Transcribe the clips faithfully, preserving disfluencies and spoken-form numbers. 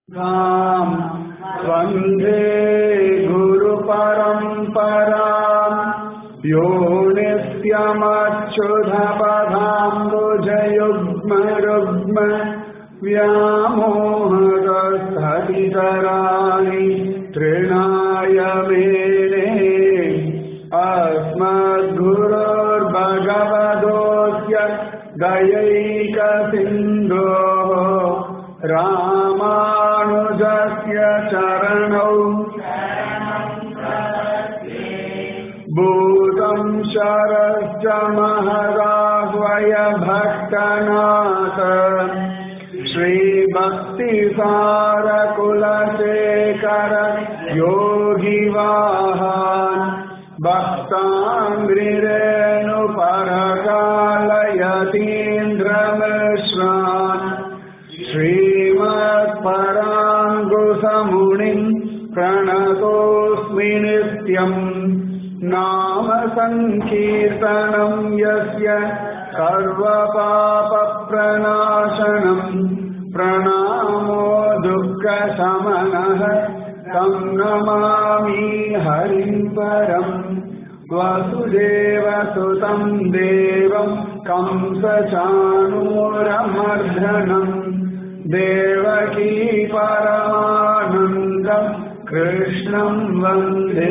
राम वंदे गुरु परंपरां यो नित्यमच्युतपदाम्बुजयुग्म रुग्म व्यामोहकस्थगितराणि तृणाय मेने अस्मद्गुरोर्भगवतोऽस्य दयैकसिन्धोः रामानुजस्य चरणौ भूतं शरश्च महदाह्वय भक्तनाथ श्रीभक्तिसारकुलशेखर योगिवाहान् भक्ताङ्घ्रिरेणुपरकालयतीन्द्रमिश्रान् श्रीमत्पराङ्कुशमुनिं प्रणतोऽस्मि नित्यम् नाम संकीर्तनं यस्य सर्वपापप्रणाशनं प्रणामो दुःखशमनः तं नमामि हरिं परम् वसुदेवसुतं देवं कंसचाणूरमर्दनम् देवकी परमानन्दं कृष्णं वन्दे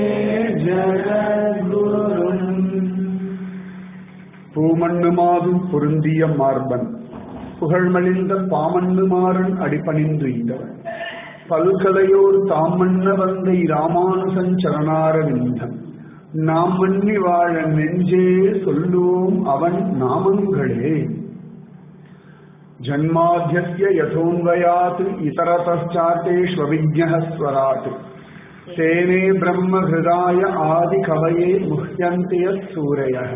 जगद्गुरुम् பூமண்ணுமாதும் பொருந்திய மார்பன் புகழ்மலிந்த பாமண்ணுமாறன் அடிபணிந்து ஈந்தவன் பல்கலையோர் தாமண்ண வந்தை ராமானுசன் சரணாரவிந்தன் நாம் மன்னி வாழ நெஞ்சே சொல்லுவோம் அவன் நாமங்களே. ஜன்மாத்யஸ்ய யதோன்வயாத் இதரதச்சார்த்தேஷ்வவிஜ்ஞः ஸ்வராட் தேனே பிரம்ம ஹிருதாய ஆதி கவயே முஹ்யந்தி யத் சூரயः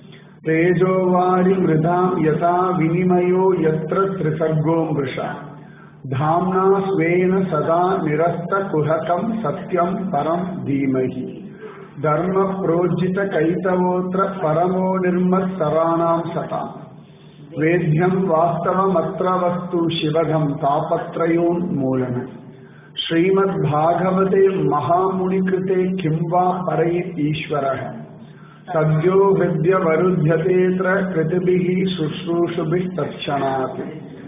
தேஜோவாரி மிருதாம் யதா வினிமயோ யத்ர த்ரிசர்கோ மிருஷா தாம்னா ஸ்வேன சதா நிரஸ்த குஹகம் சத்யம் பரம் தீமஹி தர்ம ப்ரோஜித கைதவோத்ர பரமோ நிர்மத்சராணாம் சதாம் वेद्यं वास्तवमत्र वस्तु शिवगं तापत्रयोन्मूलन श्रीमद्भागवते महामुनिकृते किं वा परैः ईश्वरः सद्यो हृद्यवरुध्यतेऽत्र कृतिभिः शुश्रूषुभिः तत्क्षणात्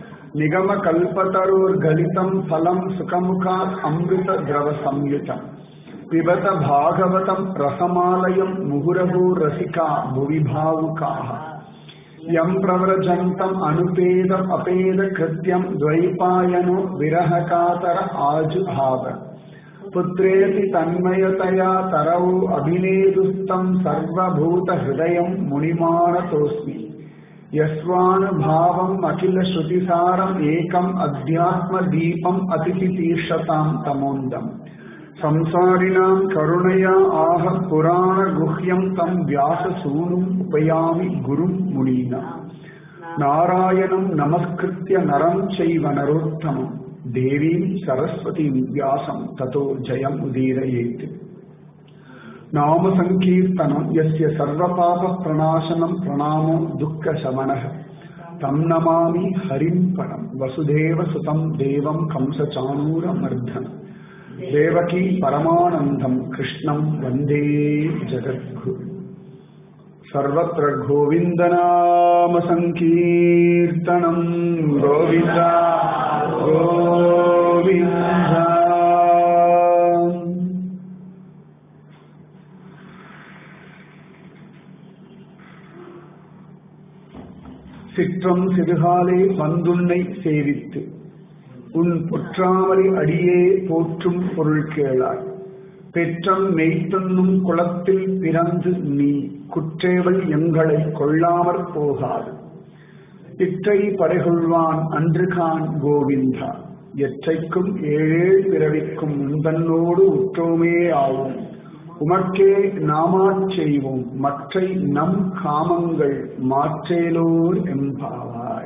निगमकल्पतरोर्गलितं फलं सुखमुखात् अमृतद्रवसंयुतम् पिबत भागवतं रसमालयं मुहुरहो रसिका भुवि भावुकाः यं प्रव्रजन्तम् अनुपेदम् अपेद कृत्यं द्वैपायनो विरहकातर आजुभाव पुत्रेति तन्मयतया तरौ अभिनेदुस्तं सर्वभूतहृदयं मुनिमानतोऽस्मि यस्वानुभावम् अखिलश्रुतिसारम् एकम् अध्यात्मदीपम् अतिथितीर्षतां तमोन्दम् संसारिणां करुणया आह पुराणगुह्यं तं व्याससूनुम् उपयामि गुरुं मुनीना नारायणं नमस्कृत्य नरं चैव नरोत्तमं देवीं सरस्वतीं व्यासं ततो जयम् उदीरयेत्. नाम संकीर्तनं यस्य सर्वपापप्रणाशनं प्रणामो दुःखशमनः तं नमामि हरिं परं वसुदेवसुतं देवं कंसचाणूरमर्दनम् देवकी परमानंदं कृष्णं वंदे जगद्गुरु. सर्वत्र गोविंदनाम संकीर्तनं गोविंद गोविंद. சிற்றம் சிறுகாலே வந்துன்னை சேவித்து உன் பொற்றாமரை அடியே போற்றும் பொருள் கேளாய். பெற்றம் மெய்த்தொன்னும் குளத்தில் பிறந்து நீ குற்றேவல் எங்களை கொள்ளாமற் போகாது. இற்றை படைகொள்வான் அன்றுகான் கோவிந்தா எற்றைக்கும் ஏழேழ் பிறவிக்கும் உந்தன்னோடு உற்றோமே ஆவோம். உமக்கே நாமாச் செய்வோம் மற்றை நம் காமங்கள் மாற்றேலோர் எம்பாவாய்.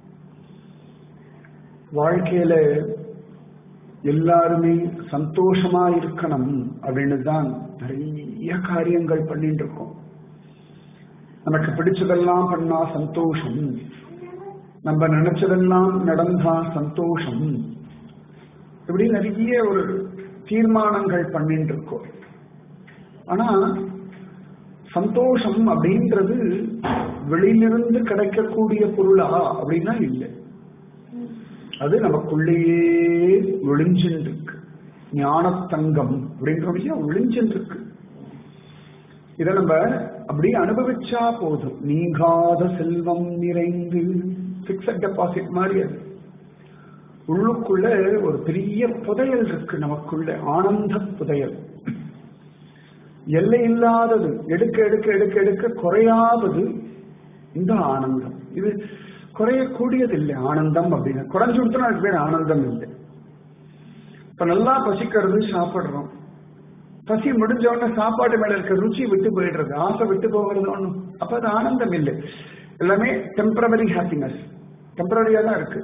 வாழ்க்கையில எல்லாருமே சந்தோஷமா இருக்கணும் அப்படின்னு தான் நிறைய காரியங்கள் பண்ணிட்டு இருக்கோம். நமக்கு பிடிச்சதெல்லாம் பண்ணா சந்தோஷம், நம்ம நினைச்சதெல்லாம் நடந்தா சந்தோஷம் இப்படி நிறைய ஒரு தீர்மானங்கள் பண்ணிட்டு இருக்கோம். ஆனா சந்தோஷம் அப்படின்றது வெளியிலிருந்து கிடைக்கக்கூடிய பொருளா அப்படின்னா இல்லை. அது நமக்குள்ளேயே ஒளிஞ்சின்னு இருக்கு. ஞானத்தங்கம் அப்படின்ற ஒளிஞ்சின்னு இருக்கு. இதை நம்ம அப்படியே அனுபவிச்சா போதும். நீங்காத செல்வம் நிறைந்து பிக்ஸட் டெபாசிட் மாதிரி அது உள்ளுக்குள்ள ஒரு பெரிய புதையல் இருக்கு. நமக்குள்ள ஆனந்த புதையல், எல்லை இல்லாதது, எடுக்க எடுக்க எடுக்க எடுக்க குறையாதது இந்த ஆனந்தம். இது குறையக்கூடியது இல்லை. ஆனந்தம் அப்படின்னு குறைஞ்சு விட்டோம்னா அதுக்கு பேர் ஆனந்தம் இல்லை. இப்ப நல்லா பசிக்கிறது, சாப்பிடுறோம். பசி முடிஞ்ச உடனே சாப்பாடு மேல இருக்க ருச்சி விட்டு போயிடுறது, ஆசை விட்டு போகிறது ஒண்ணும். அப்ப அது ஆனந்தம் இல்லை. எல்லாமே டெம்பரவரி ஹாப்பினஸ், டெம்பரரியா தான் இருக்கு.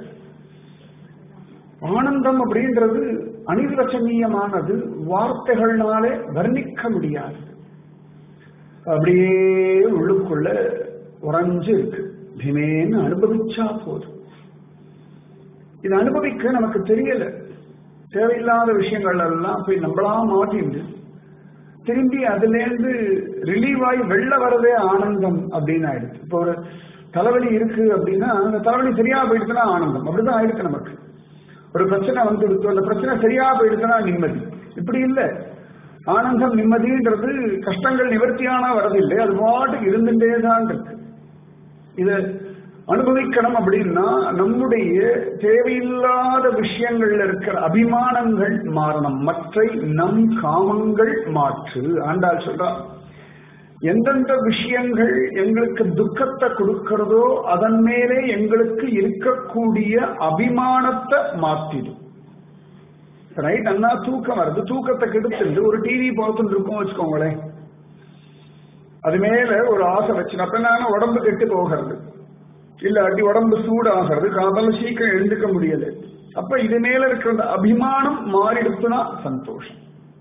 ஆனந்தம் அப்படின்றது அனிர்வச்சனீயமானது, வார்த்தைகள்னாலே வர்ணிக்க முடியாது. அப்படியே உள்ளுக்குள்ள உறைஞ்சு இருக்கு. தினேன்னு அனுபவிச்சா போதும். இது அனுபவிக்க நமக்கு தெரியல. தேவையில்லாத விஷயங்கள் எல்லாம் போய் நம்மளா மாட்டிண்டு திரும்பி அதுல இருந்து ரிலீவ் ஆகி வெளில வரதே ஆனந்தம் அப்படின்னு ஆயிடுச்சு. இப்போ ஒரு தலைவலி இருக்கு அப்படின்னா அந்த தலைவலி சரியா போயிடுச்சுன்னா ஆனந்தம். அப்படிதான் ஆயிடுச்சு நமக்கு. ஒரு பிரச்சனை வந்து அந்த பிரச்சனை சரியா போயிடுச்சுன்னா நிம்மதி. இப்படி இல்லை. ஆனந்தம் நிம்மதின்றது கஷ்டங்கள் நிவர்த்தியானா வரதில்லை, அது பாட்டுக்கு இருந்துட்டே தான் இருக்கு. இதை அனுபவிக்கணும் அப்படின்னா நம்முடைய தேவையில்லாத விஷயங்கள்ல இருக்கிற அபிமானங்கள் மாறணும். மற்றை நம் காமங்கள் மாற்று. ஆண்டாள் சொல்றா, எந்தெந்த விஷயங்கள் எங்களுக்கு துக்கத்தை கொடுக்கிறதோ அதன் மேலே எங்களுக்கு இருக்கக்கூடிய அபிமானத்தை மாற்றிடும். ரைட்? அண்ணா தூக்கம் வருது, தூக்கத்தை கெடுத்துட்டு ஒரு டிவி பார்த்துட்டு இருக்கோம் வச்சுக்கோங்களேன், அது மேல ஒரு ஆசை வச்சு அப்ப உடம்பு கெட்டு போகிறது, இல்லாட்டி உடம்பு சூடாகிறது, காதல சீக்கிரம் எழுந்துக்க முடியல. அப்ப இது மேல இருக்கிற அபிமானம் மாறிடுச்சுன்னா சந்தோஷம்.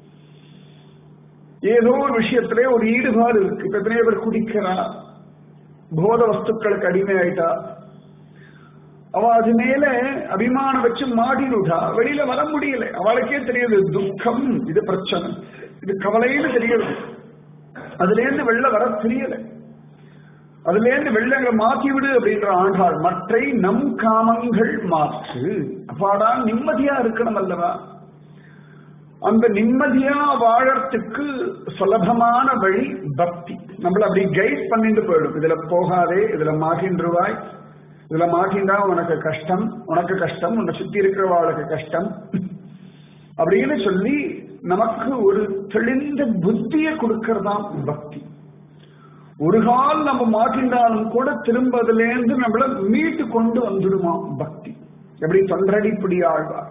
ஏதோ ஒரு விஷயத்திலே ஒரு ஈடுபாடு இருக்கு. இப்ப எத்தனையோ பேர் குடிக்கிறா, போத வஸ்துக்களுக்கு அடிமை ஆயிட்டா, அவ அது மேல அபிமானம் வச்சு மாடிடுட்டா, வெளியில வர முடியல. அவளுக்கே தெரியுது துக்கம், இது பிரச்சனை, இது கவலைன்னு தெரியுது. அதுல இருந்து வெளில வர தெரியல. அதுல இருந்து வெள்ளங்களை மாற்றி விடு அப்படின்ற ஆண்டாள். மற்றை நம் காமங்கள் மாற்று. அப்பாடா நிம்மதியா இருக்கணும் அல்லவா? அந்த நிம்மதியா வாழறதுக்கு சுலபமான வழி பக்தி. நம்மள அப்படி கைட் பண்ணிட்டு போயிடும். இதுல போகாதே, இதுல மாகின்றுவாய், இதுல மாகின்றா உனக்கு கஷ்டம், உனக்கு கஷ்டம், உன்னை சுத்தி இருக்கிறவாளுக்கு கஷ்டம் அப்படின்னு சொல்லி நமக்கு ஒரு தெளிந்த புத்தியை கொடுக்கறதாம் பக்தி. ஒரு கால் நம்ம மாற்றினாலும் கூட திரும்ப அதுல இருந்து நம்மள மீட்டு கொண்டு வந்துடுமா பக்தி. எப்படி தொண்டரடிப்படி ஆழ்வார்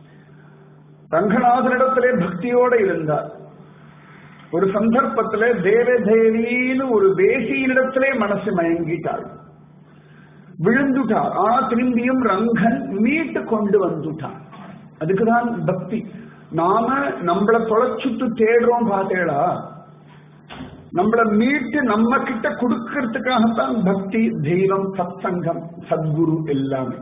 ரங்கநாதனிடத்திலே பக்தியோட இருந்தார். ஒரு சந்தர்ப்பத்திலே தேவதேவின்னு ஒரு வேசியினிடத்திலே மனசு மயங்கிட்டாள், விழுந்துட்டார். ஆனா திரும்பியும் ரங்கன் மீட்டு கொண்டு வந்துட்டான். அதுக்குதான் பக்தி. நாம நம்மள தொலைச்சுட்டு தேடுறோம் பார்த்தேடா, நம்மள மீட்டு நம்ம கிட்ட கொடுக்கறதுக்காகத்தான் பக்தி, தெய்வம், சத்சங்கம், சத்குரு எல்லாமே.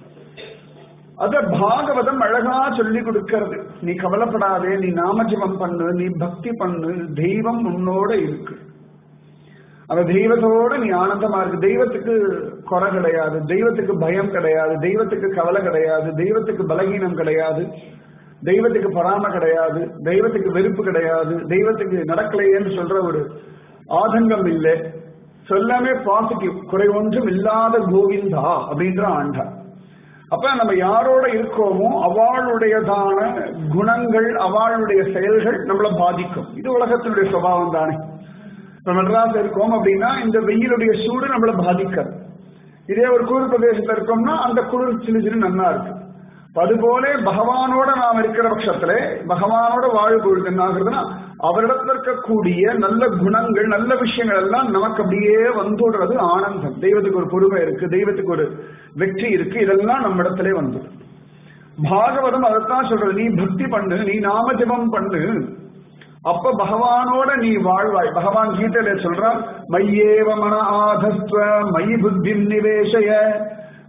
அத பாகவதம் அழகா சொல்லி கொடுக்கிறது. நீ கவலைப்படாதே, நீ நாமஜபம் பண்ணு, நீ பக்தி பண்ணு, தெய்வம் உன்னோட இருக்கு. அந்த தெய்வத்தோட நீ ஆனந்தமா இருக்கு. தெய்வத்துக்கு குறை கிடையாது, தெய்வத்துக்கு பயம் கிடையாது, தெய்வத்துக்கு கவலை கிடையாது, தெய்வத்துக்கு பலகீனம் கிடையாது, தெய்வத்துக்கு பராம கிடையாது, தெய்வத்துக்கு வெறுப்பு கிடையாது, தெய்வத்துக்கு நடக்கலையேன்னு சொல்ற ஒரு ஆதங்கம் இல்லை. எல்லாமே பாசிட்டிவ், குறை ஒன்றும் இல்லாத கோவிந்தா அப்படின்ற ஆண்டா. அப்ப நம்ம யாரோட இருக்கோமோ அவளுடையதான குணங்கள், அவளுடைய செயல்கள் நம்மளை பாதிக்கும். இது உலகத்தினுடைய சுபாவம் தானே. இப்ப மெட்ராஸ் இருக்கோம் அப்படின்னா இந்த வெயிலுடைய சூடு நம்மளை பாதிக்காது. இதே ஒரு குளிர் பிரதேசத்துல இருக்கோம்னா அந்த குளிர் சிறு சிறு நன்னா இருக்கு. அதுபோல பகவானோட நாம் இருக்கிற பட்சத்துல பகவானோட வாழ்பொழுது என்ன ஆகுறதுன்னா அவரிடத்துல இருக்கக்கூடிய நல்ல குணங்கள், நல்ல விஷயங்கள் எல்லாம் நமக்கு அப்படியே வந்துடுறது ஆனந்தம். தெய்வத்துக்கு ஒரு பொறுமை இருக்கு, தெய்வத்துக்கு ஒரு வெற்றி இருக்கு, இதெல்லாம் நம்ம இடத்துல வந்து. பாகவதம் அதைத்தான் சொல்றது, நீ பக்தி பண்ணு, நீ நாம ஜபம் பண்ணு, அப்ப பகவானோட நீ வாழ்வாய். பகவான் கீதையில சொல்றான், மையேவ மன ஆதஸ்வ மயி புத்தி நிவேசய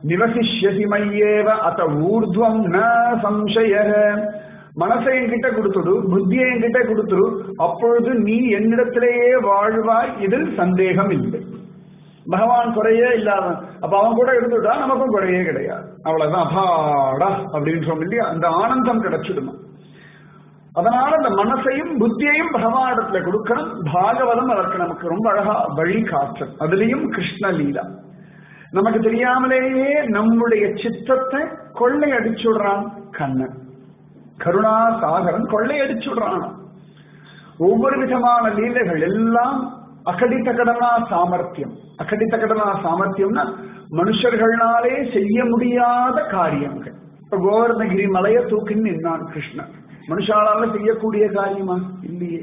நிவசிஷ்யசி மையேவ அத ஊர்துவம் ந சம்சய. மனசை என்கிட்ட கொடுத்துடு, புத்தியை என்கிட்ட கொடுத்துடு, அப்பொழுது நீ என்னிடத்திலேயே வாழ்வாய், இதில் சந்தேகம் இல்லை. பகவான் குறையே இல்லாத, அப்ப அவன் கூட இருந்துட்டா நமக்கும் குறையே கிடையாது. அவ்வளவுதான், அபாடா அப்படின்னு சொன்ன இல்லையா, அந்த ஆனந்தம் கிடைச்சிடுமா. அதனால அந்த மனசையும் புத்தியையும் பகவானிடத்துல கொடுக்கணும். பாகவதம் அதற்கு நமக்கு ரொம்ப அழகா வழி காற்று. அதுலயும் கிருஷ்ண லீலா. நமக்கு தெரியாமலேயே நம்முடைய சித்தத்தை கொள்ளை அடிச்சுடுறான் கண்ணன். கருணா சாகரன் கொள்ளை அடிச்சுடுறான். ஒவ்வொரு விதமான லீலைகள் எல்லாம் அகடித்த கடனா சாமர்த்தியம். அகடித்த கடனா சாமர்த்தியம்னா மனுஷர்களாலே செய்ய முடியாத காரியங்கள். இப்ப கோவர்ணகிரி மலையை தூக்கின்னு நின்னான் கிருஷ்ணன். மனுஷாலால செய்யக்கூடிய காரியமா? இல்லையே.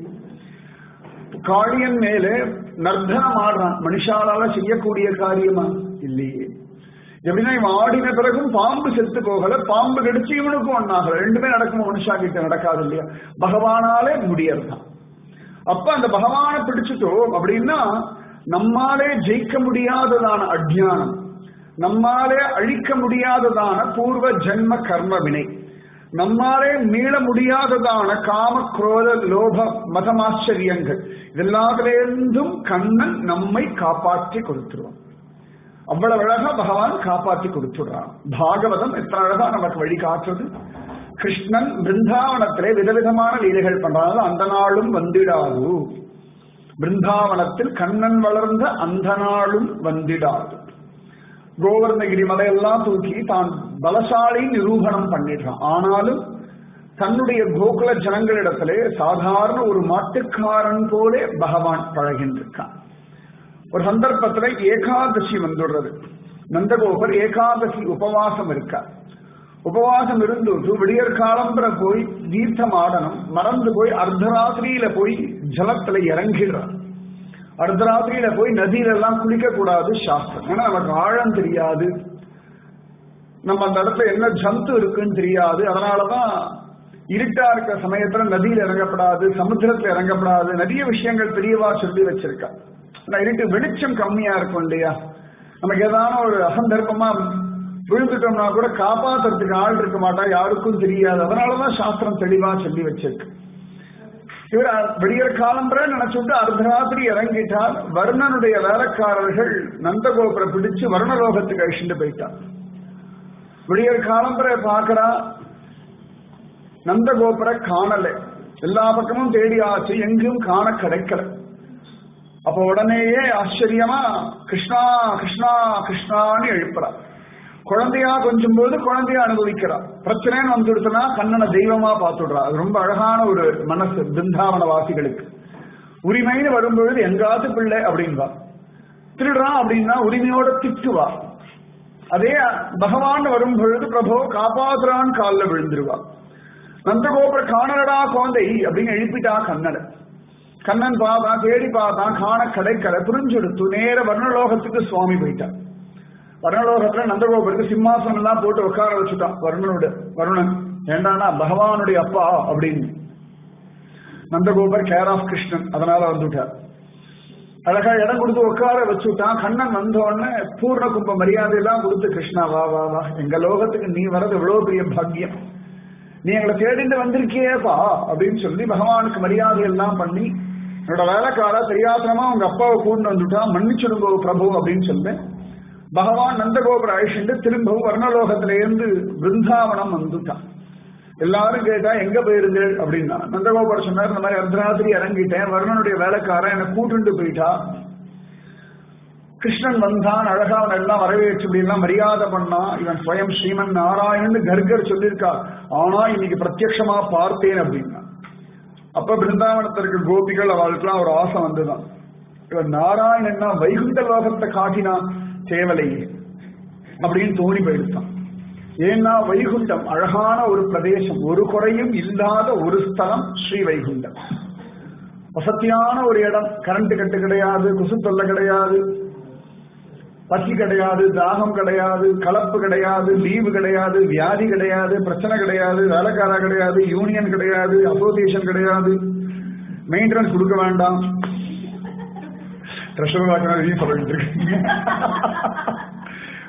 காளியன் மேலே நர்த்தனம் ஆடுறான். மனுஷாலால செய்யக்கூடிய காரியமா? இல்லையே. எப்படின்னா இவன் ஆடின பிறகும் பாம்பு செத்து போகல, பாம்பு கடிச்சு இவனுக்கும் ஒன்னாகல. ரெண்டுமே நடக்கும், மனுஷா கிட்ட நடக்காது இல்லையா. பகவானாலே முடியறதான். அப்ப அந்த பகவானை பிடிச்சிட்டோம் அப்படின்னா நம்மாலே ஜெயிக்க முடியாததான அஜ்ஞானம், நம்மாலே அழிக்க முடியாததான பூர்வ ஜென்ம கர்ம வினை, நம்மாலே மீள முடியாததான காம குரோத லோப மதமாச்சரியங்கள், இதெல்லாத்திலிருந்தும் கண்ணன் நம்மை காப்பாற்றி கொடுத்துருவான். அவ்வளவு அழகா பகவான் காப்பாற்றி கொடுத்துடுறான். பாகவதம் எத்தனை அழகா நமக்கு வழி காட்டுறது. கிருஷ்ணன் பிருந்தாவனத்திலே விதவிதமான லீலைகள் பண்றாங்க. அந்த நாளும் வந்திடாது. பிருந்தாவனத்தில் கண்ணன் வளர்ந்த அந்த நாளும் வந்திடாது. கோவர்ணகிரி மலையெல்லாம் தூக்கி தான் பலசாலி நிரூபணம் பண்ணிடுறான். ஆனாலும் தன்னுடைய கோகுல ஜனங்களிடத்திலே சாதாரண ஒரு மாட்டுக்காரன் போலே பகவான் பழகின்றிருக்கான். ஒரு சந்தர்ப்பத்துல ஏகாதசி வந்துடுறது. நந்தகோபர் ஏகாதசி உபவாசம் இருக்கார். உபவாசம் இருந்து விடியற் காலம்பர போய் தீர்த்தம் ஆடணும் மறந்து போய் அர்த்தராத்திரியில போய் ஜலத்துல இறங்கிடுறார். அர்த்தராத்திரியில போய் நதியில எல்லாம் குளிக்க கூடாது சாஸ்திரம். ஏன்னா நமக்கு ஆழம் தெரியாது, நம்ம அந்த இடத்துல என்ன ஜந்து இருக்குன்னு தெரியாது. அதனாலதான் இருட்டா இருக்கிற சமயத்துல நதியில இறங்கப்படாது, சமுத்திரத்துல இறங்கப்படாது, நிறைய விஷயங்கள் பெரியவா சொல்லி வச்சிருக்கா. இருட்டு வெளிச்சம் கம்மியா இருக்கும் இல்லையா, நமக்கு ஏதான ஒரு அசந்தர்ப்பமா விழுந்துட்டோம்னா கூட காப்பாத்துறதுக்கு ஆள் இருக்க மாட்டா, யாருக்கும் தெரியாது. அதனாலதான் சாஸ்திரம் தெளிவா சொல்லி வச்சிருக்கு. இவர் வெளியற காலம்பர நினைச்சுட்டு அர்த்தராத்திரி இறங்கிட்டார். வர்ணனுடைய வேலைக்காரர்கள் நந்தகோபுரை பிடிச்சு வர்ணலோகத்துக்கு அழிச்சுட்டு போயிட்டார். வெளியற காலம்பர பாக்குறா, நந்தகோபுர காணல. எல்லா பக்கமும் தேடி ஆச்சு, எங்கும் காண கிடைக்கல. அப்ப உடனேயே ஆச்சரியமா கிருஷ்ணா கிருஷ்ணா கிருஷ்ணான்னு எழுப்புறா. குழந்தையா கொஞ்சம் போது குழந்தையா அனுபவிக்கிறா. பிரச்சனைன்னு வந்துடுச்சுன்னா கண்ணனை தெய்வமா பார்த்துடுறா. அது ரொம்ப அழகான ஒரு மனசு பிருந்தாவன வாசிகளுக்கு. உரிமைன்னு வரும்பொழுது எங்காத்து பிள்ளை அப்படின்பா, திருடுறான் அப்படின்னா உரிமையோட திட்டுவா. அதே பகவான் வரும் பொழுது பிரபோ காப்பாத்துறான் காலில் விழுந்துருவா. நந்தகோபுர காணலடா குழந்தை அப்படின்னு எழுப்பிட்டா கண்ணனை. கண்ணன் பார்த்தா, தேடி பார்த்தான், காண கிடைக்கல. புரிஞ்செடுத்து நேர வர்ணலோகத்துக்கு சுவாமி போயிட்டான். வர்ணலோகத்துல நந்தகோபுரத்துக்கு சிம்மாசனம் எல்லாம் போட்டு உட்கார வச்சுட்டான் வருணனோட. வருணன் ஏண்டானா பகவானுடைய அப்பா அப்படின்னு. நந்தகோபர் கேர் ஆஃப் கிருஷ்ணன், அதனால வந்துட்டார். அழகா இடம் கொடுத்து உட்கார வச்சுட்டான். கண்ணன் வந்த உடனே பூர்ண கும்ப மரியாதையெல்லாம் கொடுத்து, கிருஷ்ணா வா வா வா, எங்க லோகத்துக்கு நீ வர்றது எவ்வளவு பெரிய பாக்கியம், நீ எங்களை தேடிட்டு வந்திருக்கியேப்பா அப்படின்னு சொல்லி பகவானுக்கு மரியாதை எல்லாம் பண்ணி, என்னோட வேலைக்காரா தெரியாதனமா உங்க அப்பாவை கூண்டு வந்துட்டா, மன்னிச்சுடுங்கோ பிரபு அப்படின்னு சொல்ல பகவான் நந்தகோபுர அழிச்சுட்டு திரும்பவும் வர்ணலோகத்திலேருந்து பிருந்தாவனம் வந்துட்டான். எல்லாரும் கேட்டா எங்க போயிருங்க அப்படின்னா, நந்தகோபுர சொன்னார், இந்த மாதிரி அர்த்தராத்திரி இறங்கிட்டேன், வருணனுடைய வேலைக்காரன் என்னை கூட்டுண்டு போயிட்டா. கிருஷ்ணன் வந்தான், அழகா அவன் எல்லாம் வரவேற்று இப்படி எல்லாம் மரியாதை பண்ணா. இவன் ஸ்வயம் ஸ்ரீமன் நாராயணன் கர்கர் சொல்லியிருக்கா, ஆனா இன்னைக்கு பிரத்யட்சமா பார்த்தேன் அப்படின்னா. அப்ப பிருந்தாவனத்திற்கு கோபிகள் அவளுக்குலாம் ஒரு ஆசை வந்துதான், இவன் நாராயணன்னா வைகுண்ட லோகத்தை காட்டினா தேவலையே அப்படின்னு தோணி போயிருக்கான். ஏன்னா வைகுண்டம் அழகான ஒரு பிரதேசம், ஒரு குறையும் இல்லாத ஒரு ஸ்தலம் ஸ்ரீ வைகுண்டம். வசதியான ஒரு இடம், கரண்ட் கட்டு கிடையாது, கொசு தொல்லை கிடையாது, பசி கிடையாது, தாகம் கிடையாது, கலப்பு கிடையாது, லீவு கிடையாது, வியாதி கிடையாது, பிரச்சனை கிடையாது, வேலைக்காரா கிடையாது, யூனியன் கிடையாது, அசோசியேஷன் கிடையாது, மெயின்டெனன்ஸ் கொடுக்க வேண்டாம்.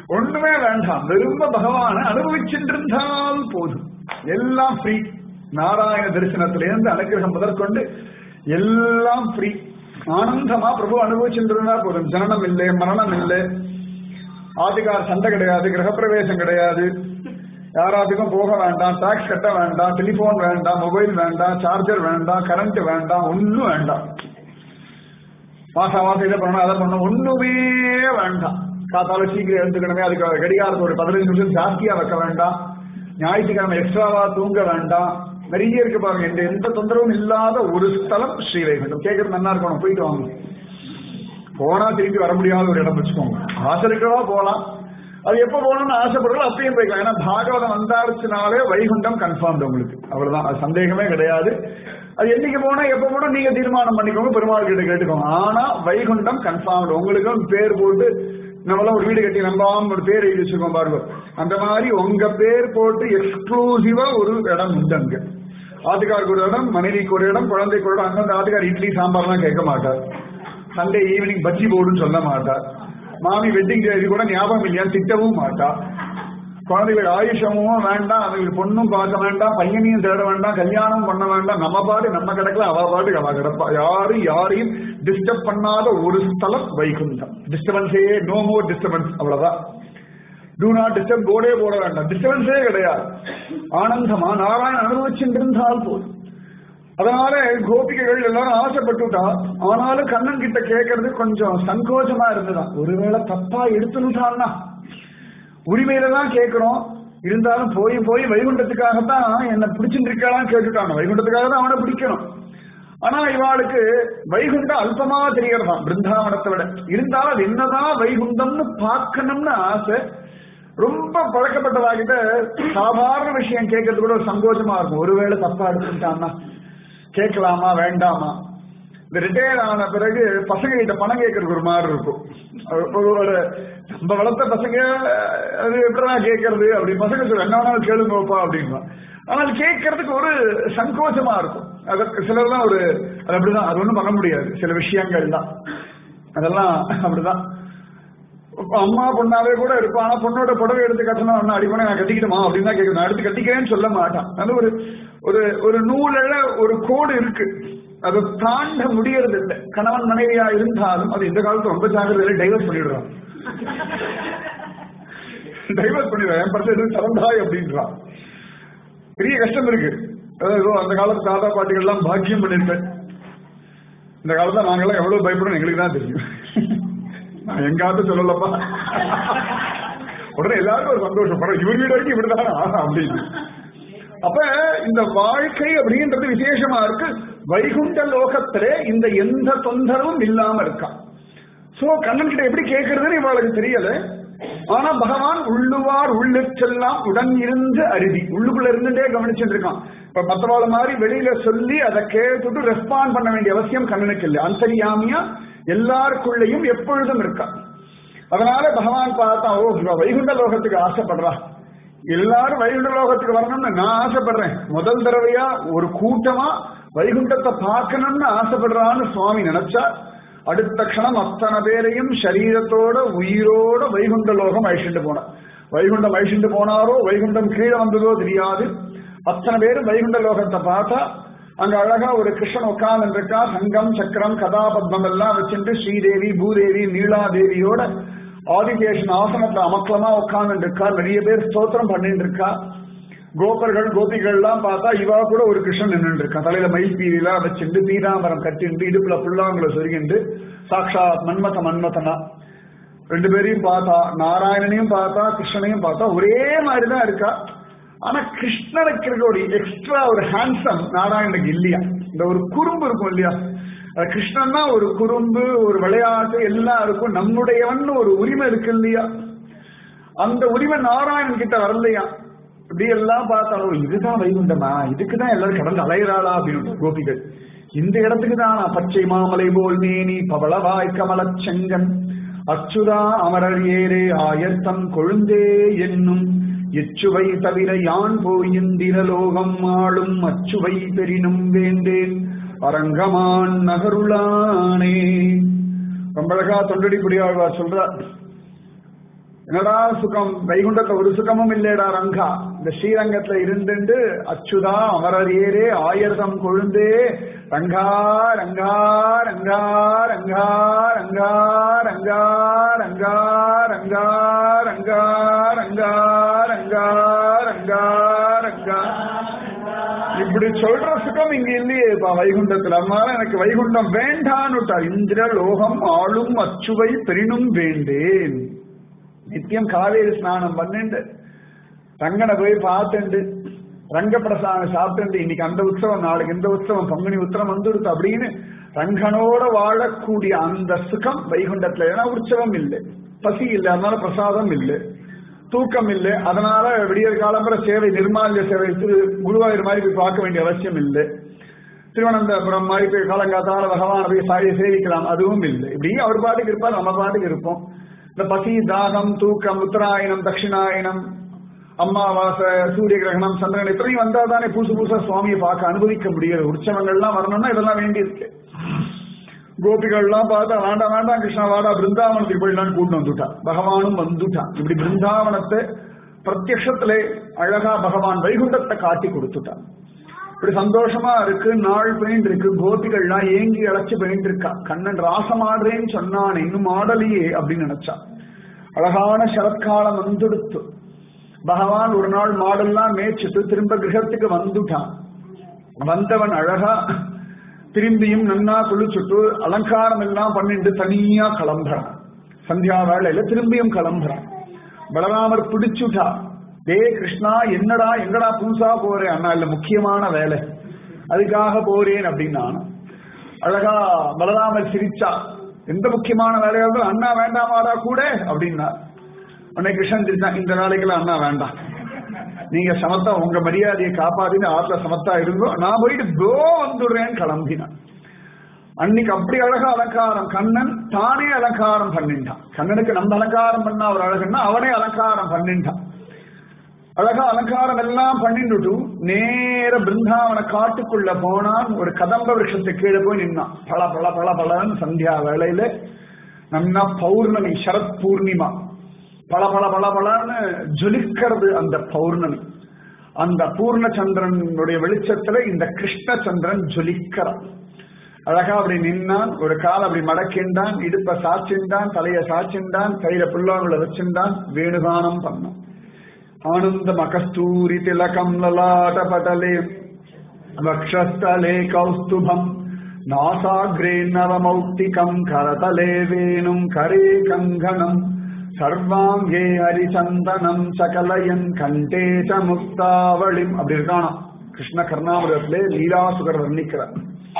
ஒண்ணுமே வேண்டாம், வெறும் பகவான அனுபவிச்சுருந்தால் போதும். எல்லாம் ஃப்ரீ. நாராயண தரிசனத்திலிருந்து அனுகிரகம் முதற்கொண்டு எல்லாம் ஃப்ரீ. ஆனந்தமா பிரபு அனுபவிச்சுருந்தா போதும். ஜனனம் இல்லை, மரணம் இல்லை, ஆதிகார சண்டை கிடையாது, கிரகப்பிரவேசம் கிடையாது, யாராத்துக்கும் போக வேண்டாம், டாக்ஸ் கட்ட வேண்டாம், டெலிபோன் வேண்டாம், மொபைல் வேண்டாம், சார்ஜர் வேண்டாம், கரண்ட் வேண்டாம், ஒன்னும் வேண்டாம். மாசா மாசம் இதை பண்ணணும் அதை பண்ணணும் ஒண்ணுமே வேண்டாம். காத்தால சீக்கிரம் எடுத்துக்கணுமே, அதுக்கு கடிகாரத்தை ஒரு பதினஞ்சு நிமிஷம் ஜாஸ்தியா வைக்க வேண்டாம், ஞாயிற்றுக்கிழமை எக்ஸ்ட்ராவா தூங்க வேண்டாம். நிறைய இருக்கு பாருங்க. எந்த எந்த தொந்தரவும் இல்லாத ஒரு ஸ்தலம் ஸ்ரீவைகுண்டம். கேட்கறது நல்லா இருக்கணும், போயிட்டு வாங்க. போனா திருப்பி வர முடியாத ஒரு இடம் வச்சுக்கோங்க. ஆசை இருக்கிறவா போகலாம், அது எப்ப போகணும்னு ஆசைப்படுறோம் அப்பயும் போய்க்கலாம். ஏன்னா பாகவதம் வந்தாருச்சுனாலே வைகுண்டம் கன்ஃபார்ம் உங்களுக்கு, அவ்வளவுதான், அது சந்தேகமே கிடையாது. அது என்னைக்கு போனா எப்ப போனா நீங்க தீர்மானம் பண்ணிக்கோங்க, பெருமாள் கிட்ட கேட்டுக்கோங்க. ஆனா வைகுண்டம் கன்ஃபார்ம். உங்களுக்கு பேர் போட்டு நம்மளாம் ஒரு வீடு கட்டி நம்பாம ஒரு பேர் எழுதி வச்சிருக்கோம் பாருங்க, அந்த மாதிரி உங்க பேர் போட்டு எக்ஸ்க்ளூசிவா ஒரு இடம் உண்டு அங்க. ஆதிகாருக்கு ஒரு இடம், மனைவிக்கு ஒரு இடம், குழந்தைக்கு ஒரு இடம். அந்தந்த ஆதிகார் இட்லி சாம்பார்லாம் கேட்க மாட்டார், சண்டே ஈவினிங் பஜ்ஜி போடுன்னு சொல்ல மாட்டார், மாமி வெட்டிங் தேதி கூட ஞாபகம் இல்லையா திட்டவும் மாட்டா. குழந்தைகளுக்கு ஆயுஷமும் வேண்டாம், அவங்களுக்கு பொண்ணும் பார்க்க வேண்டாம், பையனையும் தேட வேண்டாம், கல்யாணம் பண்ண வேண்டாம், நம்ம பாடு நம்ம கிடக்கல, அவ பாடு அவ கிடப்பா. யாரும் யாரையும் டிஸ்டர்ப் பண்ணாத ஒரு ஸ்தலம் வைகுண்டம். டிஸ்டர்பன்ஸே, நோ மோர் டிஸ்டர்பன்ஸ், அவ்வளவுதான். டூ நாட் டிஸ்டர்ப், போர்டே போட வேண்டாம், டிஸ்டர்பன்ஸே கிடையாது. ஆனந்தமா நாராயணன் அனுபவிச்சுருந்தால் போதும். அதனால கோபிகைகள் எல்லாரும் ஆசைப்பட்டுட்டா. ஆனாலும் கண்ணன் கிட்ட கேட்கறது கொஞ்சம் சங்கோஜமா இருந்துதான். ஒருவேளை தப்பா எடுத்துட்டான்னா உரிமையில தான் கேட்கிறோம், இருந்தாலும் போய் போய் வைகுண்டத்துக்காகத்தான் என்ன பிடிச்சிட்டு இருக்கான்னு கேட்டுட்டான். வைகுண்டத்துக்காக தான் அவனை பிடிக்கணும். ஆனா இவாளுக்கு வைகுண்டம் அல்பமா தெரியறதான் பிருந்தாவனத்தை விட. இருந்தாலும் அது என்னதான் வைகுண்டம்னு பார்க்கணும்னு ஆசை. ரொம்ப பழக்கப்பட்டதாகிட்ட சாதாரண விஷயம் கேட்கறது கூட ஒரு சங்கோஜமா இருக்கும். ஒருவேளை தப்பா எடுத்துட்டான்னா கேட்கலாமா வேண்டாமா. இந்த ரிட்டையர்ட் ஆன பிறகு பசங்க கிட்ட பணம் கேட்கறதுக்கு ஒரு மாதிரி இருக்கும். நம்ம வளர்த்த பசங்க அது எப்படிதான் கேட்கறது அப்படி பசங்க சொல்ல என்ன வேணாலும் கேளுங்கப்பா அப்படின்னா. ஆனால் கேட்கறதுக்கு ஒரு சங்கோச்சமா இருக்கும். அதற்கு சிலர்லாம் ஒரு அது அப்படிதான், அது ஒன்றும் பண்ண முடியாது. சில விஷயங்கள் தான் அதெல்லாம் அப்படிதான். அம்மா பொண்ணாவே கூட இருப்பான், ஆனா பொண்ணோட புடவை எடுத்து கட்டணும் ஒன்னு அடிப்படை நான் கட்டிக்கிட்டுமா அப்படின்னு தான் கேட்கணும். அடுத்து கட்டிக்கிறேன்னு சொல்ல மாட்டான். அது ஒரு ஒரு ஒரு நூலில் ஒரு கோடு இருக்கு, அதை தாண்ட முடியறது இல்லை. கணவன் மனைவியா இருந்தாலும் அது இந்த காலத்துல ரொம்ப ஜாகிரதையில டைவர்ஸ் பண்ணிடுறான். டைவர்ஸ் பண்ணிடுறான், என் பர்சன் எதுவும் சரந்தாய் அப்படின்றான். பெரிய கஷ்டம் இருக்கு. அதாவது அந்த காலத்து தாத்தா பாட்டிகள் எல்லாம் பாக்கியம் பண்ணிருக்கேன். இந்த காலத்துல நாங்கெல்லாம் எவ்வளவு பயப்படணும் எங்களுக்கு தான் தெரியும். நான் எங்காவது சொல்லலப்பா. உடனே எல்லாருக்கும் ஒரு சந்தோஷம், இவர் வீடு வரைக்கும் இப்படிதான் அப்படின்னு. அப்ப இந்த வாழ்க்கை அப்படின்றது விசேஷமா இருக்கு. வைகுண்ட லோகத்திலே இந்த எந்த தொந்தரவும் இல்லாம இருக்கா. சோ கண்ணன் கிட்ட எப்படி கேட்கறதுன்னு இவளுக்கு தெரியல. ஆனா பகவான் உள்ளுவார் உள்ளுக்கெல்லாம் உடன் இருந்து அருதி, உள்ளுக்குள்ள இருந்துட்டே கவனிச்சுட்டு இருக்கான். இப்ப மற்றவாள மாதிரி வெளியில சொல்லி அதை கேட்டுட்டு ரெஸ்பாண்ட் பண்ண வேண்டிய அவசியம் கண்ணனுக்கு இல்லை. அந்தரியாமியா எல்லாருக்குள்ளேயும் எப்பொழுதும் இருக்கா. அதனால பகவான் பார்த்தா, ஓ வைகுண்ட லோகத்துக்கு ஆசைப்படுறா, எல்லாரும் வைகுண்ட லோகத்துக்கு வரணும்னு நான் ஆசைப்படுறேன். முதல் தடவையா ஒரு கூட்டமா வைகுண்டத்தை பார்க்கணும்னு ஆசைப்படுறான்னு சுவாமி நினைச்சா அடுத்த க்ஷணம் அத்தனை பேரையும் சரீரத்தோட உயிரோட வைகுண்ட லோகம் அழிச்சுட்டு போன. வைகுண்டம் அழிச்சுட்டு போனாரோ வைகுண்டம் கீழே வந்ததோ தெரியாது. அத்தனை பேரும் வைகுண்ட லோகத்தை பார்த்தா அங்க அழகா ஒரு கிருஷ்ணன் உட்கார்ந்து இருக்கா. சங்கம் சக்கரம் கதாபத்மம் எல்லாம் வச்சுட்டு ஸ்ரீதேவி பூதேவி நீலாதேவியோட ஆதிகேஷன் ஆசனத்துல அமக்கலமா உட்கார்ந்து இருக்கா. நிறைய பேர் ஸ்தோத்திரம் பண்ணிட்டு இருக்கா. கோபர்கள் கோபிகள் எல்லாம் பார்த்தா இவா கூட ஒரு கிருஷ்ணன் நின்று இருக்கா. தலையில மயில் பீரியெல்லாம் வச்சுட்டு பீதாம்பரம் கட்டிண்டு இடுப்புல புல்லாங்குல சொருகிண்டு சாட்சாத் மன்மத மன்மதனா. ரெண்டு பேரையும் பார்த்தா, நாராயணனையும் பார்த்தா கிருஷ்ணனையும் பார்த்தா ஒரே மாதிரிதான் இருக்கா. ஆனா கிருஷ்ணனுக்கு இருக்க ஒரு எக்ஸ்ட்ரா ஒரு ஹேண்ட்ஸம் நாராயணனுக்கு இல்லையா. இந்த ஒரு குறும்பு இருக்கும் இல்லையா, கிருஷ்ணன்னா ஒரு குறும்பு ஒரு விளையாட்டு எல்லாம் இருக்கும். நம்முடையவன் ஒரு உரிமை இருக்கு இல்லையா, அந்த உரிமை நாராயணன் கிட்ட வரலையா. இப்படி எல்லாம் பார்த்தாலும் இதுதான் வைகுண்டமா, இதுக்குதான் எல்லாரும் கடந்து அலைகிறாளா அப்படின்னு கோபிகள். இந்த இடத்துக்கு தான் பச்சை மாமலை போல் மேனி பவளவாய் கமல செங்கன் அச்சுதா அமரர் ஏரே ஆயத்தம் கொழுந்தே என்னும் எச்சுவை தவிர யான் போயிந்திரலோகம் ஆளும் அச்சுவை பெரினும் வேண்டேன் அரங்கமான் நகருளானே. ரொம்ப அழகா தொண்டடி புடியாழ்வார் சொல்றார். என்னடா சுகம், வைகுண்டத்துல ஒரு சுகமும் இல்லடா ரங்கா, இந்த ஸ்ரீரங்கத்துல இருந்துட்டு அச்சுதா அமரரேரே ஆயிரதம் கொழுந்தே ரங்கா ரங்கா ரங்கா ரங்கா ரங்கா ரங்கா ரங்கா ரங்கா ரங்கா ரங்கா ரங்கா ரங்கா ரங்கா இப்படி சொல்ற சுகம் இங்க இல்லையேப்பா வைகுண்டத்துல. அதனால எனக்கு வைகுண்டம் வேண்டான்னுட்டார். இந்திர லோகம் ஆளும் அச்சுவை பெரினும் வேண்டேன். நித்தியம் காவேரி ஸ்நானம் பண்ணிண்டு ரங்கனை போய் பார்த்துண்டு ரங்கப்பிரசாதம் சாப்பிட்டு இன்னைக்கு அந்த உற்சவம் நாளைக்கு இந்த உற்சவம் பங்குனி உத்திரம் வந்துடுது அப்படின்னு ரங்கனோட வாழக்கூடிய அந்த சுகம் வைகுண்டத்துல. ஏன்னா உற்சவம் இல்லை, பசி இல்லை, அதனால பிரசாதம் இல்லை, தூக்கம் இல்லை, அதனால விடிய காலம்பர சேவை நிர்மால்ய சேவை திரு குருவாயூர் மாதிரி போய் பார்க்க வேண்டிய அவசியம் இல்லை, திருவனந்தபுரம் மாதிரி போய் காலங்காத்தால பகவான போய் சாயை சேவிக்கலாம் அதுவும் இல்லை. இப்படி அவர் பாட்டுக்கு இருப்பார், நம்ம பாட்டுக்கு இருப்போம். இந்த பசி தாகம் தூக்கம் உத்தராயணம் தட்சிணாயணம் அம்மாவாசை சூரிய கிரகணம் சந்திரன் இத்தனையும் வந்தா தானே புதுசு புதுசா சுவாமியை பார்க்க அனுபவிக்க முடியாது. உற்சவங்கள்லாம் வரணும்னா இதெல்லாம் வேண்டி இருக்கு. கோபிகள்லாம் பார்த்தா வேண்டாம் வேண்டாம் கிருஷ்ணா வாடா பிருந்தாவனத்துக்கு போயிடலான்னு கூட்டு வந்துட்டான். பகவானும் வந்துட்டான். இப்படி பிருந்தாவனத்தை பிரத்யக்ஷத்திலே அழகா பகவான் வைகுண்டத்தை காட்டி கொடுத்துட்டான். இப்படி சந்தோஷமா இருக்கு, நாள் பெயிண்ட் இருக்கு, கோபிகள்லாம் ஏங்கி அழைச்சு பெயிண்ட் இருக்கா. கண்ணன் ராசம் ஆடுறேன்னு சொன்னான், இன்னும் ஆடலையே அப்படின்னு நினைச்சா. அழகான சரத்காலம் வந்துடுத்து. பகவான் ஒரு நாள் மாடெல்லாம் மேய்ச்சிட்டு திரும்ப கிரகத்துக்கு வந்துட்டான். வந்தவன் அழகா திரும்பியும் நன்னா குளிச்சுட்டு அலங்காரம் எல்லாம் பண்ணிட்டு தனியா கிளம்புறான். சந்தியா வேளையில திரும்பியும் கிளம்புறான். பலராமர் பிடிச்சுட்டா, டே கிருஷ்ணா என்னடா எங்கடா புதுசா போறேன்? அண்ணா இல்ல முக்கியமான வேலை அதுக்காக போறேன் அப்படின்னா. அழகா பலராமர் சிரிச்சா, எந்த முக்கியமான வேலையாவது அண்ணா வேண்டாமாடா கூட அப்படின்னா. உடனே கிருஷ்ணன் சிரிச்சான், இந்த வேலைக்கெல்லாம் அண்ணா வேண்டாம், நீங்க சமத்தா உங்க மரியாதையை காப்பாத்தின்னு ஆத்துல சமத்தா இருந்தோ, நான் போயிட்டு கோ வந்துடுறேன்னு கிளம்பினான். அன்னைக்கு அப்படி அழகா அலங்காரம், கண்ணன் தானே அலங்காரம் பண்ணிட்டான். கண்ணனுக்கு நம்ம அலங்காரம் பண்ணா ஒரு அழகுன்னா அவனே அலங்காரம் பண்ணிட்டான். அழகா அலங்காரம் எல்லாம் பண்ணிட்டு நேர பிருந்தாவன காட்டுக்குள்ள போனான். ஒரு கதம்ப விருஷத்துக்கு கீழே போய் நின்னான். பல பல பல பலன்னு சந்தியா வேளையில நன்னா பௌர்ணமி, சரத் பூர்ணிமா, பல பல பல பலன்னு ஜொலிக்கிறது அந்த பௌர்ணமி. அந்த பூர்ண சந்திரனுடைய வெளிச்சத்துல இந்த கிருஷ்ண சந்திரன் ஜொலிக்கிறான். அழகா அப்படி நின்னான். ஒரு கால் அப்படி மடக்கின்றான், இடுப்ப சாச்சின்றான், தலைய சாச்சின்றான், கையில புல்லாங்குழ வச்சிருந்தான், வேணுகானம் பண்ணான். ஆனந்தம் அகஸ்தூரி திலகம் லலாட படலே வக்ஷஸ்தலே கௌஸ்துபம் நாசாக்ரே நவமௌக்திகம் கரதலே வேணும் கரே கங்கணம் சர்வாங்கே ஹரிச்சந்தனம் சகலயன் கண்டேச முக்தாவளிம். அப்படி இருக்கானா கிருஷ்ண கர்ணாமிரத்திலே லீலாசுகர் வர்ணிக்கிறார்.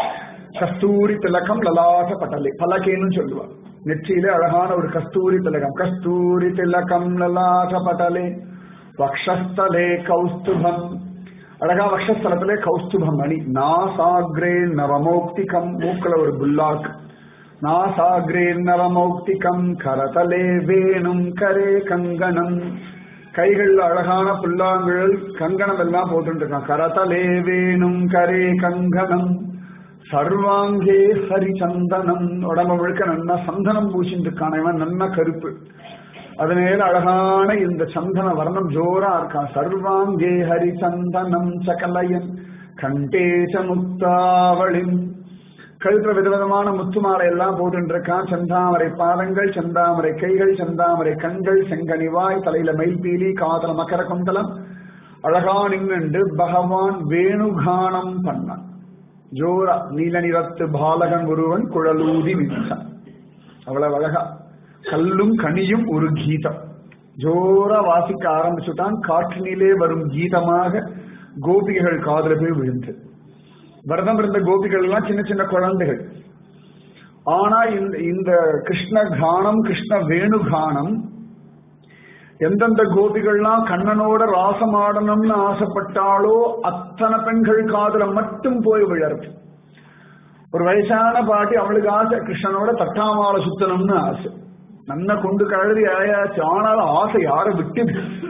கஸ்தூரி திலகம் லலாட்ட பட்டலே, பலகேன்னு சொல்லுவார். நெற்றியிலே அழகான ஒரு கஸ்தூரி திலகம். கஸ்தூரி திலகம் லலாட்ட பட்டலே வக்ஷஸ்தலே கௌஸ்துபம். அழகா வக்ஷஸ்தலத்திலே கௌஸ்துபம் மணி. நாசாக்ரே நவமௌக்திகம், மூக்கல ஒரு புல்லாக். நாசாக்ரே நவமௌக்திகம் கரதலே வேணும் கரே கங்கணம். கைகள்ல அழகான புல்லாங்குழல் கங்கணம் எல்லாம் போட்டு இருக்கான். கரதலே வேணும் கரே கங்கணம் சர்வாங்கே ஹரிச்சந்தனம். உடம்பு முழுக்க நன்னா சந்தனம் பூசிட்டு இருக்கான். இவன் நன்னா கருப்பு, அதனால அழகான இந்த சந்தன வர்ணம் ஜோரா இருக்கான். சர்வாங்கே ஹரிச்சந்தனம் சகலயன் கண்டேச முக்தாவளின். கழுத்துல விதவிதமான முத்துமாலை எல்லாம் போட்டு இருக்கான். செந்தாமரை பாதங்கள், செந்தாமரை கைகள், செந்தாமரை கண்கள், செங்கனிவாய், தலையில மயில்பீலி, காதல மகர குண்டலம். அழகா நின்று பகவான் வேணுகானம் பண்ணான். ஜோரா நீல நிறத்து பாலகன் ஒருவன் குழலூதி நின்றான். அவ்வளவு அழகா கல்லும் கனியும் ஒரு கீதம் ஜோரா வாசிக்க ஆரம்பிச்சுட்டான். காற்றினிலே வரும் கீதமாக கோபிகைகள் காதல போய் விழுந்து. விரதம் இருந்த கோபிகள் எல்லாம் சின்ன சின்ன குழந்தைகள். ஆனா இந்த இந்த கிருஷ்ண கானம், கிருஷ்ண வேணுகானம் எந்தெந்த கோபிகள்லாம் கண்ணனோட ராசமாடணும்னு ஆசைப்பட்டாலோ அத்தனை பெண்கள் காதல மட்டும் போய் விழறது. ஒரு வயசான பாட்டி, அவளுக்கு ஆசை கிருஷ்ணனோட தட்டாமாலை சுத்தணும்னு ஆசை. நன்ன கொண்டு கழுதி ஆயாச்சு. ஆனாலும் ஆசை யாரை விட்டு.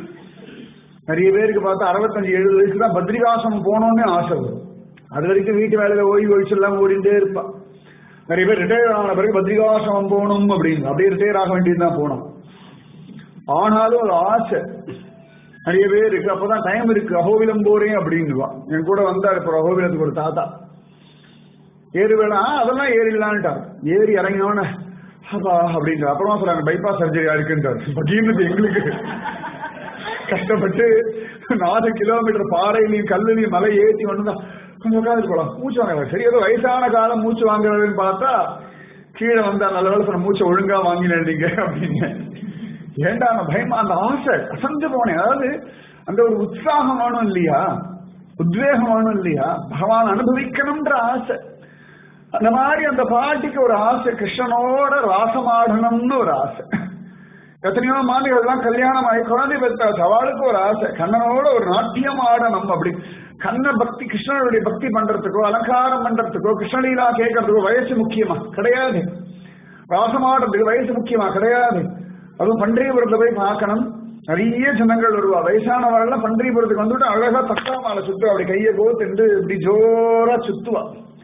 நிறைய பேருக்கு பார்த்தா அறுபத்தஞ்சு எழுபது வயசு தான் பத்ரிகாசம் போனோம்னு ஆசை வரும். அது வரைக்கும் வீட்டு வேலையில ஓய்வு ஒழிச்சு எல்லாம் ஓடிட்டே இருப்பான். நிறைய பேர் ரிட்டையர் ஆன பிறகு பத்ரிகாசம் போகணும் அப்படின்னு அப்படியே ரிட்டையர் ஆக வேண்டியதுதான் போனோம். ஆனாலும் ஒரு ஆசை நிறைய பேர் இருக்கு. அப்பதான் டைம் இருக்கு, அகோவிலம் போறேன் அப்படின்னுவா. என் கூட வந்தார் இப்போ அகோவிலத்துக்கு ஒரு தாத்தா. ஏறி வேணாம், அதெல்லாம் ஏறிடலான்ட்டார். ஏறி இறங்கினோன்னு அப்பா அப்படின்ட்டு அப்புறமா சொல்றாங்க பைபாஸ் சர்ஜரி இருக்குன்றார். பகீர்னது எங்களுக்கு கஷ்டப்பட்டு நாலு கிலோமீட்டர் பாறையிலையும் கல்லுலையும் மலை ஏற்றி ஒண்ணுதான் கொஞ்சம் உட்காந்து போலாம், மூச்சு வாங்க. சரி, ஏதோ வயசான காலம் மூச்சு வாங்குறதுன்னு பார்த்தா கீழே வந்தா நல்ல வேலை சொன்ன மூச்சை ஒழுங்கா வாங்கினேன் நீங்க அப்படின்னு. ஏண்டா பயமா அந்த ஆசை அசந்து போனேன். அதாவது அந்த ஒரு உற்சாகம் வேணும் இல்லையா, உத்வேகம் வேணும் இல்லையா, பகவான் அனுபவிக்கணும்ன்ற ஆசை. அந்த மாதிரி அந்த பாட்டிக்கு ஒரு ஆசை, கிருஷ்ணனோட ராசமாடணும்னு ஒரு ஆசை. எத்தனையோ மாமிகள் எல்லாம் கல்யாணம் ஆகி குழந்தை பெற்ற சவாலுக்கு ஒரு ஆசை, கண்ணனோட ஒரு நாட்டியம் ஆடணும். அப்படி கண்ண பக்தி, கிருஷ்ணனுடைய பக்தி பண்றதுக்கோ அலங்காரம் பண்றதுக்கோ கிருஷ்ணலீலா கேட்கறதுக்கோ வயசு முக்கியமா கிடையாது. ராசமாடுறதுக்கு வயசு முக்கியமா கிடையாது. அதுவும் பண்டரிபுரத்துல போய் பார்க்கணும். நிறைய ஜனங்கள் வருவா, வயசானவர்கள் பண்டரிபுரத்துக்கு வந்துட்டு அழகா தக்காமால சுத்துவா, அப்படி கையை கோத்துண்டு இப்படி ஜோரா சுத்துவா.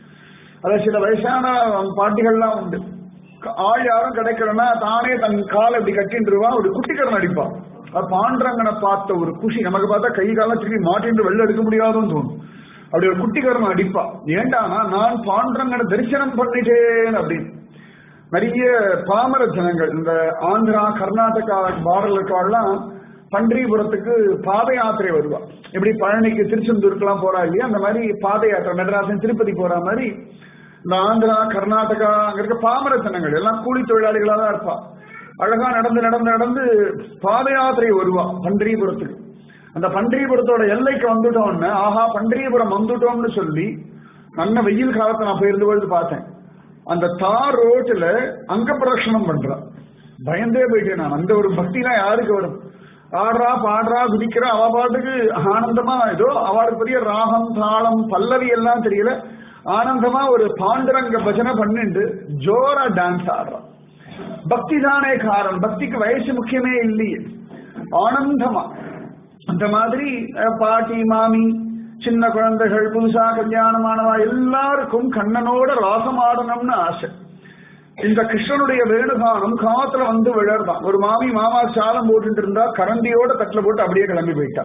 அத சில வயசான பாட்டிகள்லாம் உண்டு. ஆள் யாரும் கிடைக்கலன்னா தானே தன் காலை இப்படி கட்டின்றுவா, ஒரு குட்டிக்கரன் அடிப்பா. அது பாண்டரங்கனை பார்த்த ஒரு குஷி. நமக்கு பார்த்தா கை காலம் திரும்பி மாட்டின்று வெளில எடுக்க முடியாதுன்னு தோணும். அப்படி ஒரு குட்டிக்கரன் அடிப்பா. ஏண்டானா நான் பாண்டரங்கனை தரிசனம் பண்ணிட்டேன் அப்படின்னு. நிறைய பாமர ஜனங்கள் இந்த ஆந்திரா கர்நாடகா பார்டர்ல இருக்காலாம் பண்டரிபுரத்துக்கு பாத யாத்திரை வருவா. எப்படி பழனிக்கு திருச்செந்தூருக்குலாம் போறா இல்லையா, அந்த மாதிரி பாத யாத்திரை மெட்ராஸ் திருப்பதி போற மாதிரி இந்த ஆந்திரா கர்நாடகா அங்க இருக்க பாமர ஜனங்கள் எல்லாம் கூலி தொழிலாளிகளா தான் இருப்பா. அழகா நடந்து நடந்து நடந்து பாத யாத்திரை வருவா பண்டரிபுரத்துக்கு. அந்த பண்டரிபுரத்தோட எல்லைக்கு வந்துட்டோம்னு ஆஹா பண்டரிபுரம் வந்துட்டோம்னு சொல்லி நல்ல வெயில் காலத்தை நான் போயிருந்து பொழுது பார்த்தேன். அந்த தார் ரோட்ல அங்க பிரதட்சணம் பண்றான். பயந்தே போயிட்டேன் நான். அந்த ஒரு பக்திலாம் யாருக்கு வரும்? ஆடுறா பாடுறா குதிக்கிறா, அவ பாட்டுக்கு ஆனந்தமா ஏதோ அவளுக்கு பெரிய ராகம் தாளம் பல்லவி எல்லாம் தெரியல, ஆனந்தமா ஒரு பாண்டரங்க பஜனை பண்ணிட்டு ஜோரா டான்ஸ் ஆடுறான். பக்தி தானே காரணம், பக்திக்கு வயசு முக்கியமே இல்லையே, ஆனந்தமா. அந்த மாதிரி பாட்டி மாமி சின்ன குழந்தைகள் புதுசா கல்யாணமானவா எல்லாருக்கும் கண்ணனோட ராசமாடணும்னு ஆசை. இந்த கிருஷ்ணனுடைய வேணுகானம் காத்துல வந்து விழறதான். ஒரு மாமி மாமா சாலம் போட்டு இருந்தா கரண்டியோட தட்டுல போட்டு அப்படியே கிளம்பி போயிட்டா.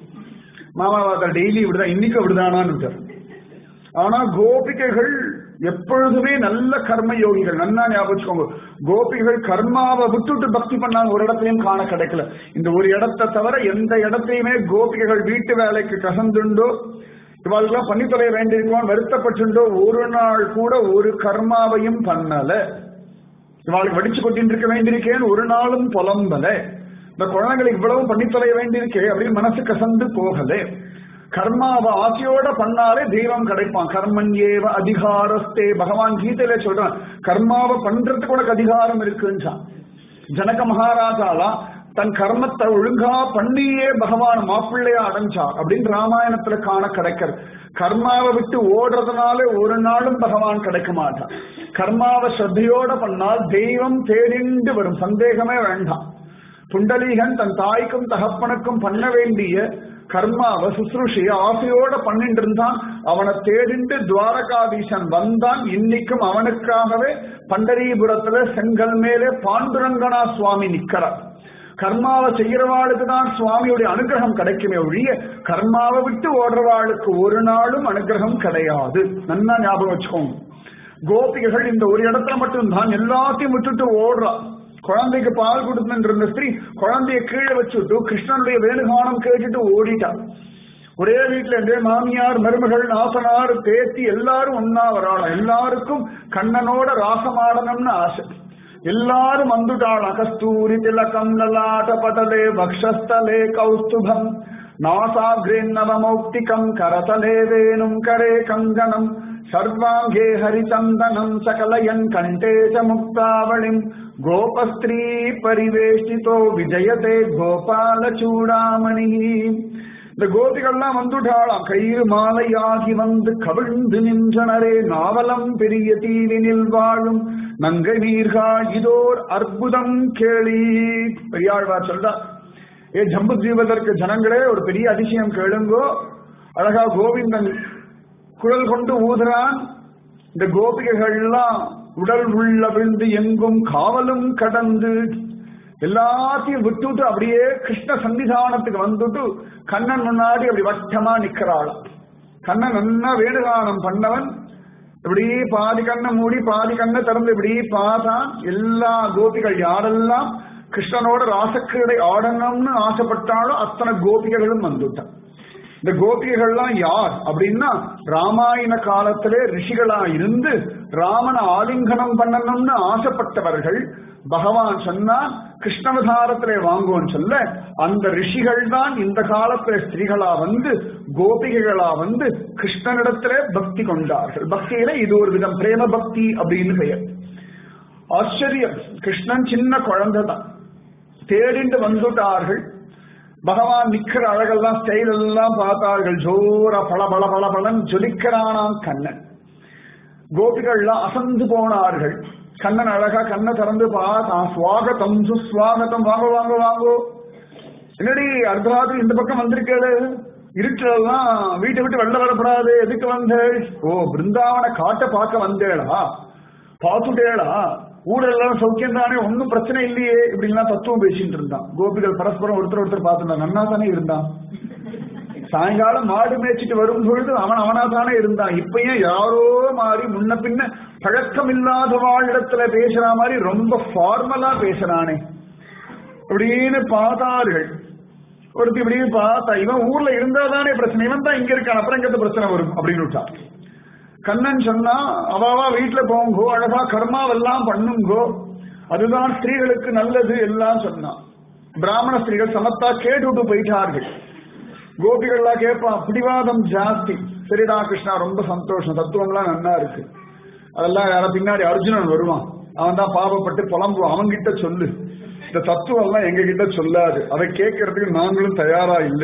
மாமாவாத டெய்லி இப்படிதான், இன்னைக்கு அப்படிதானான்னு. ஆனா கோபிகைகள் எப்பொழுதுமே நல்ல கர்ம யோகிகள். நன்னா ஞாபகம், கோபிகள் கர்மாவை விட்டுட்டு பக்தி பண்ணாங்க ஒரு இடத்தையும் காண கிடைக்கல. இந்த ஒரு இடத்தை தவிர எந்த இடத்தையுமே கோபிகைகள் வீட்டு வேலைக்கு கசந்துண்டோ இவாளுக்கெல்லாம் பண்ணி தொலைய வேண்டியிருக்கோம் வருத்தப்பட்டுண்டோ ஒரு நாள் கூட ஒரு கர்மாவையும் பண்ணல. இவாளுக்கு வடிச்சு கொட்டின்னு இருக்க வேண்டியிருக்கேன்னு ஒரு நாளும் புலம்பல. இந்த குழந்தைங்களுக்கு இவ்வளவு பண்ணி தொலைய வேண்டியிருக்கே அப்படின்னு மனசு கசந்து போகல. கர்மாவை ஆசையோட பண்ணாலே தெய்வம் கிடைப்பான். கர்மன் ஏவ அதிகாரஸ்தே, பகவான் கீதையில சொல்றான். கர்மாவை பண்றதுக்கு உனக்கு அதிகாரம் இருக்குன்றான். ஜனக மகாராஜாலாம் தன் கர்மத்தை ஒழுங்கா பண்ணியே பகவான் மாப்பிள்ளையா அடைஞ்சா அப்படின்னு ராமாயணத்துல காண கிடைக்கிறது. கர்மாவை விட்டு ஓடுறதுனால ஒரு நாளும் பகவான் கிடைக்க மாட்டான். கர்மாவை ஸ்ரத்தையோட பண்ணால் தெய்வம் தேடிண்டு வரும், சந்தேகமே வேண்டாம். புண்டலீகன் தன் தாய்க்கும் தகப்பனுக்கும் பண்ண வேண்டிய கர்மாவை சுசுருஷிய ஆசையோட பண்ணிட்டு இருந்தான். அவனை தேடிண்டு துவாரகாதீசன் வந்தான். இன்னைக்கும் அவனுக்காகவே பண்டரிபுரத்துல செங்கல் மேலே பாண்டுரங்கனா சுவாமி நிக்கிறார். கர்மாவை செய்யறவாளுக்கு தான் சுவாமியுடைய அனுகிரகம் கிடைக்குமே ஒழிய கர்மாவை விட்டு ஓடுறவாளுக்கு ஒரு நாளும் அனுகிரகம் கிடையாது. நல்லா ஞாபகம் வச்சுக்கோங்க. கோபிகைகள் இந்த ஒரு இடத்துல மட்டும்தான் எல்லாத்தையும் விட்டுட்டு ஓடுறா. குழந்தைக்கு பால் கொடுத்துட்டு இருந்த ஸ்திரீ குழந்தைய கீழே வச்சுட்டு கிருஷ்ணனுடைய வேணுகானம் கேட்டுட்டு ஓடிட்டா. ஒரே வீட்டுல இருந்தே மாமியார் மருமகள் நாசனார் பேத்தி எல்லாரும் ஒன்னா வராளாம். எல்லாருக்கும் கண்ணனோட ராசமாடணும்னு ஆசை. எல்லாரும் வந்துட்டாளாம். கஸ்தூரி திலகம் லலாட்ட படலே பக்ஷஸ்தலே கௌஸ்துபம் நாசாகிரேநவமௌக்திகம் கரதலே வேணும் கரே கங்கணம் சர்வாங்கே ஹரிச்சந்தனம் சகலயன் கண்டே ச முக்தாவளிம் கோபஸ்திரீ பரிவேஷ்டிதோ விஜயதே கோபால சூடாமணி. இந்த கோபிகள்லாம் வந்துட்டாளாம். கயிறு மாலையாகி வந்து கவிழ்ந்து நின்றனரே நாவலம் பெரிய தீவினில் வாழும் நங்கை நீர்கா இதோர் அற்புதம் கேளி. பெரியாழ்வார் சொல்றா, ஏ ஜம்பு ஜீவதற்கு ஜனங்களே ஒரு பெரிய அதிசயம் கேளுங்கோ. அழகா கோவிந்தன் குழல் கொண்டு ஊதுறான். இந்த கோபிகைகள் எல்லாம் உடல் உள்ள விழுந்து எங்கும் காவலும் கடந்து எல்லாத்தையும் விட்டுட்டு அப்படியே கிருஷ்ண சன்னிதானத்துக்கு வந்துட்டு கண்ணன் முன்னாடி அப்படி வட்டமா நிக்கிறாளாம். கண்ணன் நல்லா வேணுகானம் பண்ணவன் இப்படி பாதி கண்ணை மூடி பாதி கண்ணை திறந்து இப்படி பார்த்தான். எல்லா கோபிகள் யாரெல்லாம் கிருஷ்ணனோட ராசக்கிரீடை ஆடணும்னு ஆசைப்பட்டாலும் அத்தனை கோபிகைகளும் வந்துட்டான். இந்த கோபிகைகள்லாம் யார் அப்படின்னா ராமாயண காலத்திலே ரிஷிகளா இருந்து ராமனை ஆலிங்கனம் பண்ணணும்னு ஆசைப்பட்டவர்கள். பகவான் சொன்னா கிருஷ்ணவதாரத்திலே வாங்குவோன்னு சொல்ல அந்த ரிஷிகள் தான் இந்த காலத்திலே ஸ்திரீகளா வந்து கோபிகைகளா வந்து கிருஷ்ணனிடத்திலே பக்தி கொண்டார்கள். பக்தியில இது ஒரு விதம் பிரேம பக்தி அப்படின்னு பெயர். ஆச்சரியம், கிருஷ்ணன் சின்ன குழந்தை தான், தேடிண்டு வந்துட்டார்கள். பகவான் நிக்கிற அழகெல்லாம் ஸ்டைல் எல்லாம் பார்த்தார்கள். ஜோரா பல பல பல பலன் ஜொலிக்கிறானாம் கண்ணன். கோபிகள்லாம் அசந்து போனார்கள். கண்ணன் அழகா கண்ணை திறந்து பார்த்தா சுவாகத்தம் சுஸ்வாகத்தம், வாங்க வாங்க வாங்கோ. என்னடி அர்த்தராத்திரி இந்த பக்கம் வந்திருக்கேளு, இருட்டெல்லாம் வீட்டை விட்டு வெளில வரப்படாது, எதுக்கு வந்த? ஓ பிருந்தாவன காட்ட பார்க்க வந்தேளா, பார்த்துட்டேளா, ஊரெல்லாம் சௌக்கியம் தானே, ஒன்னும் பிரச்சனை இல்லையே இப்படின்லாம் தத்துவம் பேசிட்டு இருந்தான். கோபிகள் பரஸ்பரம் ஒருத்தர் ஒருத்தர் பார்த்துட்டான். நன்னா தானே இருந்தான். சாயங்காலம் மாடு மேய்ச்சிட்டு வரும் பொழுது அவன் அவனா தானே இருந்தான். இப்பயும் யாரோ மாறி முன்ன பின்ன பழக்கம் இல்லாத வாழ்இடத்துல பேசுற மாதிரி ரொம்ப ஃபார்மலா பேசுறானே அப்படின்னு பார்த்தார்கள். ஒருத்தி இப்படி பார்த்தா இவன் ஊர்ல இருந்தா தானே பிரச்சனை, இவன் தான் இங்க இருக்கான், அப்புறம் எங்க பிரச்சனை வரும் அப்படின்னு விட்டான். கண்ணன் சொன்னா அவாவா வீட்டுல போங்கோ, அழகா கர்மாவெல்லாம் பண்ணுங்கோ, அதுதான் ஸ்திரீகளுக்கு நல்லது எல்லாம் சொன்னான். பிராமண ஸ்திரீகள் சமத்தா கேட்டுட்டு போயிட்டார்கள். கோபிகள்லாம் கேட்பான், பிடிவாதம் ஜாஸ்தி. சரிடா கிருஷ்ணா ரொம்ப சந்தோஷம், தத்துவம்லாம் நல்லா இருக்கு, அதெல்லாம் யார பின்னாடி அர்ஜுனன் வருவான், அவன் தான் பாவப்பட்டு புலம்புவான், அவன்கிட்ட சொல்லு, இந்த தத்துவம் எல்லாம் எங்க கிட்ட சொல்லாது, அதை கேட்கறதுக்கு நாங்களும் தயாரா இல்லை,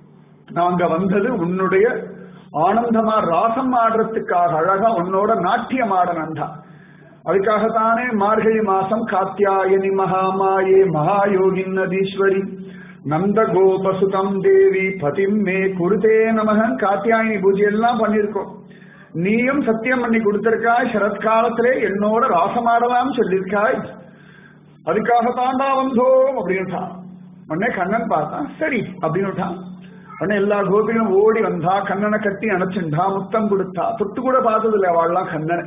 நாங்க வந்தது உன்னுடைய ஆனந்தமா ராசம் ஆடுறதுக்காக, அழகா உன்னோட நாட்டியம் ஆடனண்டா, அதுக்காகத்தானே மார்கழி மாசம் காத்தியாயனி மகாமாயே மகாயோகின் நதீஸ்வரி நந்த கோபசுதம் தேவி பதிம் மே குருதே நமகன் காத்தியாயினி பூஜை எல்லாம் பண்ணிருக்கோம். நீயும் சத்தியம் பண்ணி கொடுத்திருக்காய், சரத்காலத்திலே என்னோட ராசமாடலாம் சொல்லியிருக்காய், அதுக்காகத்தாண்டா வந்தோம் அப்படின்ட்டான். உடனே கண்ணன் பார்த்தான், சரி அப்படின்னுட்டான். உடனே எல்லா கோபிகளும் ஓடி வந்தா, கண்ணனை கட்டி அணைச்சுண்டா, முத்தம் கொடுத்தா. தொட்டு கூட பார்த்தது இல்லை அவள்லாம் கண்ணனை.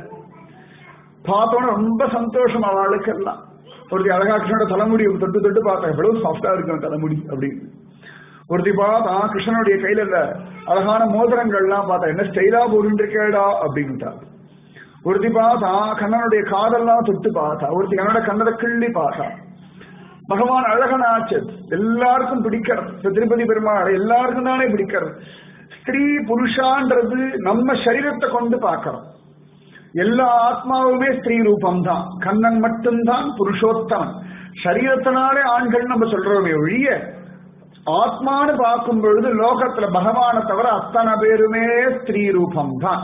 பார்த்தோன்னு ரொம்ப சந்தோஷம் அவளுக்கு எல்லாம். ஒருத்தி அழகா கிருஷ்ணனோட தலைமுடி தொட்டு தொட்டு பார்த்தா எவ்வளவு சாஃப்டா இருக்கும் தலைமுடி அப்படின்னு. ஒருத்தி பார்த்தா கிருஷ்ணனுடைய கையில இல்ல அழகான மோதிரங்கள்லாம் பார்த்தா என்ன ஸ்டைலா போட்டு இருக்கேடா அப்படின்ட்டா. ஒருத்தி பார்த்தா கண்ணனுடைய காதெல்லாம் தொட்டு பார்த்தா. ஒருத்தி கண்ணோட கண்ணதை கிள்ளி பார்த்தா. பகவான் அழகனாச்சு, எல்லாருக்கும் பிடிக்கிறது. திருப்பதி பெருமாள் எல்லாருக்கும் தானே பிடிக்கிறது. ஸ்திரீ புருஷான்றது நம்ம சரீரத்தை கொண்டு பார்க்கிறோம். எல்லா ஆத்மாவுமே ஸ்திரீ ரூபம் தான், கண்ணன் மட்டும்தான் புருஷோத்தமன். சரீரத்தினாலே ஆண்கள் நம்ம சொல்றோமே ஒழிய ஆத்மானு பார்க்கும் பொழுது லோகத்துல பகவானை தவிர அத்தனை பேருமே ஸ்திரீ ரூபம் தான்.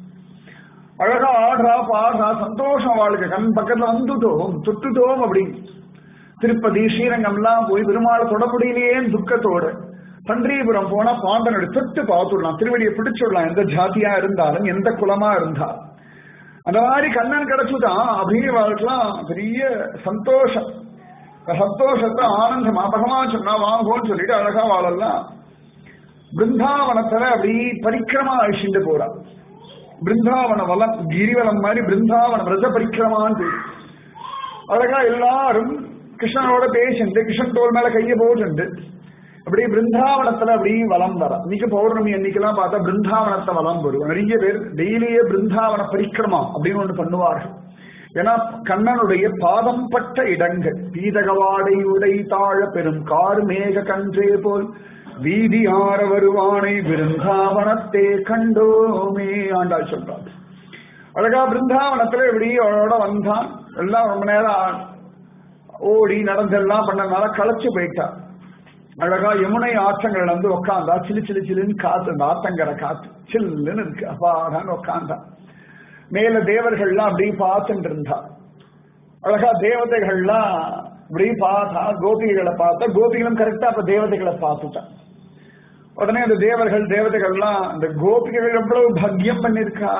அழகா ஆடுறா பாடுறா, சந்தோஷம் வாழ்க்கை. கண் பக்கத்துல வந்துட்டோம் தொட்டுட்டோம் அப்படின்னு. திருப்பதி ஸ்ரீரங்கம் எல்லாம் போய் பெருமாளை தொட முடியலையே துக்கத்தோடு. பன்றியபுரம் போனா பாண்டனோட தொட்டு பார்த்துடலாம், திருவடியை பிடிச்சுடலாம், எந்த ஜாதியா இருந்தாலும் எந்த குலமா இருந்தாலும். அந்த மாதிரி கண்ணன் கிடைச்சுதான் அப்படின்னு வாழ்க்கலாம் பெரிய சந்தோஷம். சந்தோஷத்தை ஆனந்தமா பகவான் சொன்னா வாங்கோன்னு சொல்லிட்டு அழகா வாழலாம். பிருந்தாவனத்துல அப்படி பரிக்கிரமா அழிச்சுட்டு போறா. பிருந்தாவன வலம் கிரிவலம் மாதிரி பிருந்தாவன விரத பரிக்கிரமான்னு அழகா எல்லாரும் கிருஷ்ணனோட பேசிண்டு கிருஷ்ணன் தோல் மேல கைய போட்டு அப்படி பிருந்தாவனத்துல அப்படி வலம் வர. இன்னைக்கு பௌர்ணமி அன்னைக்கெல்லாம் பார்த்தா பிருந்தாவனத்தை வலம் வரும். நிறைய பேர் டெய்லியே பிருந்தாவன பரிக்கிரமா அப்படின்னு ஒன்று பண்ணுவார்கள். ஏன்னா கண்ணனுடைய பாதம் பட்ட இடங்கள். பீதகவாடை உடை தாழ பெரும் கார் மேக கன்றே போல் வீதி ஆற வருவானை பிருந்தாவனத்தே கண்டோமே ஆண்டாள் சொல்றார். அழகா பிருந்தாவனத்துல எப்படி அவளோட வந்தான். எல்லாம் ரொம்ப நேரம் ஓடி நடந்தெல்லாம் பண்ணனால களைச்சு போயிட்டா. அழகா யமுனை ஆற்றங்கள் வந்து உக்காந்தா. சிலு சிலு சிலுன்னு காத்து, அந்த ஆத்தங்கரை காத்து சில்லுன்னு இருக்கு. அப்பாடான்னு உக்காந்தா. மேல தேவர்கள்லாம் அப்படி பார்த்துட்டு இருந்தா. அழகா தேவதைகள்லாம் இப்படி பார்த்தா. கோபிகளை பார்த்தா. கோபிகளும் கரெக்டா அப்ப தேவதைகளை பார்த்துட்டா. உடனே அந்த தேவர்கள் தேவதைகள்லாம் இந்த கோபிகள் எவ்வளவு பாக்கியம் பண்ணிருக்கா,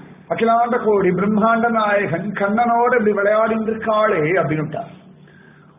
அகிலாண்ட கோடி பிரம்மாண்ட நாயகன் கண்ணனோட இப்படி விளையாடிட்டு இருக்காளே அப்படின்னுட்டா.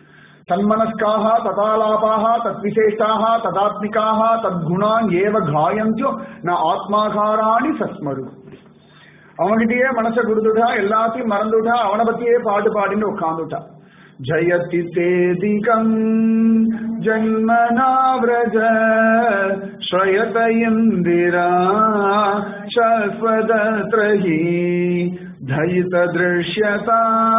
தன்மனஸ்காக ததாலாபாக தத்விசேஷாக ததாத்மிகாக தத்குணான் ஏவ காயந்தியோ நான் ஆத்மாகாராணி சஸ்மரு. அவன்கிட்டயே மனசை கொடுத்துட்டா, எல்லாத்தையும் மறந்துட்டா, அவனை பத்தியே பாட்டு பாடின்னு உட்காந்துட்டா. ஜயதி தேதிகம் ஜன்மனாவ்ரஜ ஸ்ரயத இந்திரா சஸ்வதத்ரஹி தயித திருஷ்யதா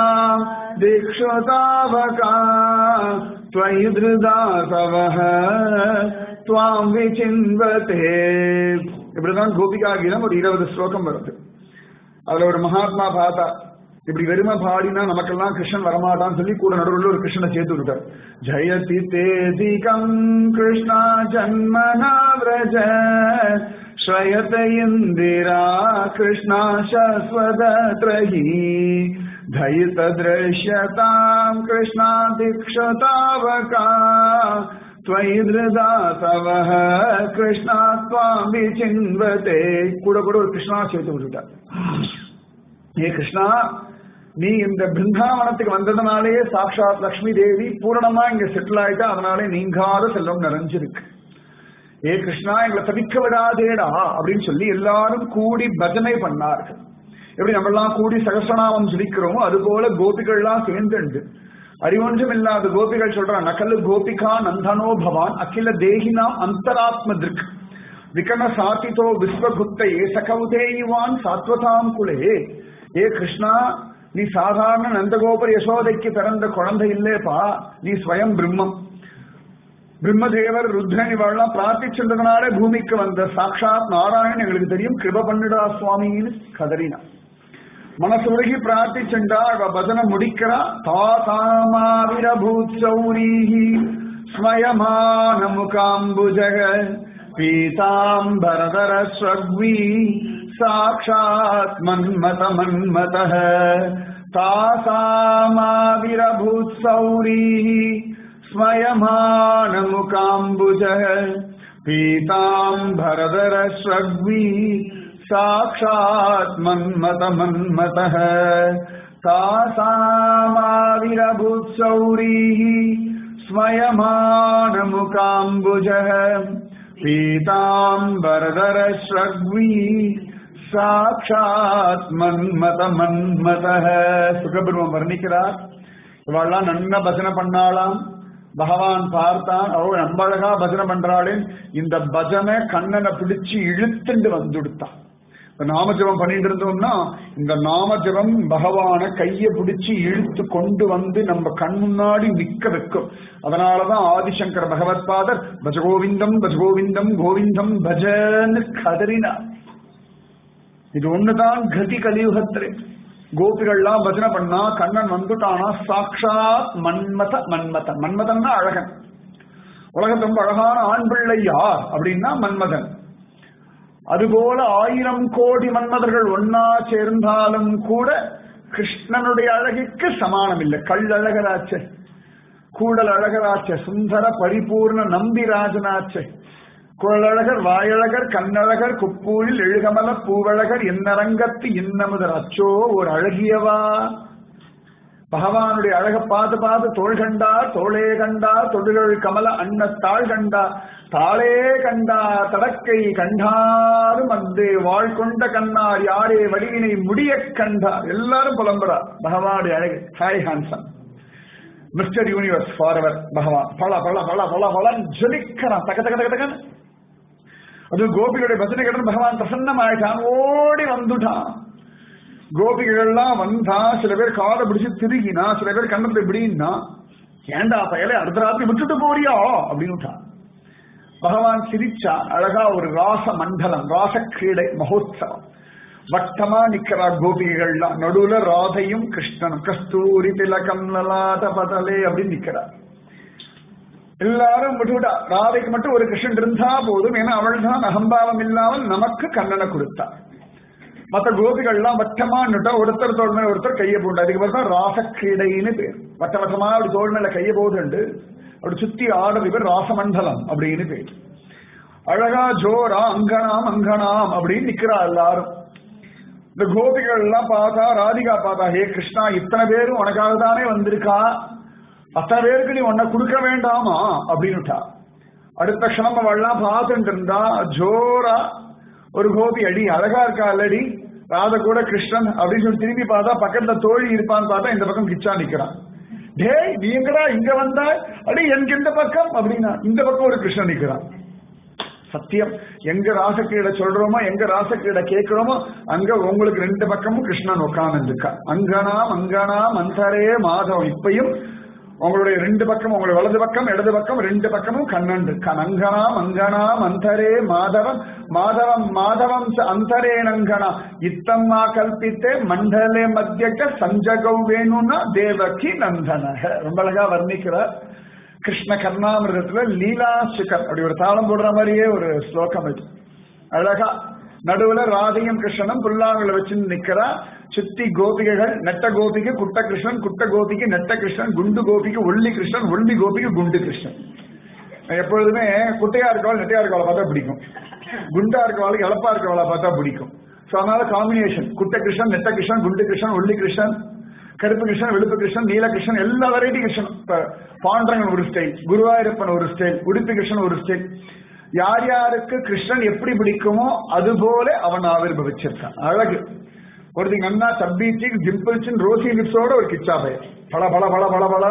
தீக்ஷதாவகா த்வயி திருதாசவஹ த்வாம் விசின்வதே. இப்படிதான் கோபிகா கீதம் ஒரு இருபது ஸ்லோகம் வருது. அதுல ஒரு மகாத்மா பார்த்தா இப்படி வெறுமை பாடினா நமக்கெல்லாம் கிருஷ்ணன் வரமாட்டான்னு சொல்லி கூட நடுவில் ஒரு கிருஷ்ணனை சேர்த்து விட்டார். ஜயதி தேதிகம் கிருஷ்ணா ஜன்மனாவ்ரஜ ஸ்ரயத இந்திரா கிருஷ்ணா சஸ்வதத்ரஹி தயித திருஷ்யதாம் கிருஷ்ணா தீக்ஷதாவகா த்வயி திருதாசவஹ கிருஷ்ணா த்வாம் விசின்வதே. கூட கூட ஒரு கிருஷ்ணா சேர்த்து விட்டுட்டார். ஏ கிருஷ்ணா, நீ இந்த பிருந்தாவனத்துக்கு வந்ததுனாலே சாட்சாத் லட்சுமி தேவி பூரணமா இங்க செட்டில் ஆயிட்டா, அதனாலே நீங்காத செல்வம் நிறைஞ்சிருக்கு. ஏ கிருஷ்ணா, எங்களை தவிக்க விடாதேடா அப்படின்னு சொல்லி எல்லாரும் கூடி பஜனை பண்ணார்கள். எப்படி நம்ம எல்லாம் கூடி சகஸ்ரநாமம் ஜபிக்கிறோமோ அது போல கோபிகள்லாம் சேர்ந்து அறிவொன்றும் இல்லாத கோபிகள் சொல்றான், நகலு கோபிகா நந்தனோ பவான் அகில தேகினாம் அந்தராத்ம திருக் விகன சாத்திதோ விஸ்வகுப்தையே சகவுதேயுவான் சாத்வதாம் குலே. ஏ கிருஷ்ணா, நீ சாதாரண நந்தகோபர் யசோதைக்கு பிறந்த குழந்தை இல்லேப்பா, நீ ஸ்வயம் பிரம்மம். பிரம்மதேவர் ருத்ரன் இவாள்லாம் பிரார்த்திச்சதுனாலே பூமிக்கு வந்த சாட்சாத் நாராயணன் எங்களுக்கு தெரியும், கிருப பண்ணிடா சுவாமின்னு கதறினா. மனசுருகி பிரார்த்திச்சுண்டா, பஜனை முடிக்கிறா. தாசாமாவிரபூத் சௌரீஹி ஸ்மயமான முகாம்புஜக பீதாம்பரதர ஸ்வக்வி சாக்ஷாத் மன்மத மன்மதஹ. தாசாமாவிரபூத் சௌரீஹி ஸ்மயமான முகாம்புஜக பீதாம்பரதர ஸ்வக்வி சாக்ஷாத் மன்மத மன்மதஹ. தாசாமாவிரபூத் சௌரீஹி ஸ்மயமான முகாம்புஜக பீதாம்பரதர ஸ்வக்வி சாக்ஷாத் மன்மத மன்மதஹ. சுகபிரம்மம் வர்ணிக்கிறார். இவெல்லாம் நன்ன பஜனை பண்ணாலாம். பகவான் பார்த்தான், அவள் நம்பழகா பஜனை பண்றாளே, இந்த பஜனை கண்ணனை பிடிச்சு இழுத்துண்டு வந்துடுத்தான். நாமஜபம் பண்ணிட்டு இருந்தோம்னா இந்த நாமஜபம் பகவான கைய பிடிச்சு இழுத்து கொண்டு வந்து நம்ம கண் முன்னாடி நிக்க வைக்கும். அதனாலதான் ஆதிசங்கர பகவத் பாதர் பஜகோவிந்தம் பஜகோவிந்தம் கோவிந்தம் பஜன்னு கதறினார். இது ஒண்ணுதான் கதி கலியுகத்திலே. கோபிகள்லாம் பஜனை பண்ணா கண்ணன் வந்துட்டானா சாட்சாத் மன்மத மன்மதன். மன்மதன்னா அழகன். உலகத்துல ரொம்ப அழகான ஆண் பிள்ளை யார் அப்படின்னா மன்மதன். அதுபோல ஆயிரம் கோடி மன்மதர்கள் ஒன்னா சேர்ந்தாலும் கூட கிருஷ்ணனுடைய அழகுக்கு சமானம் இல்லை. கள்ளழகராச்ச, கூடல் அழகராச்ச, சுந்தர பரிபூர்ண நம்பிராஜனாச்ச, குழலழகர் வாயழகர் கண்ணழகர் குப்பூரில் எழுகமல பூவழகர் என்னரங்கத்து இன்னமுதர் அச்சோ ஒரு அழகியவா. பகவானுடைய அழக பார்த்து பார்த்து தோள் கண்டா தோளே கண்டா தொடுகள் கமல அன்ன தாள் கண்டா தாளே கண்டா தடக்கை கண்டாரும் அந்தே வாழ் கொண்ட கண்ணார் யாரே வடிவினை முடிய கண்டார். எல்லாரும் புலம்புறா பகவானுடைய அழகு. Hi handsome mister universe forever பகவான் பல பல பல பல பலன் ஜொலிக்கிறான். தக தக தக தகன். அது கோபிகளுடைய பஜனை கேட்டு பகவான் பிரசன்னமாயிட்டான், ஓடி வந்துட்டான். கோபிகள்லாம் வந்தா சில பேர் காதை பிடிச்சு திருகினா, சில பேர் கண்ணத்தை இப்படின்னா, ஏண்டா பயலை அடுத்த ராத்திரி விட்டுட்டு போறியா அப்படின்னு பகவான் சிரிச்சா. அழகா ஒரு ராச மண்டலம், ராச கிரீடை மகோத்சவம். வட்டமா நிக்கிறா கோபிகள்லாம். நடுவுல ராதையும் கிருஷ்ணனும் கஸ்தூரி திலகம் லலாட பதலே அப்படின்னு நிக்கிறா. எல்லாரும் விட்டுவிட்டா. ராதைக்கு மட்டும் ஒரு கிருஷ்ணன் இருந்தா போதும், ஏன்னா அவள் தான் அகம்பாவம் இல்லாமல் நமக்கு கண்ணனை கொடுத்தா. மற்ற கோபிகள்லாம் வட்டமா நிட்டா, ஒருத்தர் தோல் மேல ஒருத்தர் கைய போட்டு. அதுக்கு பேர் தான் ராச கிரீடைன்னு பேர். வட்ட வட்டமா அப்படி தோல் மேல கைய போதுண்டு அப்படி சுத்தி ஆடுறது பேர் ராசமண்டலம் அப்படின்னு பேர். அழகா ஜோரா அங்கனாம் அங்கனாம் அப்படின்னு நிக்கிறா எல்லாரும். இந்த கோபிகள் எல்லாம் பார்த்தா, ராதிகா பார்த்தா, ஹே கிருஷ்ணா இத்தனை பேரும் உனக்காக தானே வந்திருக்கா, அத்தனை பேருக்கு நீ ஒன்ன கொடுக்க வேண்டாமா அப்படின்னுட்டா. அடுத்த க்ஷணம் அவள்லாம் பார்த்துட்டு இருந்தா ஜோரா ஒரு கோபி அடி அழகா இருக்கா அல்லடி ராத கூட கிருஷ்ணன் அப்படின்னு சொல்லி திரும்பி பார்த்தா பக்கத்துல தோழி இருப்பான்னு பார்த்தா இந்த பக்கம் கிச்சா நிக்கிறான். டேய் நீ எங்கடா இங்க வந்தா அடி எனக்கு இந்த பக்கம் அப்படின்னா இந்த பக்கம் ஒரு கிருஷ்ணன் நிக்கிறான். சத்தியம் எங்க ராசக்கீட சொல்றோமோ எங்க ராசக்கீட கேட்கிறோமோ அங்க உங்களுக்கு ரெண்டு பக்கமும் கிருஷ்ணன் உட்கார்ந்து இருக்கா. அங்கனாம் அங்கனாம் அந்தரே மாதவம். இப்பயும் உங்களுடைய ரெண்டு பக்கம் உங்களுடைய வலது பக்கம் இடது பக்கம் ரெண்டு பக்கமும் கண்ணன் இருக்கான். அங்கனாம் அங்கனாம் அந்தரே மாதவம் மாதவம் மாதவம் அந்தரே நங்கனா இத்தம்மா கல்பித்தே மண்டலே மத்தியக்க சஞ்சகௌ வேணும்னா தேவகி நந்தன. ரொம்ப அழகா வர்ணிக்கிறார் கிருஷ்ண கர்ணாமிரதத்துல லீலா சிகர் அப்படி ஒரு தாளம் போடுற மாதிரியே ஒரு ஸ்லோகம் இது. அழகா நடுவுல ராதையும் கிருஷ்ணனும் புல்லாங்குழ வச்சு நிக்கிறா. சுத்தி கோபிகைகள் நெட்ட கோபிக்கு குட்ட கிருஷ்ணன், குட்ட கோபிக்கு நெட்ட கிருஷ்ணன், குண்டு கோபிக்கு ஒல்லி கிருஷ்ணன், ஒல்லி கோபிக்கு குண்டு கிருஷ்ணன். எப்பொழுதுமே குட்டையா இருக்கவாள் நெட்டையா இருக்கவாளை பார்த்தா பிடிக்கும், குண்டா இருக்கவாளுக்கு இழப்பா இருக்கவாளை பார்த்தா பிடிக்கும். சோ அதனால காம்பினேஷன் குட்ட கிருஷ்ணன், நெட்ட கிருஷ்ணன், குண்டு கிருஷ்ணன், ஒல்லி கிருஷ்ணன், கருப்பு கிருஷ்ணன், வெளுப்பு கிருஷ்ணன், நீல கிருஷ்ணன், எல்லா வெரைட்டி கிருஷ்ணன். இப்ப பாண்டரங்கன் ஒரு ஸ்டைல், குருவாயூரப்பன் ஒரு ஸ்டைல், உடுப்பி கிருஷ்ணன் ஒரு ஸ்டைல். யார் யாருக்கு கிருஷ்ணன் எப்படி பிடிக்குமோ அது போல அவன் ஆவிர்வவிச்சிருக்கான். அழகு ஒருத்தி நன்னா தப்பீச்சி டிம்பிள்ஸ் ரோசி லிப்ஸோட ஒரு கிச்சா பையன் பல பல பல பல பல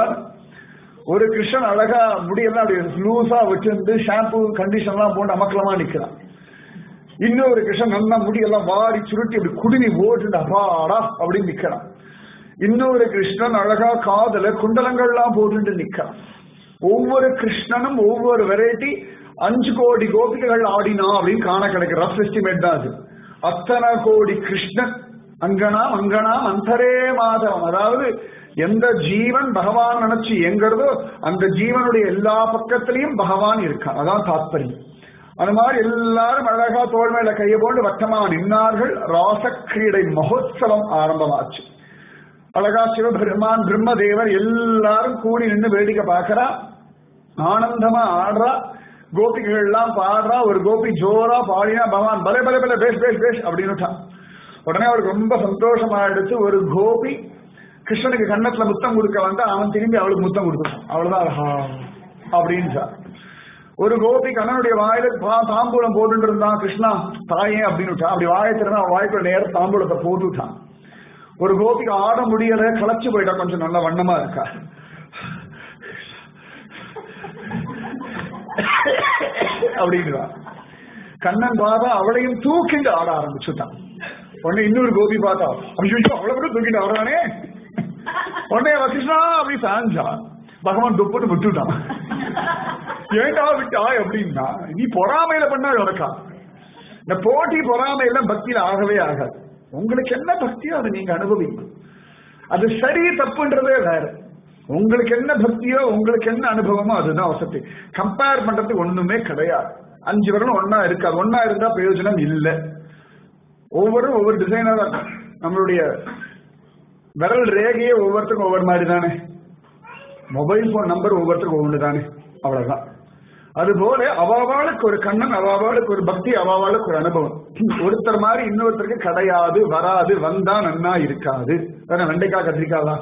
ஒரு கிருஷ்ணன் அழகா முடியெல்லாம் அப்படி லூசா வச்சிருந்து ஷாம்பு கண்டிஷன் எல்லாம் போட்டு அமக்கலமா நிக்கிறான். இன்னொரு கிருஷ்ணன் நல்லா முடியெல்லாம் வாரி சுருட்டி அப்படி குடினி ஓட்டு அப்பாடா அப்படின்னு நிக்கிறான். இன்னொரு கிருஷ்ணன் அழகா காதல குண்டலங்கள்லாம் போட்டு நிக்கிறான். ஒவ்வொரு கிருஷ்ணனும் ஒவ்வொரு வெரைட்டி அஞ்சு கோடி கோபிகைகள் ஆடினா அப்படின்னு காண கிடைக்கிற ரஃப் எஸ்டிமேட் தான் அது. அத்தனை கோடி கிருஷ்ணன் அங்கனாம் அங்கனாம் அந்தரே மாதவம். அதாவது எந்த ஜீவன் பகவான் நினைச்சு எங்கிறதோ அந்த ஜீவனுடைய எல்லா பக்கத்திலையும் பகவான் இருக்கான். அதான் தாத்பரியம். அந்த மாதிரி எல்லாரும் அழகா தோல் மேல கையை போட்டு வட்டமா நின்னார்கள். ராசக்கிரீடை மகோத்சவம் ஆரம்பமாச்சு. அழகா சிவபெருமான் பிரம்மதேவர் எல்லாரும் கூடி நின்று வேடிக்கை பார்க்கிறா. ஆனந்தமா ஆடுறா. கோபிகள் எல்லாம் பாடுறா. ஒரு கோபி ஜோரா பாடினா பகவான் பலே பலே பலே பேஷ் பேஷ் பேஷ் அப்படின்னு உடனே அவருக்கு ரொம்ப சந்தோஷமாயிடுச்சு. ஒரு கோபி கிருஷ்ணனுக்கு கண்ணத்துல முத்தம் கொடுக்க வந்தா அவன் திரும்பி அவளுக்கு முத்தம் கொடுத்தான். அவ்வளவுதான் அப்படின்னு. ஒரு கோபி கண்ணனுடைய வாயில தாம்பூலம் போட்டு இருந்தான். கிருஷ்ணா தாயே அப்படின்னு அப்படி வாயை திறனா வாய்க்குள்ள நேரம் தாம்பூலத்தை போட்டுட்டான். ஒரு கோபிக்கு ஆட முடியல, களைச்சு போயிட்டா, கொஞ்சம் நல்ல வண்ணமா இருக்கா. அப்படின்றான். கண்ணன் பார்த்தா அவளையும் தூக்கிட்டு ஆட ஆரம்பிச்சுட்டான். உடனே இன்னொரு கோபி பார்த்தா ஐயோ அவளை கூட தூக்கிட்டு ஆடுறானே. உடனே கிருஷ்ணா அப்படி சாஞ்சா பகவான் துப்புன்னு விட்டுட்டான். ஏண்டா விட்டா அப்படின்னா நீ பொறாமையில பண்ணா நடக்கா. இந்த போட்டி பொறாமையில பக்தியில ஆகவே ஆகாது. உங்களுக்கு என்ன பக்தியோ அதை நீங்க அனுபவிக்கும். அது சரி தப்புன்றதே வேற. உங்களுக்கு என்ன பக்தியோ உங்களுக்கு என்ன அனுபவமோ அதுதான் வசதி. கம்பேர் பண்றதுக்கு ஒண்ணுமே கிடையாது. அஞ்சு வரலும் ஒன்னா இருக்காது. ஒன்னா இருந்தா பிரயோஜனம் இல்லை. ஒவ்வொரு ஒவ்வொரு டிசைனரா நம்மளுடைய விரல் ரேகையே ஒவ்வொருத்தருக்கும் ஒவ்வொரு மாதிரி தானே. மொபைல் போன் நம்பர் ஒவ்வொருத்தருக்கும் ஒவ்வொன்று தானே. அவ்வளவுதான். அதுபோல அவாவாளுக்கு ஒரு கண்ணன், அவாவாளுக்கு ஒரு பக்தி, அவாவாளுக்கு ஒரு அனுபவம். ஒருத்தர் மாதிரி இன்னொருத்தருக்கு கிடையாது, வராது, வந்தா நன்னா இருக்காது. வெண்டைக்காய் கத்திரிக்காதா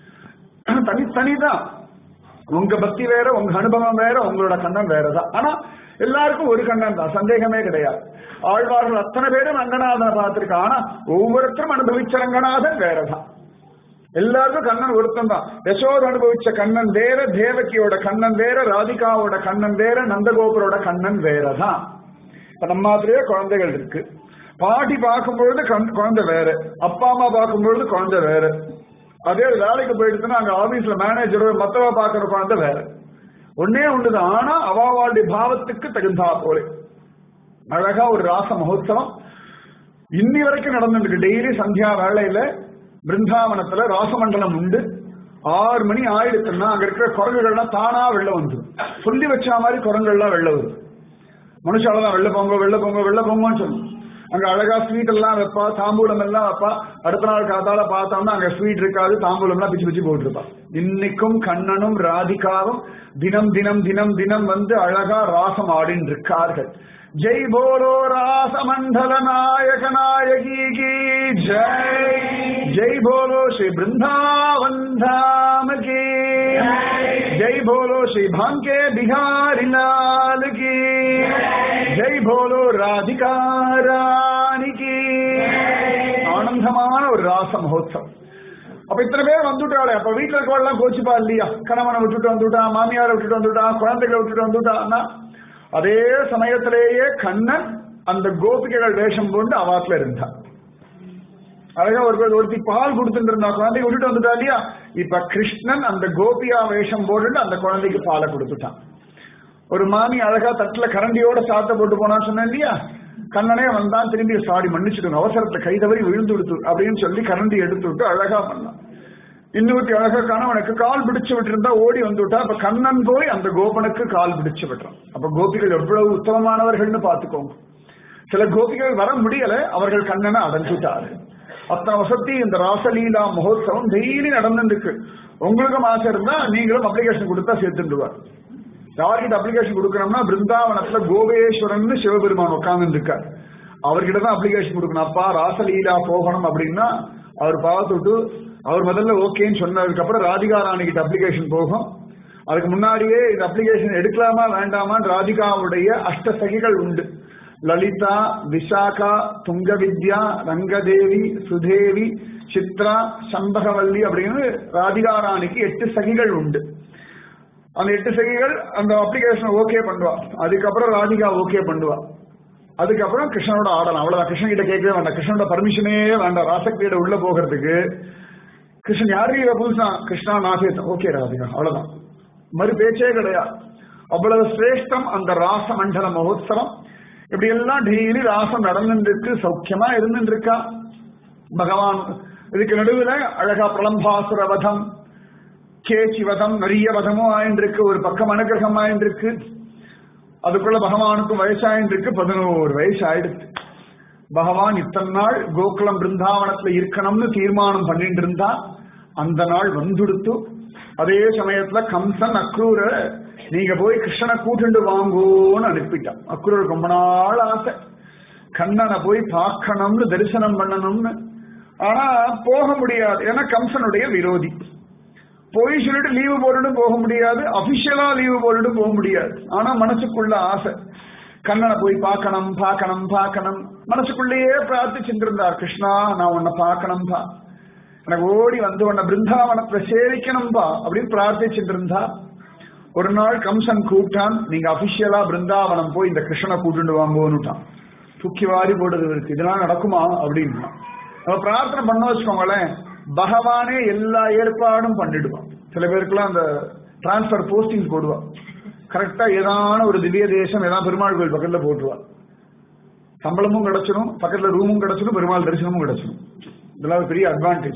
தனித்தனிதான். உங்க பக்தி வேற, உங்க அனுபவம் வேற, உங்களோட கண்ணன் வேறதான். ஆனா எல்லாருக்கும் ஒரு கண்ணன் தான், சந்தேகமே கிடையாது. ஆழ்வார்கள் அத்தனை பேரும் ரங்கநாதனை பார்த்திருக்கா. ஆனா ஒவ்வொருத்தரும் அனுபவிச்ச ரங்கநாதன் வேறதான். எல்லாருக்கும் கண்ணன் ஒருத்தன் தான். யசோத அனுபவிச்ச கண்ணன் வேற, தேவகியோட கண்ணன் வேற, ராதிகாவோட கண்ணன் வேற, நந்தகோபுரோட கண்ணன் வேறதான். இப்ப நம்ம மாதிரியே குழந்தைகள் இருக்கு. பாட்டி பார்க்கும்பொழுது குழந்தை வேற, அப்பா அம்மா பார்க்கும்பொழுது குழந்தை வேற. அதே வேலைக்கு போயிடுச்சுன்னா அங்க ஆபீஸ்ல மேனேஜர் மத்தவ பாக்குற குழந்தை வேற. ஒன்னே ஒண்ணுதான். ஆனா அவாவாளுடைய பாவத்துக்கு தகுந்தா போல அழகா ஒரு ராச மகோத்சவம் இன்னி வரைக்கும் நடந்துருக்கு. டெய்லி சந்தியா வேளையில பிருந்தாவனத்துல ராசமண்டலம் உண்டு. ஆறு மணி ஆயிடுச்சுன்னா அங்க இருக்கிற குரங்குகள்லாம் தானா வெள்ள வந்துடும். சொல்லி வச்ச மாதிரி குரங்குகள்லாம் வெள்ள வரும். மனுஷாலதான் வெள்ள பொங்க வெள்ள பொங்க வெள்ள பொங்கன்னு சொல்லும். அங்க அழகா ஸ்வீட் எல்லாம் வைப்பா, தாம்பூலம் எல்லாம் வைப்பா. அடுத்த நாள் காத்தால பார்த்தோம்னா அங்க ஸ்வீட் இருக்காது, தாம்பூலம் எல்லாம் பிச்சு பிச்சு போட்டுருப்பா. இன்னைக்கும் கண்ணனும் ராதிகாவும் தினம் தினம் தினம் தினம் வந்து அழகா ராசம் ஆடின்னு இருக்கார்கள். ஜெய் போலோ ராசமண்டல நாயக நாயகி கி ஜெய். ஜெய் போலோ ஸ்ரீ பிருந்தாவன் தாம் கி. ஜெய் போலோ ஸ்ரீ பாங்கே பிஹாரி லால் கி ஜெய் போலோ ராதிகா ராணி கி. ஆனந்தமான ஒரு ராச மகோத்சவம். அப்ப இத்தனை பேர் வந்துட்டாளே, அப்ப வீட்டுல இருக்கவெல்லாம் கோச்சுப்பா இல்லையா? கணவனை விட்டுட்டு வந்துட்டா, மாமியாரை விட்டுட்டு வந்துட்டா, குழந்தைகளை விட்டுட்டு வந்துட்டான்னா அதே சமயத்திலேயே கண்ணன் அந்த கோபிகைகள் வேஷம் கொண்டு அவாத்துல இருந்தா. அழகா ஒரு ஒருத்தி பால் கொடுத்துட்டு இருந்தா, குழந்தைய விட்டுட்டு வந்துட்டா இல்லையா? இப்ப கிருஷ்ணன் அந்த கோபியா வேஷம் போட்டு அந்த குழந்தைக்கு பாலை கொடுத்துட்டான். ஒரு மாமி அழகா தட்டுல கரண்டியோட சாத்த போட்டு போனான்னு சொன்னேன் இல்லையா? கண்ணனே வந்தான், திரும்பி சாடி மன்னிச்சுடுங்க, அவசரத்துல கை தவறி விழுந்து விடுத்து அப்படின்னு சொல்லி கரண்டி எடுத்து விட்டு அழகா பண்ணான். இன்னொருத்தி அழகா கணவனுக்கு கால் பிடிச்சு விட்டு இருந்தா ஓடி வந்து விட்டா. அப்ப கண்ணன் போய் அந்த கோபனுக்கு கால் பிடிச்சு விட்டுறான். அப்ப கோபிகள் எவ்வளவு உத்தமமானவர்கள்னு பாத்துக்கோங்க. சில கோபிகள் வர முடியல, அவர்கள் கண்ணனை அடைஞ்சுட்டாரு. அத்தனை வசதி இந்த ராசலீலா மகோத்சவம் டெய்லி நடந்துருக்கு. உங்களுக்கும் ஆசை இருந்தா நீங்களும் அப்ளிகேஷன் கொடுத்தா சேர்த்துடுவார். யார்கிட்ட அப்ளிகேஷன் கொடுக்கணும்னா பிருந்தாவனத்துல கோபேஸ்வரன் சிவபெருமான் உட்கார்ந்து இருக்கார், அவர்கிட்ட தான் அப்ளிகேஷன் கொடுக்கணும். அப்பா ராசலீலா போகணும் அப்படின்னா அவர் பார்த்துட்டு அவர் முதல்ல ஓகேன்னு சொன்னதுக்கு அப்புறம் ராதிகா ராணி கிட்ட அப்ளிகேஷன் போகும். அதுக்கு முன்னாடியே இந்த அப்ளிகேஷன் எடுக்கலாமா வேண்டாமான்னு ராதிகாவுடைய அஷ்ட சகிகள் உண்டு. லலிதா, விசாகா, துங்கவித்யா, ரங்கதேவி, சுதேவி, சித்ரா, சம்பகவல்லி அப்படின்னு ராதிகா ராணிக்கு எட்டு சகிகள் உண்டு. அந்த எட்டு சகிகள் அந்த அப்ளிகேஷன் ஓகே பண்ணுவா. அதுக்கப்புறம் ராதிகா ஓகே பண்ணுவா. அதுக்கப்புறம் கிருஷ்ணனோட ஆடலாம். அவ்வளவுதான். கிருஷ்ணன் கிட்ட கேட்கவே வேண்டாம், கிருஷ்ணனோட பர்மிஷனே வேண்டாம். ராசக்தியோட உள்ள போகிறதுக்கு கிருஷ்ணன் யாரையும் புதுசா கிருஷ்ணா நாசேத்தம் ஓகே ராதிகா, அவ்வளவுதான். மறு பேச்சே கிடையாது. அவ்வளவு சிரேஷ்டம் அந்த ராச மண்டல மகோத்சவம். இப்படி எல்லாம் டெய்லி ராசம் நடந்துருக்கு, சௌக்கியமா இருந்துட்டு இருக்கா பகவான். இதுக்கு நடுவில் அழகா பிரலம்பாசுர வதம், கேச்சி வதம், நிறைய வதமும் ஆயின்றிருக்கு. ஒரு பக்கம் அனுகிரகம் ஆயின்றிருக்கு. அதுக்குள்ள பகவானுக்கும் வயசாயின்றிருக்கு. பதினோரு வயசு ஆயிடுச்சு. பகவான் இத்தனை நாள் கோகுலம் பிருந்தாவனத்துல இருக்கணும்னு தீர்மானம் பண்ணிட்டு இருந்தா. அந்த நாள் வந்துடுத்து. அதே சமயத்துல கம்சன் அக்ரூர நீங்க போய் கிருஷ்ணனை கூட்டுண்டு வாங்கோன்னு அனுப்பிட்டான். அக்ரூருக்கு ரொம்ப நாள் ஆசை கண்ணனை போய் பார்க்கணும்னு, தரிசனம் பண்ணணும்னு. ஆனா போக முடியாது, ஏன்னா கம்சனுடைய விரோதி. போய் சொல்லிட்டு லீவு போட்டுட்டு போக முடியாது, அபிஷியலா லீவு போட்டுட்டு போக முடியாது. ஆனா மனசுக்குள்ள ஆசை கண்ணனை போய் பார்க்கணும் பார்க்கணும் பார்க்கணும். மனசுக்குள்ளேயே பிரார்த்திச்சுட்டு இருந்தார், கிருஷ்ணா நான் உன்னை பார்க்கணும்பா, எனக்கு ஓடி வந்து உன்னை பிருந்தாவனத்துல சேவிக்கணும்பா அப்படின்னு பிரார்த்திச்சுட்டு இருந்தா. ஒரு நாள் கம்சன் கூப்பிட்டான், நீங்க அபிஷியலா பிருந்தாவனம் போய் இந்த கிருஷ்ணனை கூட்டுண்டு வாங்கோன்னுட்டான். தூக்கி வாரி போடுறது இருக்கு, இதெல்லாம் நடக்குமா அப்படின்னா நம்ம பிரார்த்தனை பண்ண வச்சுக்கோங்களேன், பகவானே எல்லா ஏற்பாடும் பண்ணிடுவான். சில பேருக்குலாம் அந்த டிரான்ஸ்பர் போஸ்டிங் போடுவான். கரெக்டா ஏதான ஒரு திவ்ய தேசம் ஏதாவது பெருமாள் கோயில் பக்கத்துல போட்டுருவா. சம்பளமும் கிடைச்சிடும், பக்கத்துல ரூமும் கிடைச்சிடும், பெருமாள் தரிசனமும் கிடைச்சிடும். இதெல்லாம் பெரிய அட்வான்டேஜ்.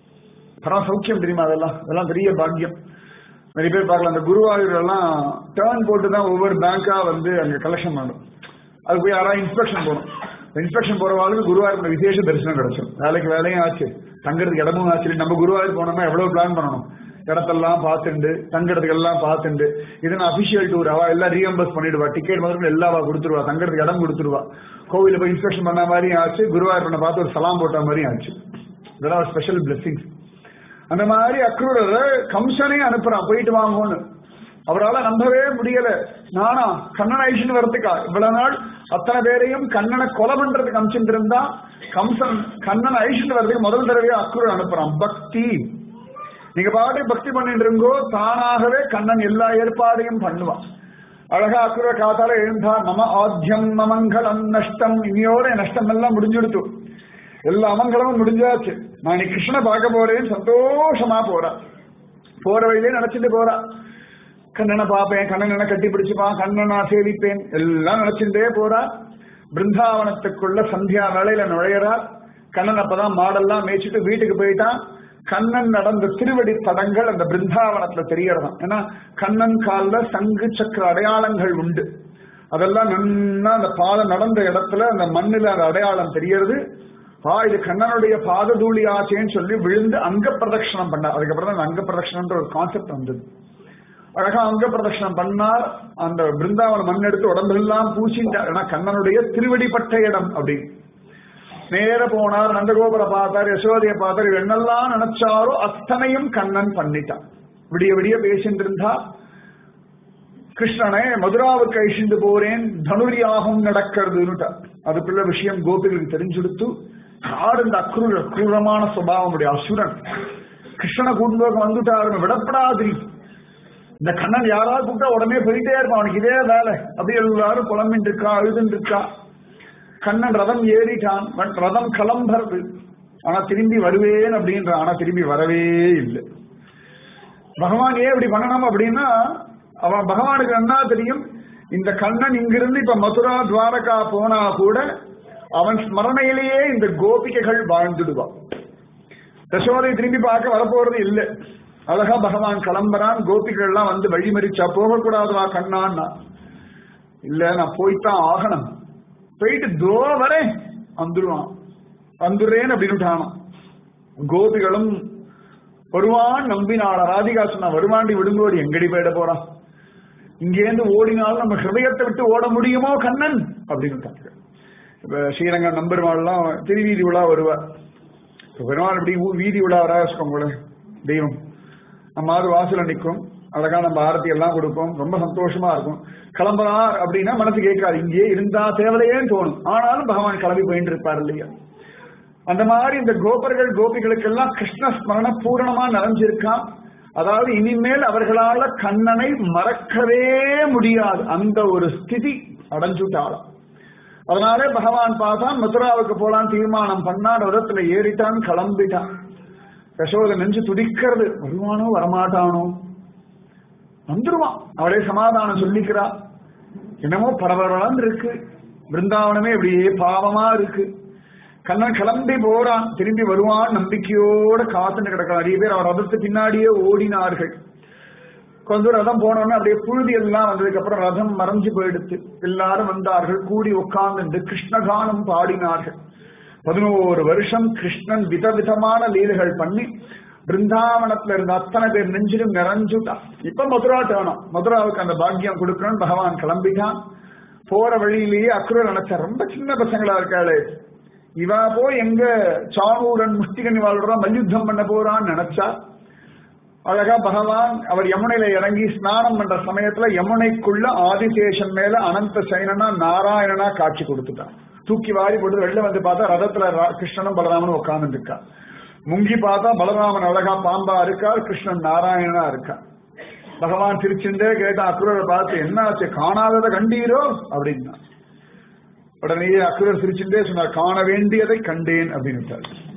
பரம சௌக்கியம் தெரியுமா? அதெல்லாம் அதெல்லாம் பெரிய பாக்கியம். நிறைய பேர் பார்க்கலாம், அந்த குருவாயூர் எல்லாம் டேர்ன் போட்டு தான் ஒவ்வொரு பேங்கா வந்து அங்க கலெக்ஷன் பண்ணும். அது போய் யாராவது இன்ஸ்பெக்ஷன் போகணும். இன்ஸ்பெக்ஷன் போறவாளுக்கு குருவாயூர் விசேஷ தரிசனம் கிடைச்சிடும். வேலைக்கு வேலையும் ஆச்சு, தங்குறதுக்கு இடமும் ஆச்சு. நம்ம குருவாயூர் போனோம்னா எவ்வளவு பிளான் பண்ணணும், இடத்தெல்லாம் பார்த்துண்டு தங்குறதுக்கு எல்லாம் பார்த்துண்டு. இதுன்னு அபிஷியல் டூர் அவ எல்லாம் ரீஎம்பர்ஸ் பண்ணிடுவா. டிக்கெட் முதல்ல எல்லாவா கொடுத்துருவா, தங்குறதுக்கு இடம் கொடுத்துருவா. கோவில போய் இன்ஸ்பெக்ஷன் பண்ண மாதிரியும் ஆச்சு, குருவாயூர் பண்ண பார்த்து ஒரு சலாம் போட்ட மாதிரியும் ஆச்சு. இதெல்லாம் ஸ்பெஷல் பிளெஸிங்ஸ். அந்த மாதிரி அக்ரூரர் கம்சனே அனுப்புறான், போயிட்டு வாங்கன்னு. அவரால் நம்பவே முடியல. நானா கண்ணன் ஐஷன் வரத்துக்கா இவ்வளவு நாள் அத்தனை பேரையும் கண்ணனை கொலை பண்றதுக்கு அமிச்சுட்டு இருந்தா, கம்சன் கண்ணன் ஐஷன் வரதுக்கு முதல் தடவையா அக்ரூர் அனுப்புறான். பக்தி, நீங்க பாட்டு பக்தி பண்ணிட்டு இருங்கோ, தானாகவே கண்ணன் எல்லா ஏற்பாடையும் பண்ணுவான். அழகா அக்ரூர காத்தால எழுந்தா, நம ஆத்யம் அமங்கலம் நஷ்டம், இனியோட நஷ்டம் எல்லாம் முடிஞ்சுடுத்து, எல்லா அமங்கலமும் முடிஞ்சாச்சு, நான் இன்னைக்கு கிருஷ்ணனை பார்க்க போறேன்னு சந்தோஷமா போறா. போற வழியிலே நினைச்சிட்டு போறா, கண்ணனை பார்ப்பேன், கண்ணனை கட்டி பிடிச்சுப்பான், கண்ணனா சேவிப்பேன் எல்லாம் நினைச்சுட்டே போறா. பிருந்தாவனத்துக்குள்ள சந்தியா வேளையில நுழையறா. கண்ணன் அப்பதான் மாடெல்லாம் மேய்ச்சிட்டு வீட்டுக்கு போயிட்டான். கண்ணன் நடந்த திருவடி தடங்கள் அந்த பிருந்தாவனத்துல தெரியறதான். ஏன்னா கண்ணன் கால்ல சங்கு சக்கர அடையாளங்கள் உண்டு. அதெல்லாம் நன்னா அந்த பாதம் நடந்த இடத்துல அந்த மண்ணில அந்த அடையாளம் தெரியறது. ஆ இது கண்ணனுடைய பாததூளி ஆச்சேன்னு சொல்லி விழுந்து அங்க பிரதட்சணம் பண்ணார். அதுக்கப்புறம் தான் அங்க பிரதட்சணம்ன்ற ஒரு கான்செப்ட் வந்தது. அழகா அங்க பிரதட்சணம் பண்ணார். அந்த பிருந்தாவன மண் எடுத்து உடம்பெல்லாம் பூசிட்டார். ஏன்னா கண்ணனுடைய திருவடிப்பட்ட இடம் அப்படி. நேர போனார், நந்தகோபுர பார்த்தார், யசோதைய பார்த்தார். என்னெல்லாம் நினைச்சாரோ அத்தனையும் கண்ணன் பண்ணிட்டான். விடிய விடிய பேசிட்டு இருந்தா. கிருஷ்ணனை மதுராவுக்கு அழிச்சுட்டு போறேன், தனுர்யாகம் நடக்கிறதுன்னு அதுக்குள்ள விஷயம் கோபிகளுக்கு தெரிஞ்சுடுத்து. யார் இந்த அக்ரூர அக்ரூரமான சுபாவம் உடைய அசுரன் கிருஷ்ணனை கூட்டும்போது வந்துட்டாரு, விடப்படாது. இந்த கண்ணன் யாராவது கூப்பிட்டா உடனே போயிட்டே இருப்பான், அவனுக்கு இதே வேலை. அப்படி எல்லாரும் புலம்பின் இருக்கா, அழுதுன்னு இருக்கா. கண்ணன் ரதம் ஏறிட்டான், ரதம் கிளம்புறது. ஆனா திரும்பி வருவேன் அப்படின்ற, ஆனா திரும்பி வரவே இல்லை. பகவான் ஏன் இப்படி பண்ணணும் அப்படின்னா, அவன் பகவானுக்கு என்ன தெரியும், இந்த கண்ணன் இங்கிருந்து இப்ப மதுரா துவாரகா போனா கூட அவன் ஸ்மரணையிலேயே இந்த கோபிகைகள் வாழ்ந்துடுவான். யசோதை திரும்பி பார்க்க வரப்போறது இல்லை. அழகா பகவான் கிளம்புறான். கோபிகள் எல்லாம் வந்து வழிமறிச்சா, போகக்கூடாதுவா கண்ணான்னா. இல்ல நான் போய்தான் ஆகணும், போயிட்டு தோ வரேன் வந்துடுவான், வந்துடுறேன் அப்படின்னு. கோபிகளும் வருவான் நம்பினாள. ராதிகா சொன்னா, வருவாண்டி விடுங்கோடி, எங்கடி போயிட போறான், இங்கேருந்து ஓடினாலும் நம்ம ஹிருதயத்தை விட்டு ஓட முடியுமோ கண்ணன் அப்படின்னு. இப்ப ஸ்ரீரங்கம் நம்பெருமாள்லாம் திருவீதி விழா வருவார். இப்ப பெருமாள் இப்படி வீதி விழா வரா வச்சுக்கோங்களேன், தெய்வம் நம்ம அது வாசல நிற்கும், அழகா நம்ம ஆரத்தி எல்லாம் கொடுப்போம், ரொம்ப சந்தோஷமா இருக்கும். கிளம்புறார் அப்படின்னா மனசு கேட்காது, இங்கே இருந்தா தேவலையேன்னு தோணும். ஆனாலும் பகவான் கிளம்பி போயிட்டு இருப்பார் இல்லையா. அந்த மாதிரி இந்த கோபர்கள் கோபிகளுக்கெல்லாம் கிருஷ்ண ஸ்மரண பூரணமா நிறைஞ்சிருக்கான். அதாவது இனிமேல் அவர்களால கண்ணனை மறக்கவே முடியாது, அந்த ஒரு ஸ்திதி அடைஞ்சுட்டாலும். அதனாலே பகவான் பார்த்தான், மதுராவுக்கு போலான் தீர்மானம் பண்ணான், ரதத்துல ஏறிட்டான், கிளம்பிட்டான். யசோதை நெஞ்சு துடிக்கிறது, வருவானோ வரமாட்டானோ, வந்துருவான். அவளே சமாதானம் சொல்லிக்கிறா. என்னமோ பரபரன்னு இருக்கு, பிருந்தாவனமே அப்படியே பாவமா இருக்கு. கண்ணன் கிளம்பி போறான், திரும்பி வருவான் நம்பிக்கையோட காத்துட்டு கிடக்கிறான். நிறைய பேர் அவர் ரதத்து பின்னாடியே ஓடினார்கள். கொஞ்சம் ரதம் போனோன்னு அப்படியே புழுதி எல்லாம் வந்ததுக்கு அப்புறம் ரதம் மறைஞ்சு போயிடுத்து. எல்லாரும் வந்தார்கள், கூடி உட்கார்ந்து கிருஷ்ணகானம் பாடினார்கள். பதினோரு வருஷம் கிருஷ்ணன் விதவிதமான லீலைகள் பண்ணி பிருந்தாவனத்துல இருந்த அத்தனை பேர் நெஞ்சிலும் நிறைஞ்சுட்டான். இப்ப மதுரா டேனம், மதுராவுக்கு அந்த பாக்கியம் கொடுக்கணும்னு பகவான் கிளம்பிட்டான். போற வழியிலேயே அக்ரூர் நினைச்சா, ரொம்ப சின்ன பசங்களா இருக்காளே, இவா போய் எங்க சாணூரன் முஷ்டிகன் வாழ்றா மல்யுத்தம் பண்ண போறான்னு நினைச்சா. அழகா பகவான் அவர் யமுனையில இறங்கி ஸ்நானம் பண்ற சமயத்துல யமுனைக்குள்ள ஆதிசேஷன் மேல அனந்த சைனனா நாராயணனா காட்சி கொடுத்துட்டான். தூக்கி வாரி போட்டு வெளில வந்து பார்த்தா ரதத்துல கிருஷ்ணனும் பலராமனும் உட்கார்ந்து இருக்கா. முங்கி பார்த்தா பலராமன் அழகா பாம்பா இருக்கார், கிருஷ்ணன் நாராயணனா இருக்கா. பகவான் திருச்சிண்டே கேட்டா அக்ரூரை பார்த்து, என்ன ஆச்சு, காணாததை கண்டீரோ அப்படின்னா. உடனே அக்ரூர் திருச்சிண்டே சொன்னார், காண வேண்டியதை கண்டேன் அப்படின்னு.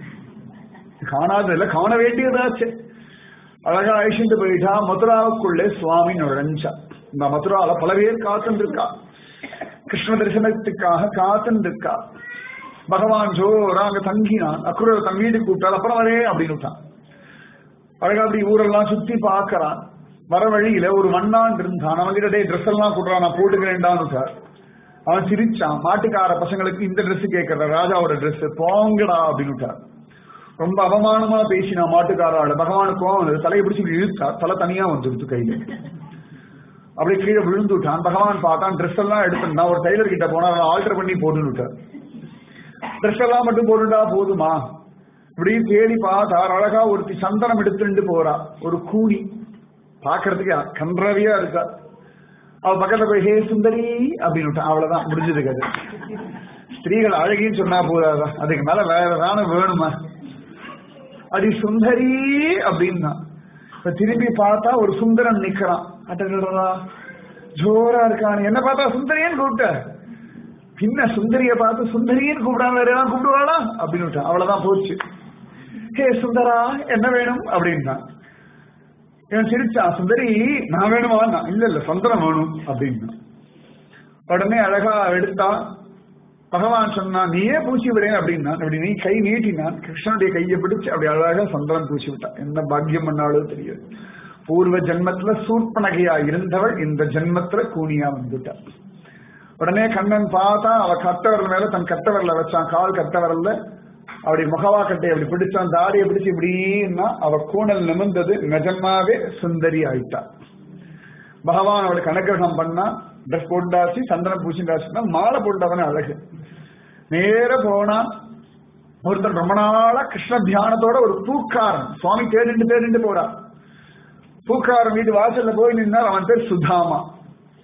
காணாததில்ல, காண வேண்டியதாச்சு. அழகா அழிச்சுட்டு போயிட்டா. மதுராவுக்குள்ளே சுவாமி நுழைஞ்சா. இந்த மதுரால பல பேர் காத்துட்டு இருக்கா, கிருஷ்ண தரிசனத்துக்காக காத்துட்டு இருக்கா. பகவான் ஜோரா அங்க தங்கினான். அக்ரூர் தன் வீடு கூப்பிட்டால் அப்புறம் வரே அப்படின்னு. அழகா அப்படி ஊரெல்லாம் சுத்தி பாக்குறான். வர வழியில ஒரு மண்ணான் இருந்தான். அவங்கிட்ட டே ட்ரெஸ் எல்லாம் கூட்டுறான், நான் போட்டுக்கிறேன்டான்னு. அவன் சிரிச்சான். மாட்டுக்கார பசங்களுக்கு இந்த ட்ரெஸ் கேட்கற, ராஜாவோட ட்ரெஸ் போங்கடா அப்படின்னு. ரொம்ப அவமானமா பேசினா மாட்டுக்காரால. பகவானுக்கும் தலையை பிடிச்சி இழுத்தா, தலை தனியா வந்துடுது கையில. அப்படியே கீழே விழுந்துட்டான். பகவான் பார்த்தான், ட்ரெஸ் எல்லாம் எடுத்துட்டான். ஒரு டைலர் கிட்ட போனா ஆல்டர் பண்ணி போட்டுட்டார். ட்ரெஸ் எல்லாம் மட்டும் போட்டுட்டா போதுமா, இப்படி தேடி பார்த்தா அழகா ஒருத்தி சந்தனம் எடுத்துட்டு போறா. ஒரு கூலி பாக்குறதுக்கு கன்றவியா இருக்கா. அவ பக்கத்துல போய், ஹே சுந்தரி அப்படின்னு. அவ்வளவுதான் முடிஞ்சது கதை. ஸ்திரீகள் அழகின்னு சொன்னா போதாதா, அதுக்கு மேல வேற தானே வேணுமா. அடி சுந்தரி அப்படின்னா. இப்ப திரும்பி பார்த்தா ஒரு சுந்தரன் நிக்கிறான். அட்டா ஜோரா இருக்கான். என்ன பார்த்தா சுந்தரியன்னு கூப்பிட்ட, பின்ன சுந்தரிய பார்த்து சுந்தரின்னு கூப்பிடாம வேற ஏதாவது கூப்பிடுவாளா அப்படின்னு. அவ்வளவுதான் போச்சு. ஹே சுந்தரா என்ன வேணும் அப்படின்னா. இவன் சிரிச்சான். சுந்தரி நான் வேணுமா, இல்ல இல்ல சந்தனம் வேணும் அப்படின்னா. உடனே அழகா எடுத்தா. பகவான் சொன்னா, நீயே பூச்சி விடேன் அப்படின்னா. அப்படி நீ கை நீட்டினான், கிருஷ்ணனுடைய கையை பிடிச்சு அப்படி அழகாக சந்திரன் பூச்சி விட்டான். என்ன பாக்கியம் பண்ணாலும் தெரியாது. பூர்வ ஜென்மத்துல சூர்பனகையா இருந்தவள் இந்த ஜென்மத்துல கூனியா வந்துட்டாள். உடனே கண்ணன் பார்த்தா, அவ கட்டவரல் மேல தன் கட்டவரல வச்சான், கால் கட்டவரல்ல அப்படி முகவா கட்டை அப்படி பிடிச்சான். தாடியை பிடிச்சு இப்படின்னா அவ கூணல் நிமிர்ந்தது. நிஜமாவே சுந்தரி ஆயிட்டா. பகவான் அவளுக்கு அனுகிரகம் பண்ணா. ட்ரெஸ் போட்டாச்சு, சந்தனம் பூச்சிண்டாச்சுன்னா மாலை போட்டவன அழகு. நேர போனா ஒருத்தர் ரொம்ப நாளா கிருஷ்ண தியானத்தோட ஒரு பூக்காரன் சுவாமி தேடிட்டு தேடிட்டு போறா. பூக்காரன் வீட்டு வாசல்ல போய் நின்னா. அவன் பேர் சுதாமா.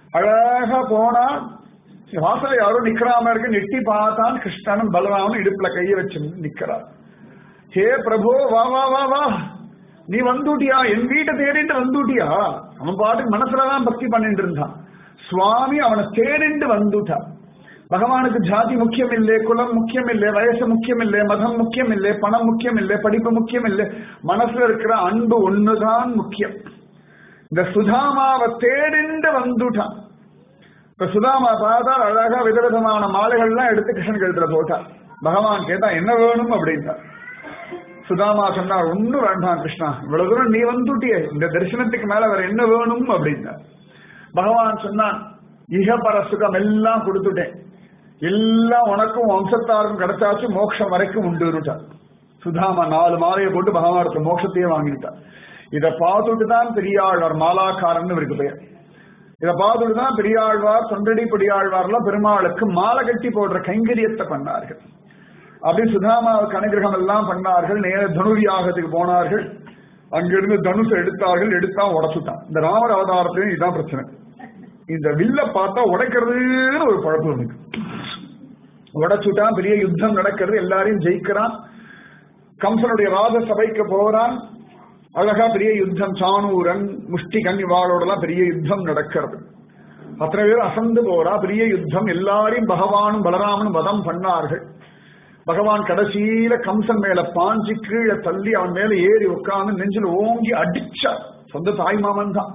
அழகா போனா வாசல யாரும் நிக்கிறாம இருக்கு. நெட்டி பார்த்தான் கிருஷ்ணனும் பலராமனும் இடுப்புல கைய வச்சு நிக்கிறார். ஹே பிரபு வா வா வா வா, நீ வந்துட்டியா, என் வீட்டை தேடிட்டு வந்துட்டியா. அவன் பாட்டுக்கு மனசுலதான் பக்தி பண்ணிட்டு இருந்தான். சுவாமி அவனை தேடிண்டு வந்துட்டான். பகவானுக்கு ஜாதி முக்கியம் இல்லை, குலம் முக்கியம் இல்லை, வயசு முக்கியம் இல்லை, மதம் முக்கியம் இல்லை, பணம் முக்கியம் இல்லை, படிப்பு முக்கியம் இல்லை. மனசுல இருக்கிற அன்பு ஒண்ணுதான் முக்கியம். இந்த சுதாமாவை தேடிண்டு வந்துட்டான். இப்ப சுதாமா பார்த்தா அழகா விதவிதமான மாலைகள்லாம் எடுத்து கிருஷ்ணன் கழுத்துல போட்டான். பகவான் கேட்டா என்ன வேணும் அப்படின்னா சுதாமா சொன்னார், ஒன்னும் வேண்டாம் கிருஷ்ணா, இவ்வளவு தூரம் நீ வந்துட்டிய, இந்த தரிசனத்துக்கு மேல வேற என்ன வேணும் அப்படின்னா பகவான் சொன்னான், இகபர சுகம் எல்லாம் கொடுத்துட்டேன், எல்லாம் உனக்கும் வம்சத்தாருக்கும் கிடைச்சாச்சு, மோட்சம் வரைக்கும் உண்டுட்டான். சுதாமா நாலு மாலையை போட்டு பகவானுக்கு மோட்சத்தையே வாங்கிட்டான். இதை பார்த்துட்டு தான் பெரியாழ்வார் மாலாக்காரன் இவருக்கு பெயர். இதை பார்த்துட்டு தான் பெரியாழ்வார் தொண்டடி பெரியாழ்வார்லாம் பெருமாளுக்கு மாலை கட்டி போடுற கைங்கரியத்தை பண்ணார்கள். அப்படி சுதாமாவுக்கு அனுகிரகம் எல்லாம் பண்ணார்கள். நேர தனுர்யாகத்துக்கு போனார்கள். அங்கிருந்து தனுசை எடுத்தார்கள். எடுத்தா உடச்சுட்டான். இந்த ராமர் அவதாரத்திலையும் இதுதான் பிரச்சனை. இந்த வில்ல பார்த்தா உடைக்கிறதுன்னு ஒரு பழப்பு இருக்கு. உடைச்சுட்டான். பெரிய யுத்தம் நடக்கிறது. எல்லாரையும் ஜெயிக்கிறான். கம்சனுடைய வாத சபைக்கு போறான். அழகா பெரிய யுத்தம். சானூரன் முஷ்டிகன் இவாளோட எல்லாம் பெரிய யுத்தம் நடக்கிறது. அத்தனை பேர் அசந்து போறா. பெரிய யுத்தம். எல்லாரையும் பகவானும் பலராமனும் வதம் பண்ணார்கள். பகவான் கடைசியில கம்சன் மேல பாஞ்சி கீழே தள்ளி அவன் மேல ஏறி உட்கார்ந்து நெஞ்சில் ஓங்கி அடிச்சார். சொந்த தாய் மாமன் தான்.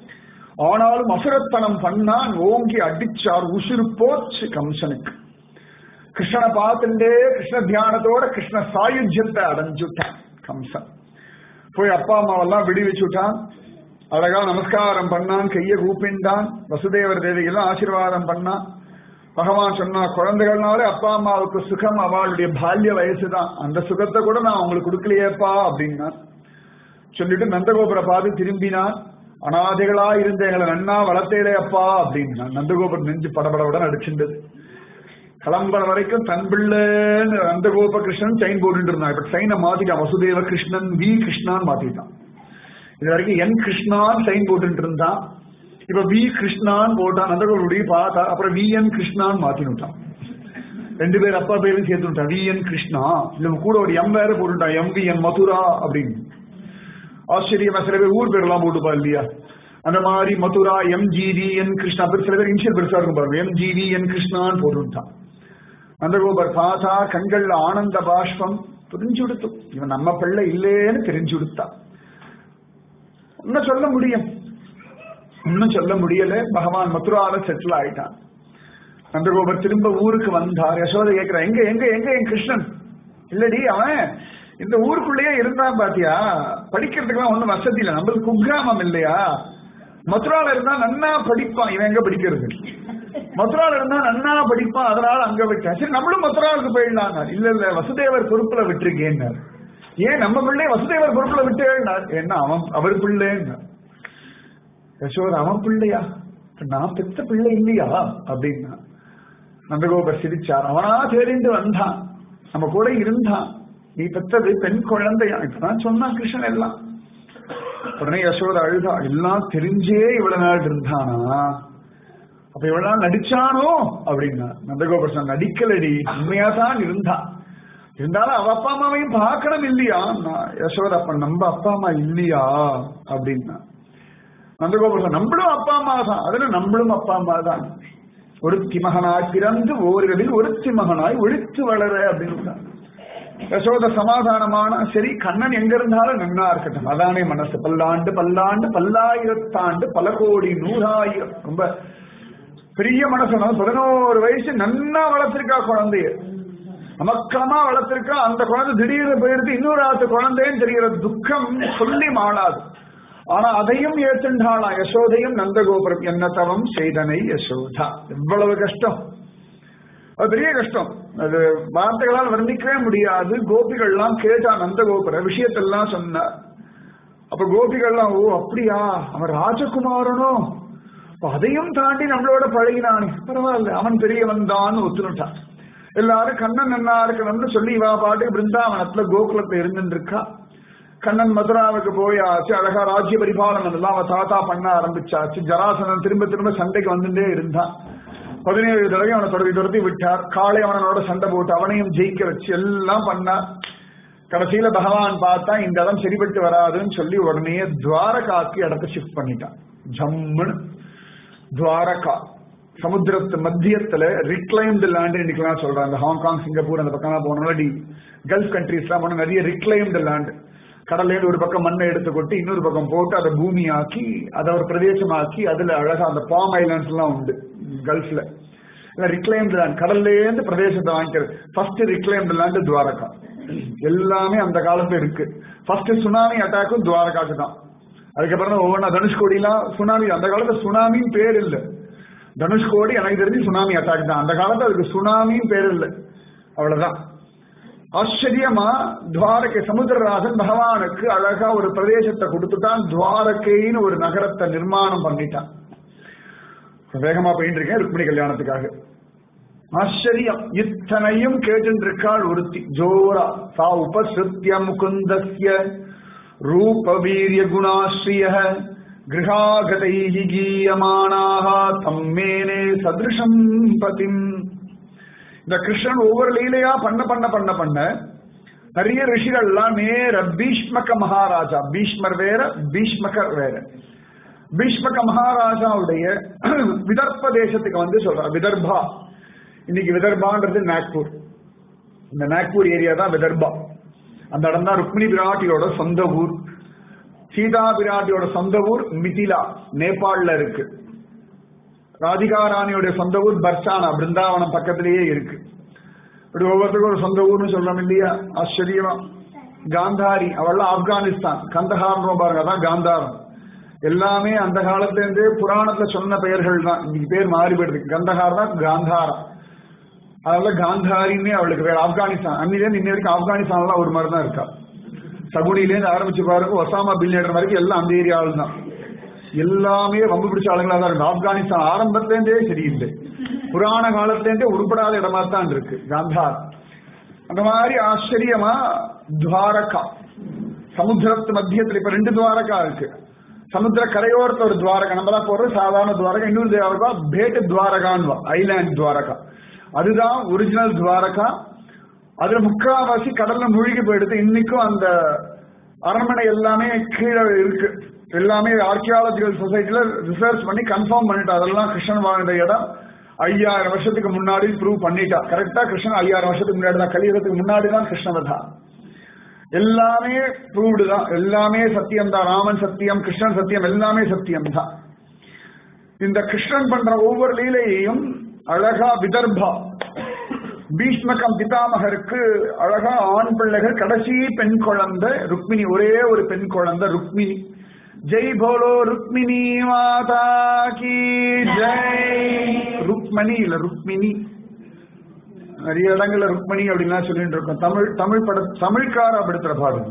ஆனாலும் அசுரத்தனம் பண்ணான். ஓங்கி அடிச்சார். உசுறு போச்சு கம்சனுக்கு. கிருஷ்ணனை பார்த்துட்டே கிருஷ்ண தியானத்தோட கிருஷ்ண சாயுஜ்யத்தை அடைஞ்சுட்டான் கம்சன். போய் அப்பா அம்மாவெல்லாம் விடுவிச்சுட்டான். அழகா நமஸ்காரம் பண்ணான். கைய கூப்பிண்டான். வசுதேவர் தேவிகள்லாம் ஆசீர்வாதம் பண்ணான். பகவான் சொன்னா, குழந்தைகள்னாலே அப்பா அம்மாவுக்கு சுகம் அவளுடைய பால்ய வயசுதான், அந்த சுகத்தை கூட நான் அவங்களுக்கு கொடுக்கலையேப்பா அப்படின்னா சொல்லிட்டு நந்தகோபுரை பார்த்து திரும்பினான். அனாதைகளா இருந்த எங்களை நன்னா வளர்த்தேலே அப்பா அப்படின்னா நந்தகோபுரம் நெஞ்சு படபடவுடன் அடிச்சுட்டது. கிளம்புற வரைக்கும் தன் பிள்ளைன்னு நந்தகோப கிருஷ்ணன் சைன் போட்டு இருந்தான். இப்ப சைனை மாத்திட்டான். வசுதேவ கிருஷ்ணன் வி கிருஷ்ணான்னு மாத்திட்டான். இது வரைக்கும் என் கிருஷ்ணான்னு சைன் போட்டு இருந்தான். இப்ப வி கிருஷ்ணான்னு போட்டான். நந்தகோபுடைய பார்த்தா அப்புறம் வி என் கிருஷ்ணான்னு மாத்தினுட்டான். ரெண்டு பேர் அப்பா பேரும் சேர்த்துட்டான். We N Krishna. இல்ல கூட ஒரு எம் வேற போட்டுட்டான். எம் வி என் மதுரா அப்படின்னு. ஆச்சரியமா சில பேர் ஊர் பேர் எல்லாம் போட்டுப்பா இல்லையா. அந்த மாதிரி Mathura M G V N Krishna. சில பேர் இன்சியல் பெருசா இருக்கும் பாருங்க. எம் ஜி வி என் கிருஷ்ணான்னு போட்டுட்டான். நந்தகோபர் பார்த்தா கண்கள்ல ஆனந்த பாஷ்பம் புரிஞ்சு கொடுத்து இவன் நம்ம பிள்ளை இல்லேன்னு தெரிஞ்சு கொடுத்தா. இன்னும் சொல்ல முடியும் இன்னும் சொல்ல முடியல. பகவான் மதுரால செட்டில் ஆயிட்டான். நந்தகோபர் திரும்ப ஊருக்கு வந்தார். யசோதை கேட்கிற, எங்க எங்க எங்க என் கிருஷ்ணன்? இல்லடி அவன் இந்த ஊருக்குள்ளேயே இருந்தான் பாத்தியா. படிக்கிறதுக்குலாம் ஒண்ணும் வசதி இல்லை. நம்மளுக்கு குக்கிராமம் இல்லையா. மதுரால இருந்தா நன்னா படிப்பான். இவன் எங்க படிக்கிறது? மதுரால இருந்தா நன்னா படிப்பான். அதனால அங்க விட்டான். சரி நம்மளும் மதுராவுக்கு போயிடலாம். இல்ல இல்ல வசுதேவர் பொறுப்புல விட்டுருக்கேன். ஏன் நம்ம பிள்ளை வசுதேவர் பொறுப்புல விட்டு என்ன அவன் அவர் பிள்ளைன்னு. யசோதா அவன் பிள்ளையா? நான் பெத்த பிள்ளை இல்லையா அப்படின்னா நந்தகோபர் சிரிச்சார். அவனா தேடிண்டு வந்தான். நம்ம கூட இருந்தான். நீ பெத்தது பெண் குழந்தையா? இப்பதான் சொன்னான் கிருஷ்ணன் எல்லாம். உடனே யசோதா அழுதா. எல்லாம் தெரிஞ்சே இவ்வளவு நாள் இருந்தானா? அப்ப இவ்வளவு நாள் நடிச்சானோ அப்படின்னா நந்தகோபர் சொன்ன, நடிக்கலடி, உண்மையா தான் இருந்தான். இருந்தாலும் அவ அப்பா அம்மாவையும் பார்க்கணும் இல்லையா? யசோதா அப்ப நம்ம அப்பா அம்மா இல்லையா அப்படின்னா நந்தகோபுரம் நம்மளும் அப்பா அம்மா தான். அதுல நம்மளும் அப்பா அம்மா தான். ஒருத்தி மகனாய் பிறந்து ஓரிரவில் ஒருத்தி மகனாய் ஒழித்து வளர அப்படின்னு யசோத சமாதானமான. சரி கண்ணன் எங்க இருந்தாலும் நன்னா இருக்கட்டும், அதானே மனசு. பல்லாண்டு பல்லாண்டு பல்லாயிரத்தாண்டு பல கோடி நூறாயிரம். ரொம்ப பெரிய மனசு. பதினோரு வயசு நன்னா வளர்த்திருக்கா குழந்தைய, நமக்கமா வளர்த்திருக்கா. அந்த குழந்தை திடீர்னு போயிடுது இன்னொரு ஆத்து குழந்தைன்னு தெரிகிற துக்கம் சொல்லி மாளாது. ஆனா அதையும் ஏற்றுண்டாளா யசோதையும் நந்தகோபுரம். என்ன தவம் செய்தனை யசோதா. எவ்வளவு கஷ்டம், அது பெரிய கஷ்டம். அது வார்த்தைகளால் வர்ணிக்கவே முடியாது. கோபிகள்லாம் கேட்டா நந்தகோபுர விஷயத்தெல்லாம் சொன்னார். அப்ப கோபிகள்லாம், ஓ அப்படியா அவன் ராஜகுமாரனோ, அதையும் தாண்டி நம்மளோட பழகினானே, பரவாயில்ல அவன் பெரியவன் தான் ஒத்துனுட்டான். எல்லாரும் கண்ணன் நன்னா இருக்கணும்னு சொல்லி இவா பாட்டு பிருந்தாவனத்துல கோகுலத்துல இருந்துட்டு இருக்கா. கண்ணன் மதுராவுக்கு போயாச்சு, அழகா ராஜ்ய பரிபாலனம் எல்லாம் அவ தாத்தா பண்ண ஆரம்பிச்சாச்சு. ஜராசனன் திரும்ப திரும்ப சண்டைக்கு வந்துட்டே இருந்தான். பதினேழு தடவை அவனை தொடர்ந்து துரத்தி விட்டார். காளை அவனோட சண்டை போட்டு அவனையும் ஜெயிக்க வச்சு எல்லாம் பண்ணார். கடைசியில பகவான் பார்த்தா இந்த இடம் சரிபட்டு வராதுன்னு சொல்லி உடனே துவாரகாக்கு இடத்த ஷிஃப்ட் பண்ணிட்டான். ஜம்முன்னு துவாரகா சமுத்திரத்து மத்தியத்துல ரிக்ளைம்டு லேண்ட் இன்னைக்கெல்லாம் சொல்றாங்க. ஹாங்காங், சிங்கப்பூர் அந்த பக்கம் போனோம்னா கல்ஃப் கண்ட்ரீஸ் எல்லாம் போனா நிறைய ரிக்ளைம்டு லேண்ட். கடல்ல ஒரு பக்கம் மண்ணை எடுத்து கொட்டி இன்னொரு பக்கம் போட்டு அதை பூமி ஆக்கி அதை ஒரு பிரதேசமாக்கி அதுல அழகா அந்த பாம் ஐலாண்ட்ஸ் எல்லாம் உண்டு கல்ஃப்ல. ரிக்ளைம்டு லேண்ட் கடல்ல இருந்து பிரதேசத்தை வாங்கிக்கிறது. First reclaimed land Dwaraka. எல்லாமே அந்த காலத்துல இருக்கு. ஃபர்ஸ்ட் சுனாமி அட்டாக்கும் துவாரகாக்கு தான். அதுக்கப்புறம் ஒவ்வொன்றா தனுஷ்கோடிலாம் சுனாமி. அந்த காலத்துல சுனாமின்னு பேர் இல்லை. தனுஷ்கோடி எனக்கு தெரிஞ்சு சுனாமி அட்டாக் தான். அந்த காலத்துல அதுக்கு சுனாமின்னு பேர் இல்லை. அவ்வளவுதான். ஆச்சரியமா துவாரகை சமுத்திரராஜன் பகவானுக்கு அழகா ஒரு பிரதேசத்தை கொடுத்துட்டான். துவாரகைன்னு ஒரு நகரத்தை நிர்மாணம் பண்ணிட்டான். வேகமா போயிட்டு இருக்கேன் ருக்மிணி கல்யாணத்துக்காக. ஆச்சரியம். இத்தனையும் கேட்டு இருக்காள் ஒருத்தி ஜோரா. சா உபஸ்ருத்ய முகுந்தஸ்ய ரூப வீரிய குணாஸ்ரீய கிருஹாகதைஹி கீயமானாஹ தம்மேனே சத்ருஷம் பதிம். இந்த கிருஷ்ணன் ஒவ்வொரு லீலையா பண்ண பண்ண பண்ண பண்ண நிறைய ரிஷிகள் எல்லாம் நேர பீஷ்மக மகாராஜா, பீஷ்மர் வேற பீஷ்மகர் வேற, பீஷ்மக மகாராஜாவுடைய விதர்ப்ப தேசத்துக்கு வந்து சொல்ற. விதர்பா, இன்னைக்கு விதர்பான்றது நாக்பூர். இந்த நாக்பூர் ஏரியா தான் விதர்பா. அந்த இடம் தான் ருக்மிணி பிராட்டியோட சொந்த ஊர். சீதா பிராட்டியோட சொந்த ஊர் மிதிலா, நேபாள்ல இருக்கு. ராதிகா ராணியோட சொந்த ஊர் பர்சானா, பிருந்தாவனம் பக்கத்திலேயே இருக்கு. இப்படி ஒவ்வொருத்தருக்கும் ஒரு சொந்த ஊர்னு சொல்றோம் இல்லையா? ஆச்சரியமா. காந்தாரி அவள்லாம் ஆப்கானிஸ்தான். கந்தஹார் பாருங்க, அதான் காந்தாரம். எல்லாமே அந்த காலத்துல இருந்து புராணத்துல சொன்ன பெயர்கள் தான். இன்னைக்கு பேர் மாறி போயிடுது. கந்தஹார் தான் காந்தாரம். அதனால காந்தாரின்னே அவளுக்கு பேர். ஆப்கானிஸ்தான் அன்னிலேருந்து இன்ன வரைக்கும் ஆப்கானிஸ்தான்லாம் ஒரு மாதிரி தான் இருக்கா. சகுனிலேருந்து ஆரம்பிச்சு பாருங்க, ஒசாமா பின் லேடன் வரைக்கும் எல்லாம் அந்த ஏரியாவில் தான். எல்லாமே வம்பு பிடிச்ச ஆளுங்களா தான் இருக்கு. ஆப்கானிஸ்தான் ஆரம்பத்திலேருந்தே சரியில்லை. புராண காலத்திலேருந்தே உருப்படாத இடமா தான் இருக்கு காந்தார். அந்த மாதிரி ஆச்சரியமா துவாரகா சமுத்திரத்து மத்தியத்தில் இப்ப ரெண்டு துவாரகா இருக்கு. சமுத்திர கரையோரத்துல ஒரு துவாரகா, நம்ம தான் போறது சாதாரண துவாரகா. இன்னொரு துவாரகா பேட்டு துவாரகான்னு, ஐலாண்ட் துவாரகா. அதுதான் ஒரிஜினல் துவாரகா. அதுல முக்காவாசி கடல்ல மூழ்கி போயிடுது. இன்னைக்கும் அந்த அரண்மனை எல்லாமே கீழே இருக்கு. எல்லாமே ஆர்கியாலஜிக்கல் சொசைட்டில ரிசர்ச் பண்ணி கன்ஃபார்ம் பண்ணிட்டா. அதெல்லாம் கிருஷ்ணன் வாழ்ந்த இடம். ஐயாயிரம் வருஷத்துக்கு முன்னாடி ப்ரூவ் பண்ணிட்டா. கரெக்டா கிருஷ்ணன் ஐயாயிரம் வருஷத்துக்கு முன்னாடி தான், கலியுகத்துக்கு முன்னாடி தான் கிருஷ்ணன் தான். எல்லாமே ப்ரூவ்டு தான். எல்லாமே சத்தியம் தான். ராமன் சத்தியம், கிருஷ்ணன் சத்தியம், எல்லாமே சத்தியம் தான். இந்த கிருஷ்ணன் பண்ற ஒவ்வொரு லீலையையும் அழகா விதர்பா பீஷ்மகம் பிதாமகருக்கு அழகா ஆண் பிள்ளைகள். கடைசி பெண் குழந்தை ருக்மிணி, ஒரே ஒரு பெண் குழந்தை ருக்மிணி. ஜெய் போலோ ருக்மிணி மாதா கி ஜெய். ருக்மணி இல்ல ருக்மிணி. நிறைய இடங்கள்ல ருக்மணி அப்படின்லாம் சொல்லிட்டு இருக்கோம். தமிழ் தமிழ் பட தமிழ்கார படுத்துற பாடல்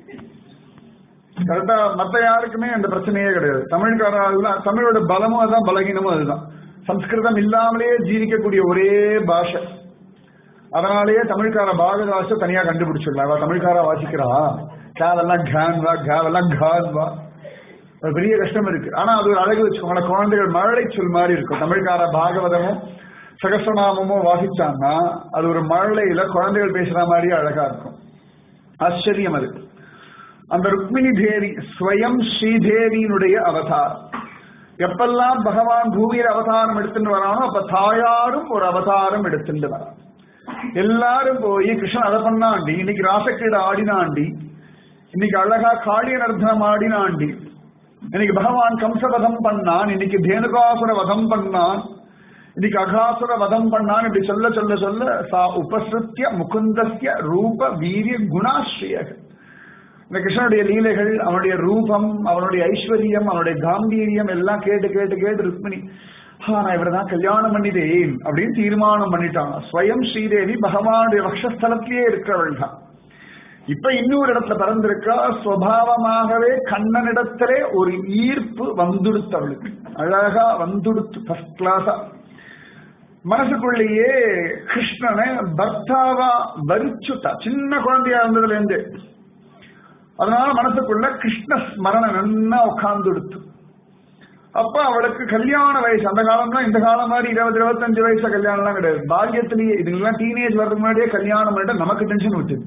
கரெக்டா. மத்த யாருக்குமே அந்த பிரச்சனையே கிடையாது. தமிழ்காரா தமிழோட பலமும் அதுதான், பலகீனமும் அதுதான். சம்ஸ்கிருதம் இல்லாமலேயே ஜீவிக்கக்கூடிய ஒரே பாஷை. அதனாலேயே தமிழ்கார பாகதாச தனியா கண்டுபிடிச்சிடலாம். அவ தமிழ்காரா வாசிக்கிறா, கேவெல்லாம் கான் வா, கேவெல்லாம் கான் வா. பெரிய கஷ்டம் இருக்கு. ஆனா அது ஒரு அழகு வச்சுக்கோங்களேன். குழந்தைகள் மழலை சொல் மாதிரி இருக்கும். தமிழ்கார பாகவதமும் சகசநாமமும் வாசிச்சாங்கன்னா அது ஒரு மழலையில குழந்தைகள் பேசுற மாதிரி அழகா இருக்கும். ஆச்சரியம் அது. அந்த ருக்மிணி தேவி ஸ்வயம் ஸ்ரீதேவியினுடைய அவதாரம். எப்பெல்லாம் பகவான் பூமியில அவதாரம் எடுத்துட்டு வரானோ அப்ப தாயாரும் ஒரு அவதாரம் எடுத்துட்டு வரான். எல்லாரும் போய் கிருஷ்ணன் அதை பண்ணாண்டி, இன்னைக்கு ராசக்கீட ஆடினாண்டி, இன்னைக்கு அழகா காளிய நர்த்தனம் ஆடினாண்டி, இன்னைக்கு பகவான் கம்சவதம் பண்ணான், இன்னைக்கு தேனுகாசுர வதம் பண்ணான், இன்னைக்கு அகாசுர வதம் பண்ணான். இப்படி சொல்ல சொல்ல சொல்ல சா உபஸ்ருத்ய முகுந்தஸ்ய ரூப வீரிய குணாஸ்ரீய. இந்த கிருஷ்ணனுடைய லீலைகள், அவனுடைய ரூபம், அவனுடைய ஐஸ்வர்யம், அவனுடைய காம்பீரியம் எல்லாம் கேட்டு கேட்டு கேட்டு ருக்மிணி நான் இவரதான் கல்யாணம் பண்ணிட்டேன் அப்படின்னு தீர்மானம் பண்ணிட்டாங்க. ஸ்வயம் ஸ்ரீதேவி பகவானுடைய வக்ஷஸ்தலத்திலேயே இருக்கிறவள் தான். இப்ப இன்னொரு இடத்துல பிறந்திருக்கா. சுவாவமாகவே கண்ணனிடத்திலே ஒரு ஈர்ப்பு வந்துடுத்தவளுக்கு, அழகா வந்துடுத்து ஃபர்ஸ்ட் கிளாஸா. மனசுக்குள்ளேயே கிருஷ்ணனை பர்த்தாவா வரிச்சுட்டா. சின்ன குழந்தையா இருந்ததுல இருந்து அதனால மனசுக்குள்ள கிருஷ்ண ஸ்மரண நன்னா உட்கார்ந்து எடுத்து அப்ப அவளுக்கு கல்யாண வயசு அந்த காலம்லாம் இந்த காலம் மாதிரி இருபது இருபத்தஞ்சு வயசு கல்யாணம் எல்லாம் கிடையாது. பால்யத்திலேயே இதுங்கெல்லாம் டீனேஜ் வர்றதுக்கு முன்னாடியே கல்யாணம் பண்ணிட்டு நமக்கு டென்ஷன் விட்டுது.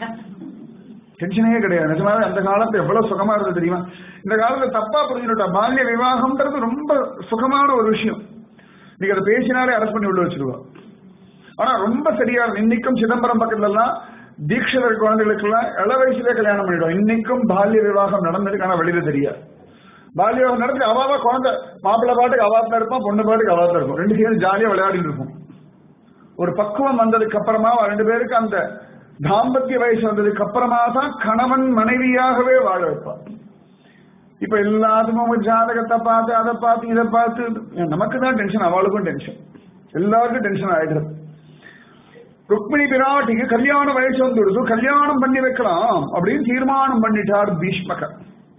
டென்ஷனே கிடையாது. நிஜமாவே அந்த காலத்துல எவ்வளவு சுகமா இருந்தது தெரியுமா? இந்த காலத்துல தப்பா புரிஞ்சுட்டா பால்ய விவாகம்ன்றது ரொம்ப சுகமான ஒரு விஷயம். நீங்க அதை பேசினாலே அரெஸ்ட் பண்ணி உள்ள வச்சிருவா. ஆனா ரொம்ப சரியா இன்னைக்கும் சிதம்பரம் பக்கத்துல எல்லாம் தீட்சிதர் குழந்தைகளுக்கு எல்லாம் இள வயசுல கல்யாணம் பண்ணிடுவோம். இன்னைக்கும் பால்ய விவாகம் நடந்ததுக்கு ஆனா வெளியில தெரியாது. பால்ய விவாகம் நடத்தி அவாவா குழந்தை மாப்பிள்ளை பாட்டுக்கு அவாத்துல இருப்பான், பொண்ணு பாட்டுக்கு அவாத்துல இருக்கும். ரெண்டு பேரும் ஜாலியா விளையாடிட்டு இருக்கும். ஒரு பக்குவம் வந்ததுக்கு அப்புறமா ரெண்டு பேருக்கு அந்த தாம்பத்திய வயசு வந்ததுக்கு அப்புறமா தான் கணவன் மனைவியாகவே வாழ வைப்பார். இப்ப எல்லாத்துக்கும் ஜாதகத்தை பார்த்து அதை பார்த்து இதை பார்த்து நமக்கு தான் டென்ஷன், அவளுக்கும் டென்ஷன், எல்லாருக்கும் டென்ஷன் ஆயிடுறது. ருக்மிணி பிராட்டிக்கு கல்யாண வயசு வந்துடுது, கல்யாணம் பண்ணி வைக்கலாம் அப்படின்னு தீர்மானம் பண்ணிட்டார் பீஷ்மகர்.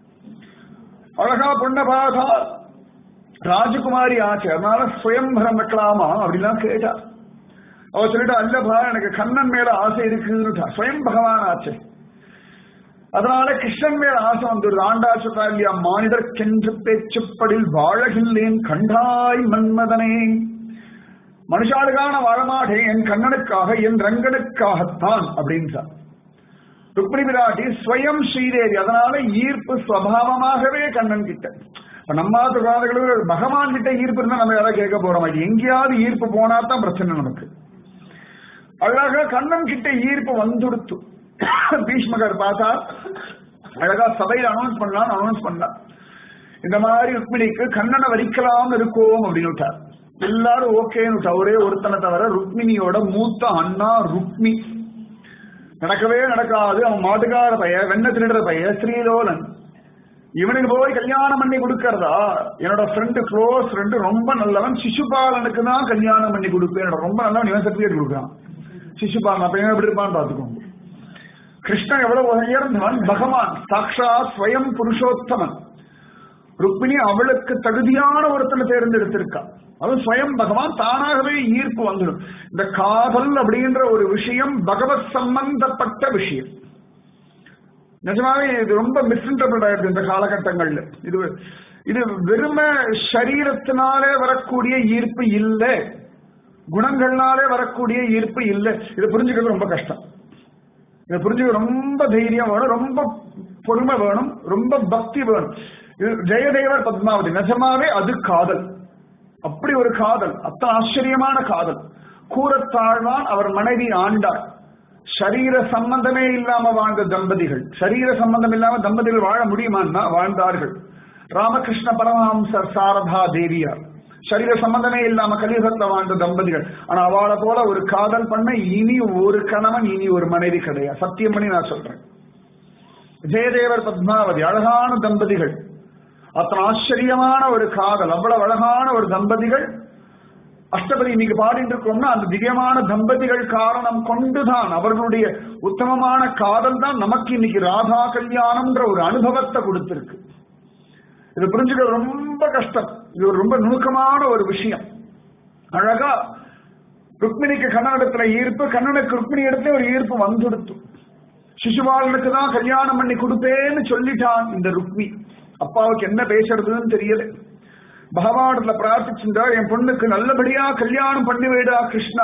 அழகா பொண்ண பார்த்தா ராஜகுமாரி ஆச்சு, அதனால சுயம்பரம் வைக்கலாமா அப்படிலாம் கேட்டா. அவ சொல்லிட்டா அல்லப்பா எனக்கு கண்ணன் மேல ஆசை இருக்குன்னுட்டா. சுயம் பகவான் ஆச்சு, அதனால கிருஷ்ணன் மேல ஆசை வந்துடுது. ஆண்டா சொல்றா இல்லையா, மானிடர்க்கென்று பேச்சுப்படில் வாழகில்லேன் கண்டாய் மன்மதனே, மனுஷாளுக்கான வாழமாட்டேன் என் கண்ணனுக்காக என் ரங்கனுக்காகத்தான் அப்படின்னு. ருக்மிணி பிராட்டி ஸ்வயம் ஸ்ரீதேவி, அதனால ஈர்ப்பு சுவாவமாகவே கண்ணன் கிட்ட. நம்மாத்து குழந்தைகளுக்கு பகவான் கிட்ட ஈர்ப்பு இருந்தா நம்ம யாராவது கேட்க போறோம், எங்கேயாவது ஈர்ப்பு போனா தான் பிரச்சனை நமக்கு. அழகா கண்ணன் கிட்ட ஈர்ப்பு வந்துடுத்து. பீஷ்மகர் பார்த்தா அழகா சபையில் அனௌன்ஸ் பண்ணலாம் அனௌன்ஸ் பண்ணலாம் இந்த மாதிரி ருக்மிணிக்கு கண்ணனை வரிக்கலாம் இருக்கோம் அப்படின்னு விட்டார். எல்லாரும் ஓகேன்னு விட்டா. ஒரே ஒருத்தனை தவிர ருக்மிணியோட மூத்த அண்ணா ருக்மி நடக்கவே நடக்காது. அவன் மாட்டுக்கார பைய, வெண்ண திருடுற பைய, ஸ்ரீலோலன், இவனுக்கு போய் கல்யாணம் பண்ணி கொடுக்கறதா? என்னோட ஃப்ரெண்டு, க்ளோஸ் ஃப்ரெண்டு, ரொம்ப நல்லவன் சிசுபாலனுக்கு தான் கல்யாணம் பண்ணி கொடுப்பேன், ரொம்ப நல்லவன், இவன் சர்டிபிகேட் கொடுக்குறான். சிசுபாலன் அப்ப எப்படி இருப்பான்னு பாத்துக்கோங்க. கிருஷ்ணன் எவ்வளவு உயர்ந்தவன், பகவான் சாக்ஷா ஸ்வயம் புருஷோத்தமன். ருக்மிணி அவளுக்கு தகுதியான ஒருத்தனை தேர்ந்தெடுத்திருக்கா. அது ஸ்வயம் பகவான், தானாகவே ஈர்ப்பு வந்துடும். இந்த காதல் அப்படின்ற ஒரு விஷயம் பகவத் சம்பந்தப்பட்ட விஷயம். நிஜமாவே இது ரொம்ப மிஸ்இன்டர்பிரட் ஆயிருக்கு இந்த காலகட்டங்கள்ல. இது இது வெறும சரீரத்தினாலே வரக்கூடிய ஈர்ப்பு இல்லை, குணங்கள்னாலே வரக்கூடிய ஈர்ப்பு இல்லை. இதை புரிஞ்சுக்கிறது ரொம்ப கஷ்டம். இதை புரிஞ்சுக்க ரொம்ப தைரியம் வேணும், ரொம்ப பொறுமை வேணும், ரொம்ப பக்தி வேணும். இது ஜெயதேவர் பத்மாவதி, நிஜமாவே அது காதல். அப்படி ஒரு காதல், அத்தனை ஆச்சரியமான காதல். கூறத்தாழ்வான் அவர் மனைவி ஆண்டாள். சரீர சம்பந்தமே இல்லாம வாழ்ந்த தம்பதிகள். சரீர சம்பந்தம் இல்லாம தம்பதிகள் வாழ முடியுமான்னா வாழ்ந்தார்கள். ராமகிருஷ்ண பரமஹம்சர், சாரதா தேவியார் சரீர சம்பந்தமே இல்லாம கலியுகத்துல வாழ்ந்த தம்பதிகள். ஆனா அவளை போல ஒரு காதல் பண்ண இனி ஒரு கணவன், இனி ஒரு மனைவி கிடையாது. சத்தியம் பண்ணி நான் சொல்றேன். ஜெயதேவர் பத்மாவதி அழகான தம்பதிகள், அத்தனை ஆச்சரியமான ஒரு காதல், அவ்வளவு அழகான ஒரு தம்பதிகள். அஷ்டபதி இன்னைக்கு பாடிட்டு இருக்கோம்னா அந்த திவ்யமான தம்பதிகள் காரணம் கொண்டுதான், அவர்களுடைய உத்தமமான காதல் தான் நமக்கு இன்னைக்கு ராதா கல்யாணம்ன்ற ஒரு அனுபவத்தை கொடுத்திருக்கு. இது புரிஞ்சுக்க ரொம்ப கஷ்டம். இது ஒரு ரொம்ப நுணுக்கமான ஒரு விஷயம். அழகா ருக்மிணிக்கு கண்ணனிடத்துல ஈர்ப்பு, கண்ணனுக்கு ருக்மிணி இடத்துல ஒரு ஈர்ப்பு வந்துடுத்து. சிசுபாலனுக்கு தான் கல்யாணம் பண்ணி கொடுப்பேன்னு சொல்லிட்டான் இந்த ருக்மி. அப்பாவுக்கு என்ன பேசுறதுன்னு தெரியல. பகவானத்துல பிரார்த்திச்சுட்டா, என் பொண்ணுக்கு நல்லபடியா கல்யாணம் பண்ணி வைடா கிருஷ்ணா,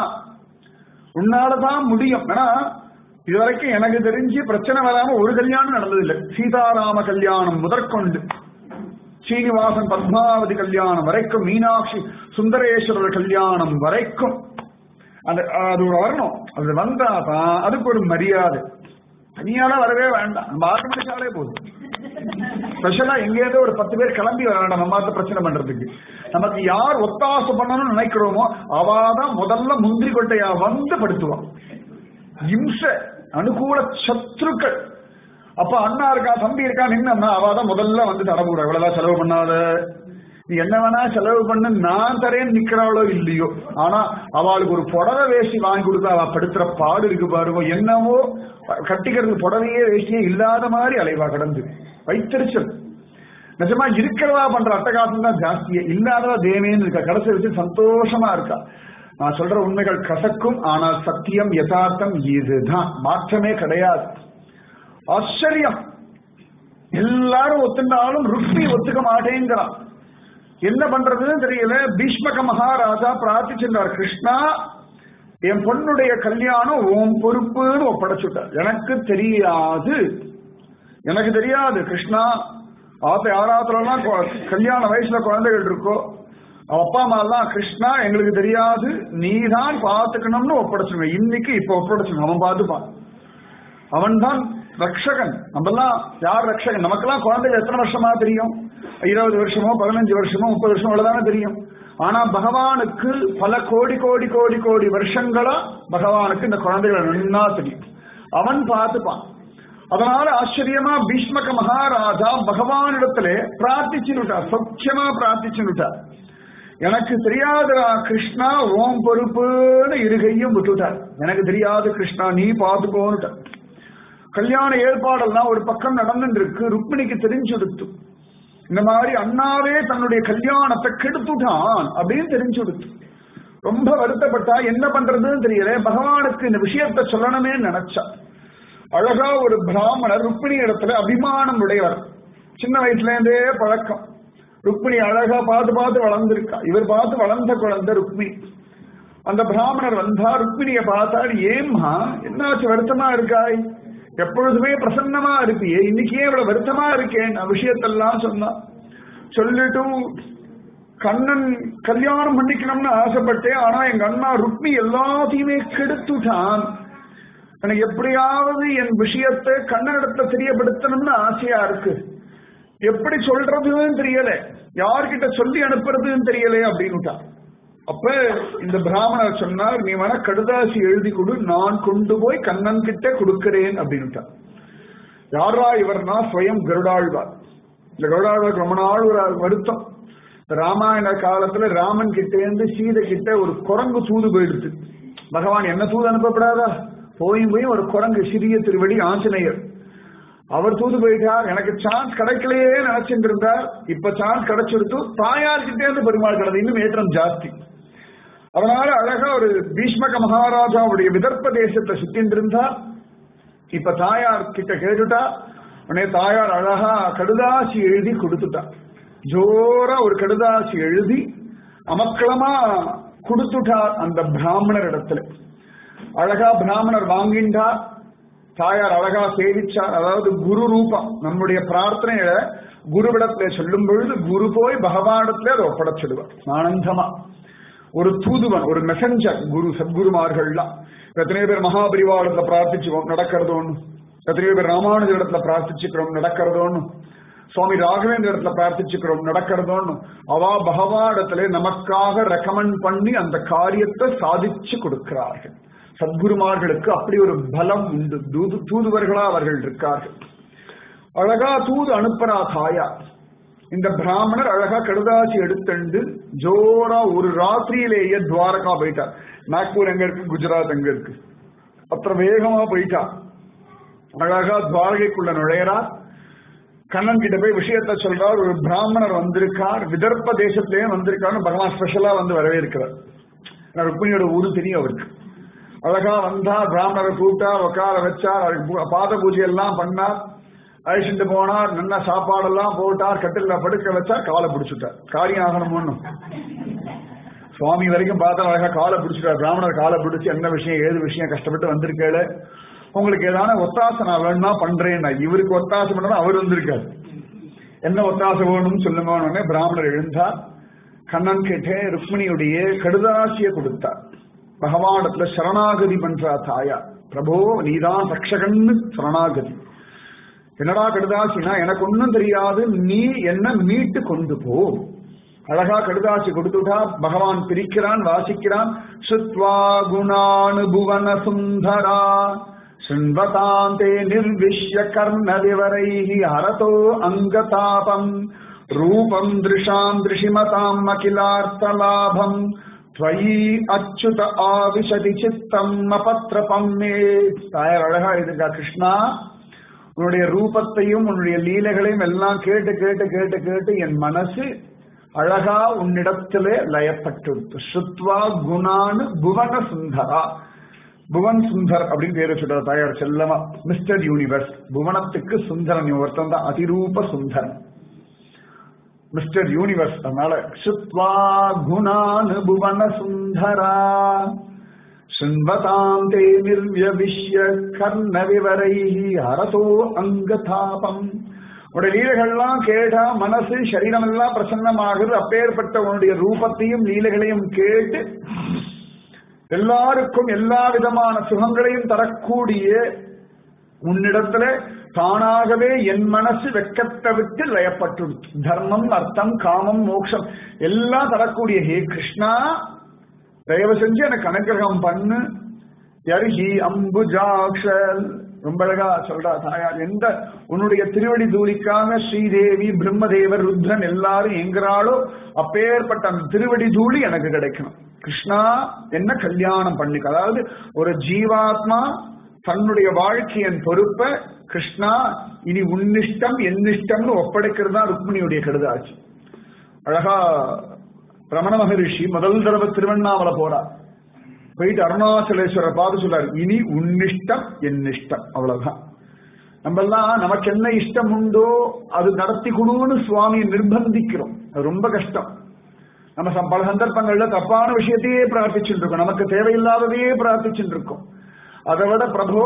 உன்னாலதான் முடியும். ஆனா இதுவரைக்கும் எனக்கு தெரிஞ்சு பிரச்சனை வராம ஒரு கல்யாணம் நடந்ததில்லை. சீதாராம கல்யாணம் முதற்கொண்டு ஸ்ரீனிவாசன் பத்மாவதி கல்யாணம் வரைக்கும், மீனாட்சி சுந்தரேஸ்வரர் கல்யாணம் வரைக்கும் அந்த அது வரணும். அது வந்தாதான் அதுக்கு ஒரு மரியாதை. தனியால வரவே வேண்டாம், நம்ம ஆரம்பிச்சாலே போதும். ஸ்பெஷலா எங்கேயாவது ஒரு பத்து பேர் கிளம்பி வர வேண்டாம் நம்ம பிரச்சனை பண்றதுக்கு. நமக்கு யார் ஒத்தாசை பண்ணணும்னு நினைக்கிறோமோ அவாதான் முதல்ல முந்திரி கொட்டையா வந்து படுத்துவான். இம்ச அனுகூல சத்ருக்கள். அப்ப அண்ணா இருக்கா, தம்பி இருக்கா, நின்னா அவாதான் முதல்ல வந்து தடபூட, இவ்வளவுதான் செலவு பண்ணாத, நீ என்ன வேணா செலவு பண்ணு, நான் தரேன்னு நிக்கிறாளோ இல்லையோ. ஆனா அவளுக்கு ஒரு புடவை வேஷ்டி வாங்கி கொடுத்தா அவ படுத்துற பாடு இருக்கு பாருங்க. என்னவோ கட்டிக்கிறது புடவையே வேஷ்டியே இல்லாத மாதிரி அலைவா கடந்து வைத்திருச்சல். நிஜமா இருக்கிறதா பண்ற அட்டகாசம் தான் ஜாஸ்தியே, இல்லாததா தேவேன்னு இருக்கா. கடைசி வச்சு சந்தோஷமா இருக்கா. நான் சொல்ற உண்மைகள் கசக்கும், ஆனால் சத்தியம் யதார்த்தம் இதுதான், மாற்றமே கிடையாது. ஆச்சரியம். எல்லாரும் ஒத்துண்டாலும் ருக்மி ஒத்துக்க மாட்டேங்கிறான். என்ன பண்றதுன்னு தெரியல. பீஷ்மக மகாராஜா பிரார்த்திச்சிருந்தார், கிருஷ்ணா என் பொண்ணுடைய கல்யாணம் உன் பொறுப்புன்னு ஒப்படைச்சுட்டார். எனக்கு தெரியாது, எனக்கு தெரியாது கிருஷ்ணா. ஆத்த யாராத்துலாம் கல்யாண வயசுல குழந்தைகள் இருக்கோ அப்பா அம்மா எல்லாம், கிருஷ்ணா எங்களுக்கு தெரியாது, நீதான் பார்த்துக்கணும்னு ஒப்படைச்சுங்க. இன்னைக்கு இப்ப ஒப்படைச்சுங்க, அவன் பார்த்துப்பான். அவன் தான் ரக்ஷகன். நம்மெல்லாம் யார் ரக்ஷகன்? நமக்கெல்லாம் குழந்தைகள் எத்தனை வருஷமா தெரியும்? இருபது வருஷமோ பதினஞ்சு வருஷமோ முப்பது வருஷமோ அவ்வளவுதானே தெரியும். ஆனா பகவானுக்கு பல கோடி கோடி கோடி கோடி வருஷங்களா பகவானுக்கு இந்த குழந்தைகளை நன்னா தெரியும். அவன் பார்த்துப்பான். அதனால ஆச்சரியமா பீஷ்மக மகாராஜா பகவானிடத்துல பிரார்த்திச்சுட்டார், சௌக்கியமா பிரார்த்திச்சுட்டார். எனக்கு தெரியாதுடா கிருஷ்ணா, ஓம் பொறுப்புன்னு இருகையும் விட்டுட்டார். எனக்கு தெரியாது கிருஷ்ணா, நீ பார்த்துக்கோன்னுட்டார். கல்யாண ஏற்பாடெல்லாம் ஒரு பக்கம் நடந்துட்டு இருக்கு. ருக்மிணிக்கு தெரிஞ்சுடுத்து, இந்த மாதிரி அண்ணாவே தன்னுடைய கல்யாணத்தை கெடுத்துட்டான் அப்படின்னு தெரிஞ்சுடுத்து. ரொம்ப வருத்தப்பட்டா. என்ன பண்றதுன்னு தெரியல. பகவானுக்கு இந்த விஷயத்த சொல்லணுமே நினைச்சா. அழகா ஒரு பிராமணர் ருக்மிணி இடத்துல அபிமானம் உடையவர், சின்ன வயசுல இருந்தே பழக்கம். ருக்மிணி அழகா பார்த்து பார்த்து வளர்ந்திருக்கா. இவர் பார்த்து வளர்ந்த குழந்தை ருக்மிணி. அந்த பிராமணர் வந்தா, ருக்மிணிய பார்த்தார். ஏம்மா என்னாச்சு, வருத்தமா இருக்காய்? எப்பொழுதுமே பிரசன்னமா இருப்பியே, இன்னைக்கே இவ்வளவு வருத்தமா இருக்கேன் விஷயத்தெல்லாம் சொன்னா. சொல்லிட்டும், கண்ணன் கல்யாணம் பண்ணிக்கணும்னு ஆசைப்பட்டேன், ஆனா எங்க அண்ணா ருக்மி எல்லாத்தையுமே கெடுத்துட்டான். எனக்கு எப்படியாவது என் விஷயத்தை கண்ணனிடத்துல தெரியப்படுத்தணும்னு ஆசையா இருக்கு. எப்படி சொல்றதுன்னு தெரியல, யார்கிட்ட சொல்லி அனுப்புறதுன்னு தெரியல அப்படின்னுட்டான். அப்ப இந்த பிராமணர் சொன்னார், நீ வேணா கடுதாசி எழுதி கொடு, நான் கொண்டு போய் கண்ணன் கிட்ட கொடுக்கிறேன் அப்படின்னுட்டார். யாரா இவர்னா ஸ்வயம் கருடாழ்வார். இந்த கருடாழ்வார் ரொம்ப நாள் ஒரு வருத்தம். ராமாயண காலத்துல ராமன் கிட்ட இருந்து சீதை கிட்ட ஒரு குரங்கு தூது போயிடுது. பகவான் என்ன தூது அனுப்பப்படாதா? போயும் போய் ஒரு குரங்கு, சிறிய திருவடி ஆஞ்சநேயர், அவர் தூது போயிட்டார். எனக்கு சான்ஸ் கிடைக்கலையே நினைச்சிட்டு இருந்தார். இப்ப சான்ஸ் கிடைச்சிடுத்து. தாயார் கிட்டே இருந்து பெருமாள் கிடையாது, இன்னும் ஏற்றம் ஜாஸ்தி. அதனால அழகா ஒரு பீஷ்மக மகாராஜாவுடைய விதர்ப்ப தேசத்தை சுத்தின்னு இருந்தா. இப்ப தாயார் கிட்ட கேட்டுட்டா. உடனே தாயார் அழகா கடுதாசி எழுதி கொடுத்துட்டா. ஜோரா ஒரு கடுதாசி எழுதி அமக்களமா கொடுத்துட்டார் அந்த பிராமணர் இடத்துல. அழகா பிராமணர் வாங்கின்றா. தாயார் அழகா சேவிச்சார். அதாவது குரு ரூபம். நம்முடைய பிரார்த்தனையில குருவிடத்துல சொல்லும் பொழுது குரு போய் பகவானிடத்துல அதை ஒப்படைச்சிடுவார் ஆனந்தமா. ஒரு தூதுவன், ஒரு மெசஞ்சர் குரு. சத்குருமார்கள்லாம் எத்தனையோ பேர் மகாபரிவாளத்துல பிரார்த்திச்சுக்கோம், நடக்கிறது ஒண்ணு. எத்தனையோ பேர் ராமானுஜர் இடத்துல பிரார்த்திச்சுக்கிறோம், நடக்கிறது ஒண்ணு. சுவாமி ராகவேந்திர இடத்துல பிரார்த்திச்சுக்கிறோம், நடக்கிறது ஒண்ணு. அவா பகவானிடத்துல நமக்காக ரெக்கமெண்ட் பண்ணி அந்த காரியத்தை சாதிச்சு கொடுக்கிறார்கள். சத்குருமார்களுக்கு அப்படி ஒரு பலம் உண்டு. தூது தூதுவர்களா அவர்கள் இருக்கார்கள். அழகா தூது அனுப்புறா தாயா. இந்த பிராமணர் அழகா கடுதாசி எடுத்துண்டு ஜோரா ஒரு ராத்திரியிலேயே துவாரகா போயிட்டார். நாக்பூர் எங்க இருக்கு, குஜராத் எங்க இருக்கு, அப்புறம் வேகமா போயிட்டா. அழகா துவாரகைக்குள்ள நுழையறா. கண்ணன் கிட்ட போய் விஷயத்த சொல்றார். ஒரு பிராமணர் வந்திருக்கார், விதர்ப்ப தேசத்திலேயே வந்திருக்காருன்னு பகவான் ஸ்பெஷலா வந்து வரவேற்கிறார். ருக்மிணியோட ஊரு தெரியும் அவருக்கு. அழகா வந்தா, பிராமணரை கூப்பிட்டா, உட்கார வச்சார், அவருக்கு பாத பூஜை எல்லாம் பண்ணார், அழிச்சுட்டு போனார், நல்ல சாப்பாடெல்லாம் போட்டார், கட்டில படுக்க வச்சார், காலை பிடிச்சுட்டார். காரியம் ஆகணும்னு சுவாமி வரைக்கும் பார்த்தா அழகா காலை பிடிச்சிட்டார். பிராமணர் காலை பிடிச்சு, என்ன விஷயம் ஏது விஷயம், கஷ்டப்பட்டு வந்திருக்கேள, உங்களுக்கு ஏதான ஒத்தாசை நான் வேணும்னா பண்றேன். இவருக்கு ஒத்தாசை பண்ணா அவர் வந்திருக்காரு, என்ன ஒத்தாசை வேணும்னு சொல்லுங்க. பிராமணர் எழுந்தார். கண்ணன் கிட்டே ருக்மிணியுடைய கடுதாசியை கொடுத்தார். பகவானத்துல சரணாகதி பண்றா தாயா. பிரபோ நீதான் ரக்ஷகன்னு சரணாகதி. என்னடா கடுதாசினா, எனக்கு ஒன்னும் தெரியாது, நீ என்ன மீட்டு கொண்டு போ. அழகா கடுதாசி கொடுத்துட்டா. பகவான் பிரிக்கிறான், வாசிக்கிறான். சுத்வா குணானுபுவன சுந்தரா சுண்வதாந்தே நிர்விஷ்ய கர்ண விவரைஹி ஹரதோ அங்கதாபம் ரூபம் திருஷாம் திருஷிமதாம் அகிலார்த்தலாபம் त्वयि अच्युत आविशति चित्तम अपत्रपम मे. தாயார் அழகா இருக்கா. கிருஷ்ணா, உன்னுடைய ரூபத்தையும் உன்னுடைய லீலைகளையும் எல்லாம் கேட்டு கேட்டு கேட்டு கேட்டு என் மனசு அழகா உன்னிடத்திலே லயப்பட்டு. ஸ்ருத்வா குணானு புவன சுந்தரா, புவன் சுந்தர் அப்படின்னு பேர் வச்சுட்டார் தாயார் செல்லமா. மிஸ்டர் யூனிவர்ஸ், புவனத்துக்கு சுந்தரன் ஒருத்தன் தான் அதிரூப சுந்தரன், மிஸ்டர் யூனிவர்ஸ். அதனால சுத்வா குணான் புவன சுந்தரா சுன்வதாம் தே நிர்வியவிஷ்ய கர்ண விவரைஹி அரசோ அங்கதாபம். உடைய லீலைகள்லாம் கேட்டா மனசு சரீரம் எல்லாம் பிரசன்னமாகுது. அப்பேற்பட்ட உன்னுடைய ரூபத்தையும் லீலைகளையும் கேட்டு எல்லாருக்கும் எல்லா விதமான சுகங்களையும் தரக்கூடிய உன்னிடத்துல தானாகவே என் மனசு வெக்கத்தை விட்டு லயப்பட்டு தர்மம் அர்த்தம் காமம் மோட்சம் எல்லாம் தரக்கூடிய ஹே கிருஷ்ணா, தயவு செஞ்சு எனக்கு அனுகிரகம் பண்ணு. யர்ஹி அம்புஜாக்ஷல், ரொம்ப அழகா சொல்றா தாயார். எந்த உன்னுடைய திருவடி தூளிக்காக ஸ்ரீதேவி பிரம்மதேவர் ருத்ரன் எல்லாரும் எங்கிறாளோ அப்பேற்பட்ட அந்த திருவடி தூளி எனக்கு கிடைக்கணும். கிருஷ்ணா என்ன கல்யாணம் பண்ணிக்க. அதாவது ஒரு ஜீவாத்மா தன்னுடைய வாழ்க்கையின் பொறுப்ப கிருஷ்ணா இனி உன்னிஷ்டம் என்னிஷ்டம்னு ஒப்படைக்கிறது தான் ருக்மிணியுடைய கடுதாச்சு. அழகா ரமண மகரிஷி முதல் தடவை திருவண்ணாமலை போறார். போயிட்டு அருணாச்சலேஸ்வரர் பார்த்து சொல்றாரு, இனி உன்னிஷ்டம் என்னிஷ்டம். அவ்வளவுதான். நம்ம எல்லாம் நமக்கு என்ன இஷ்டம் உண்டோ அது நடத்தி கொடுன்னு சுவாமியை நிர்பந்திக்கிறோம். அது ரொம்ப கஷ்டம். நம்ம பல சந்தர்ப்பங்கள்ல தப்பான விஷயத்தையே பிரார்த்திச்சுட்டு இருக்கோம், நமக்கு தேவையில்லாததையே பிரார்த்திச்சுட்டு இருக்கோம். அதை விட பிரபு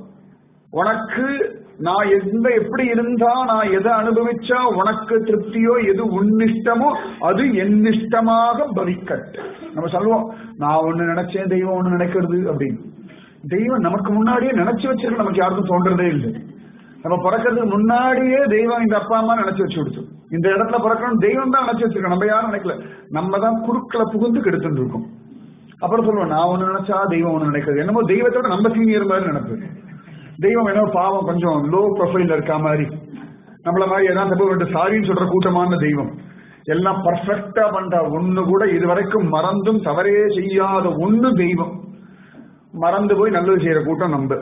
உனக்கு நான் எந்த எப்படி இருந்தா நான் எதை அனுபவிச்சா உனக்கு திருப்தியோ எது உன்னிஷ்டமோ அது என்னிஷ்டமாக பவிக்கட்டு. நம்ம சொல்லுவோம், நான் ஒண்ணு நினைச்சேன் தெய்வம் ஒண்ணு நினைக்கிறது அப்படின்னு. தெய்வம் நமக்கு முன்னாடியே நினைச்சு வச்சிருக்க நமக்கு யாருக்கும் தோன்றதே இல்லை. நம்ம பிறக்கிறதுக்கு முன்னாடியே தெய்வம் இந்த அப்பா அம்மா நினைச்சு வச்சு கொடுத்து இந்த இடத்துல பிறக்கணும் தெய்வம் தான் நினைச்சு வச்சிருக்கோம். நம்ம யாரும் நினைக்கல, நம்ம தான் குறுக்களை புகுந்து கெடுத்துட்டு இருக்கோம். அப்புறம் சொல்லுவோம், நான் ஒண்ணு நினைச்சா தெய்வம் ஒண்ணு நினைக்கிறது. என்னமோ தெய்வத்தோட நம்ம சீனியர் மாதிரி நினைப்பு. தெய்வம் என்ன பாவம் கொஞ்சம் லோ ப்ரொஃபைல் இருக்கா மாதிரி, நம்மள மாதிரி ஏதாவது தப்பு பண்ணிட்டு சாரின்னு சொல்ற கூட்டமான தெய்வம். எல்லாம் பர்ஃபெக்டா பண்ற ஒண்ணு கூட இதுவரைக்கும் மறந்தும் தவறே செய்யாத ஒண்ணு தெய்வம். மறந்து போய் நல்லது செய்யற கூட்டம் நம்ப.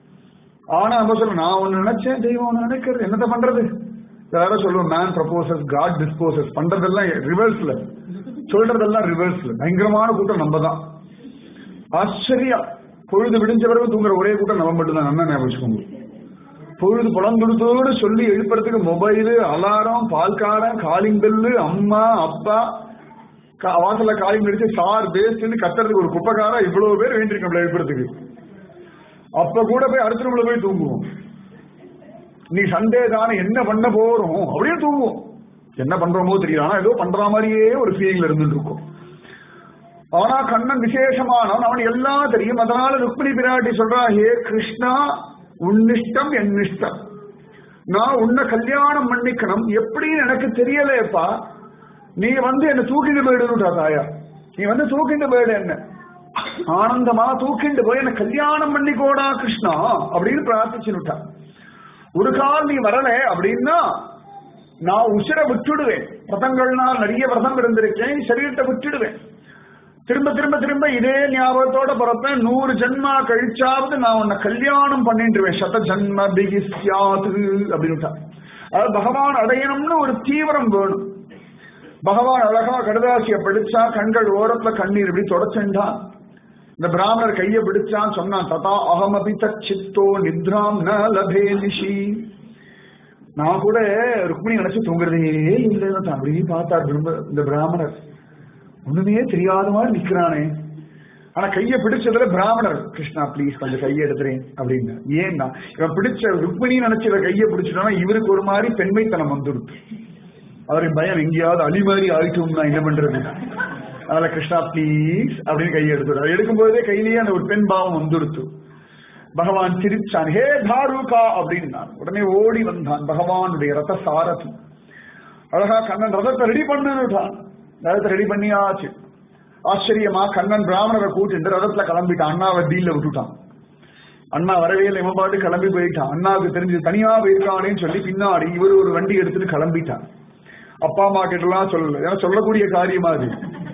ஆனா நம்ம சொல்ல, நான் ஒண்ணு நினைச்சேன் தெய்வம் ஒண்ணு நினைக்கிறது. என்னத்த பண்றது? யாரும் சொல்லுவோம், மேன் ப்ரப்போசஸ் காட் டிஸ்போசஸ். பண்றதெல்லாம் ரிவர்ஸ்ல, சொல்றதெல்லாம் ரிவர்ஸ்ல. பயங்கரமான கூட்டம் நம்ம தான். ஆச்சரியம். பொழுது விடிஞ்ச பிறகு தூங்குற ஒரே கூட்டம் நம்ம மட்டும் தான். நல்லா வச்சுக்கோங்க. பொழுது புலந்துடுத்தோடு சொல்லி எழுப்புறதுக்கு மொபைலு, அலாரம், பால்காரன், காலிங் பெல்லு, அம்மா அப்பா வாசல்ல காலிங் அடிச்சு சார் பேஸ்ட்னு கத்துறதுக்கு ஒரு குப்பைக்காரா இவ்வளவு பேர் வேண்டியிருக்கோம் எழுப்புறதுக்கு. அப்ப கூட போய் அடுத்த ரூம்ல போய் தூங்குவோம். நீ சண்டே தானே என்ன பண்ண போறோம் அப்படியே தூங்குவோம். என்ன பண்றோமோ தெரியல, ஆனா ஏதோ பண்ற மாதிரியே ஒரு ஃபீலிங்ல இருந்துட்டு இருக்கும். ஆனா கண்ணன் விசேஷமானவன், அவன் எல்லாம் தெரியும். அதனால ருக்மிணி பிராட்டி சொல்றா, ஹே கிருஷ்ணா உன்னிஷ்டம் என்னிஷ்டம், நான் உன்னை கல்யாணம் பண்ணிக்கணும் எப்படின்னு எனக்கு தெரியலேப்பா, நீ வந்து என்ன தூக்கிட்டு போயிடுட்டா தாயா, நீ வந்து தூக்கிட்டு போயிடு, என்ன ஆனந்தமா தூக்கிட்டு போய் என்ன கல்யாணம் பண்ணிக்கோடா கிருஷ்ணா அப்படின்னு பிரார்த்திச்சுட்டா. ஒரு கால் நீ வரல அப்படின்னா நான் உசிர விட்டுடுவேன். விரதங்கள்னால் நிறைய விரதம் இருந்திருக்கேன், சரீரத்தை விட்டுடுவேன். திரும்ப திரும்ப திரும்ப இதே ஞாபகத்தோட பிறப்பேன். நூறு ஜென்மா கழிச்சாவது நான் உன்னை கல்யாணம் பண்ணிட்டுருவேன். சத ஜன்ம பிகிஸ்யாது அப்படின்னுட்டா. அதாவது பகவான் அடையணும்னு ஒரு தீவிரம் வேணும். பகவான் அழகா கடுதாசிய பிடிச்சா, கண்கள் ஓரத்துல கண்ணீர் இப்படி தொடச்சுட்டான். இந்த பிராமணர் கைய பிடிச்சான், சொன்னான், ததா அகமபி தச்சித்தோ நித்ராம் ந லபே நிஷி. நான் கூட ருக்மிணி நினைச்சு தூங்குறதே இல்லைன்னு அப்படியே பார்த்தார். இந்த பிராமணர் ஒண்ணுமே தெரியாத மாதிரி நிக்கிறானே, ஆனா கைய பிடிச்சதுல பிராமணர், கிருஷ்ணா பிளீஸ் கொஞ்சம் கையை எடுத்துறேன் அப்படின்னு. ஏன்னா இவன் பிடிச்ச ருக்மிணி நினைச்சு இவன் கையை பிடிச்சிட்டோம்னா இவருக்கு ஒரு மாதிரி பெண்மைத்தனம் வந்துடும். அவருக்கு பயம், எங்கேயாவது அலி மாதிரி ஆயிட்டோம்னா என்ன பண்றது, அதனால கிருஷ்ணா பிளீஸ் அப்படின்னு கையை எடுத்துடும். எடுக்கும் போதே கையிலேயே அந்த ஒரு பெண் பாவம் வந்துடுத்து. பகவான் சிரிச்சான், ஹே தாருகா அப்படின்னான். உடனே ஓடி வந்தான் பகவானுடைய ரத சாரதி. அழகா கண்ணன் ரதத்தை ரெடி பண்ணுட்டான். ரதத்தை ரெடி பண்ணியாச்சு. ஆச்சரியமா கண்ணன் பிராமணரை கூட்டிட்டு ரதத்துல கிளம்பிட்டான். அண்ணாவை டீல்ல விட்டுட்டான். அண்ணா வரவே இல்லை, இவன் பாட்டு கிளம்பி போயிட்டான். அண்ணாவுக்கு தெரிஞ்சு தனியா போயிருக்கானேன்னு சொல்லி பின்னாடி இவர் ஒரு வண்டி எடுத்துட்டு கிளம்பிட்டான். அப்பா அம்மா கிட்டலாம் சொல்லல, ஏன்னா சொல்லக்கூடிய காரியமா அது.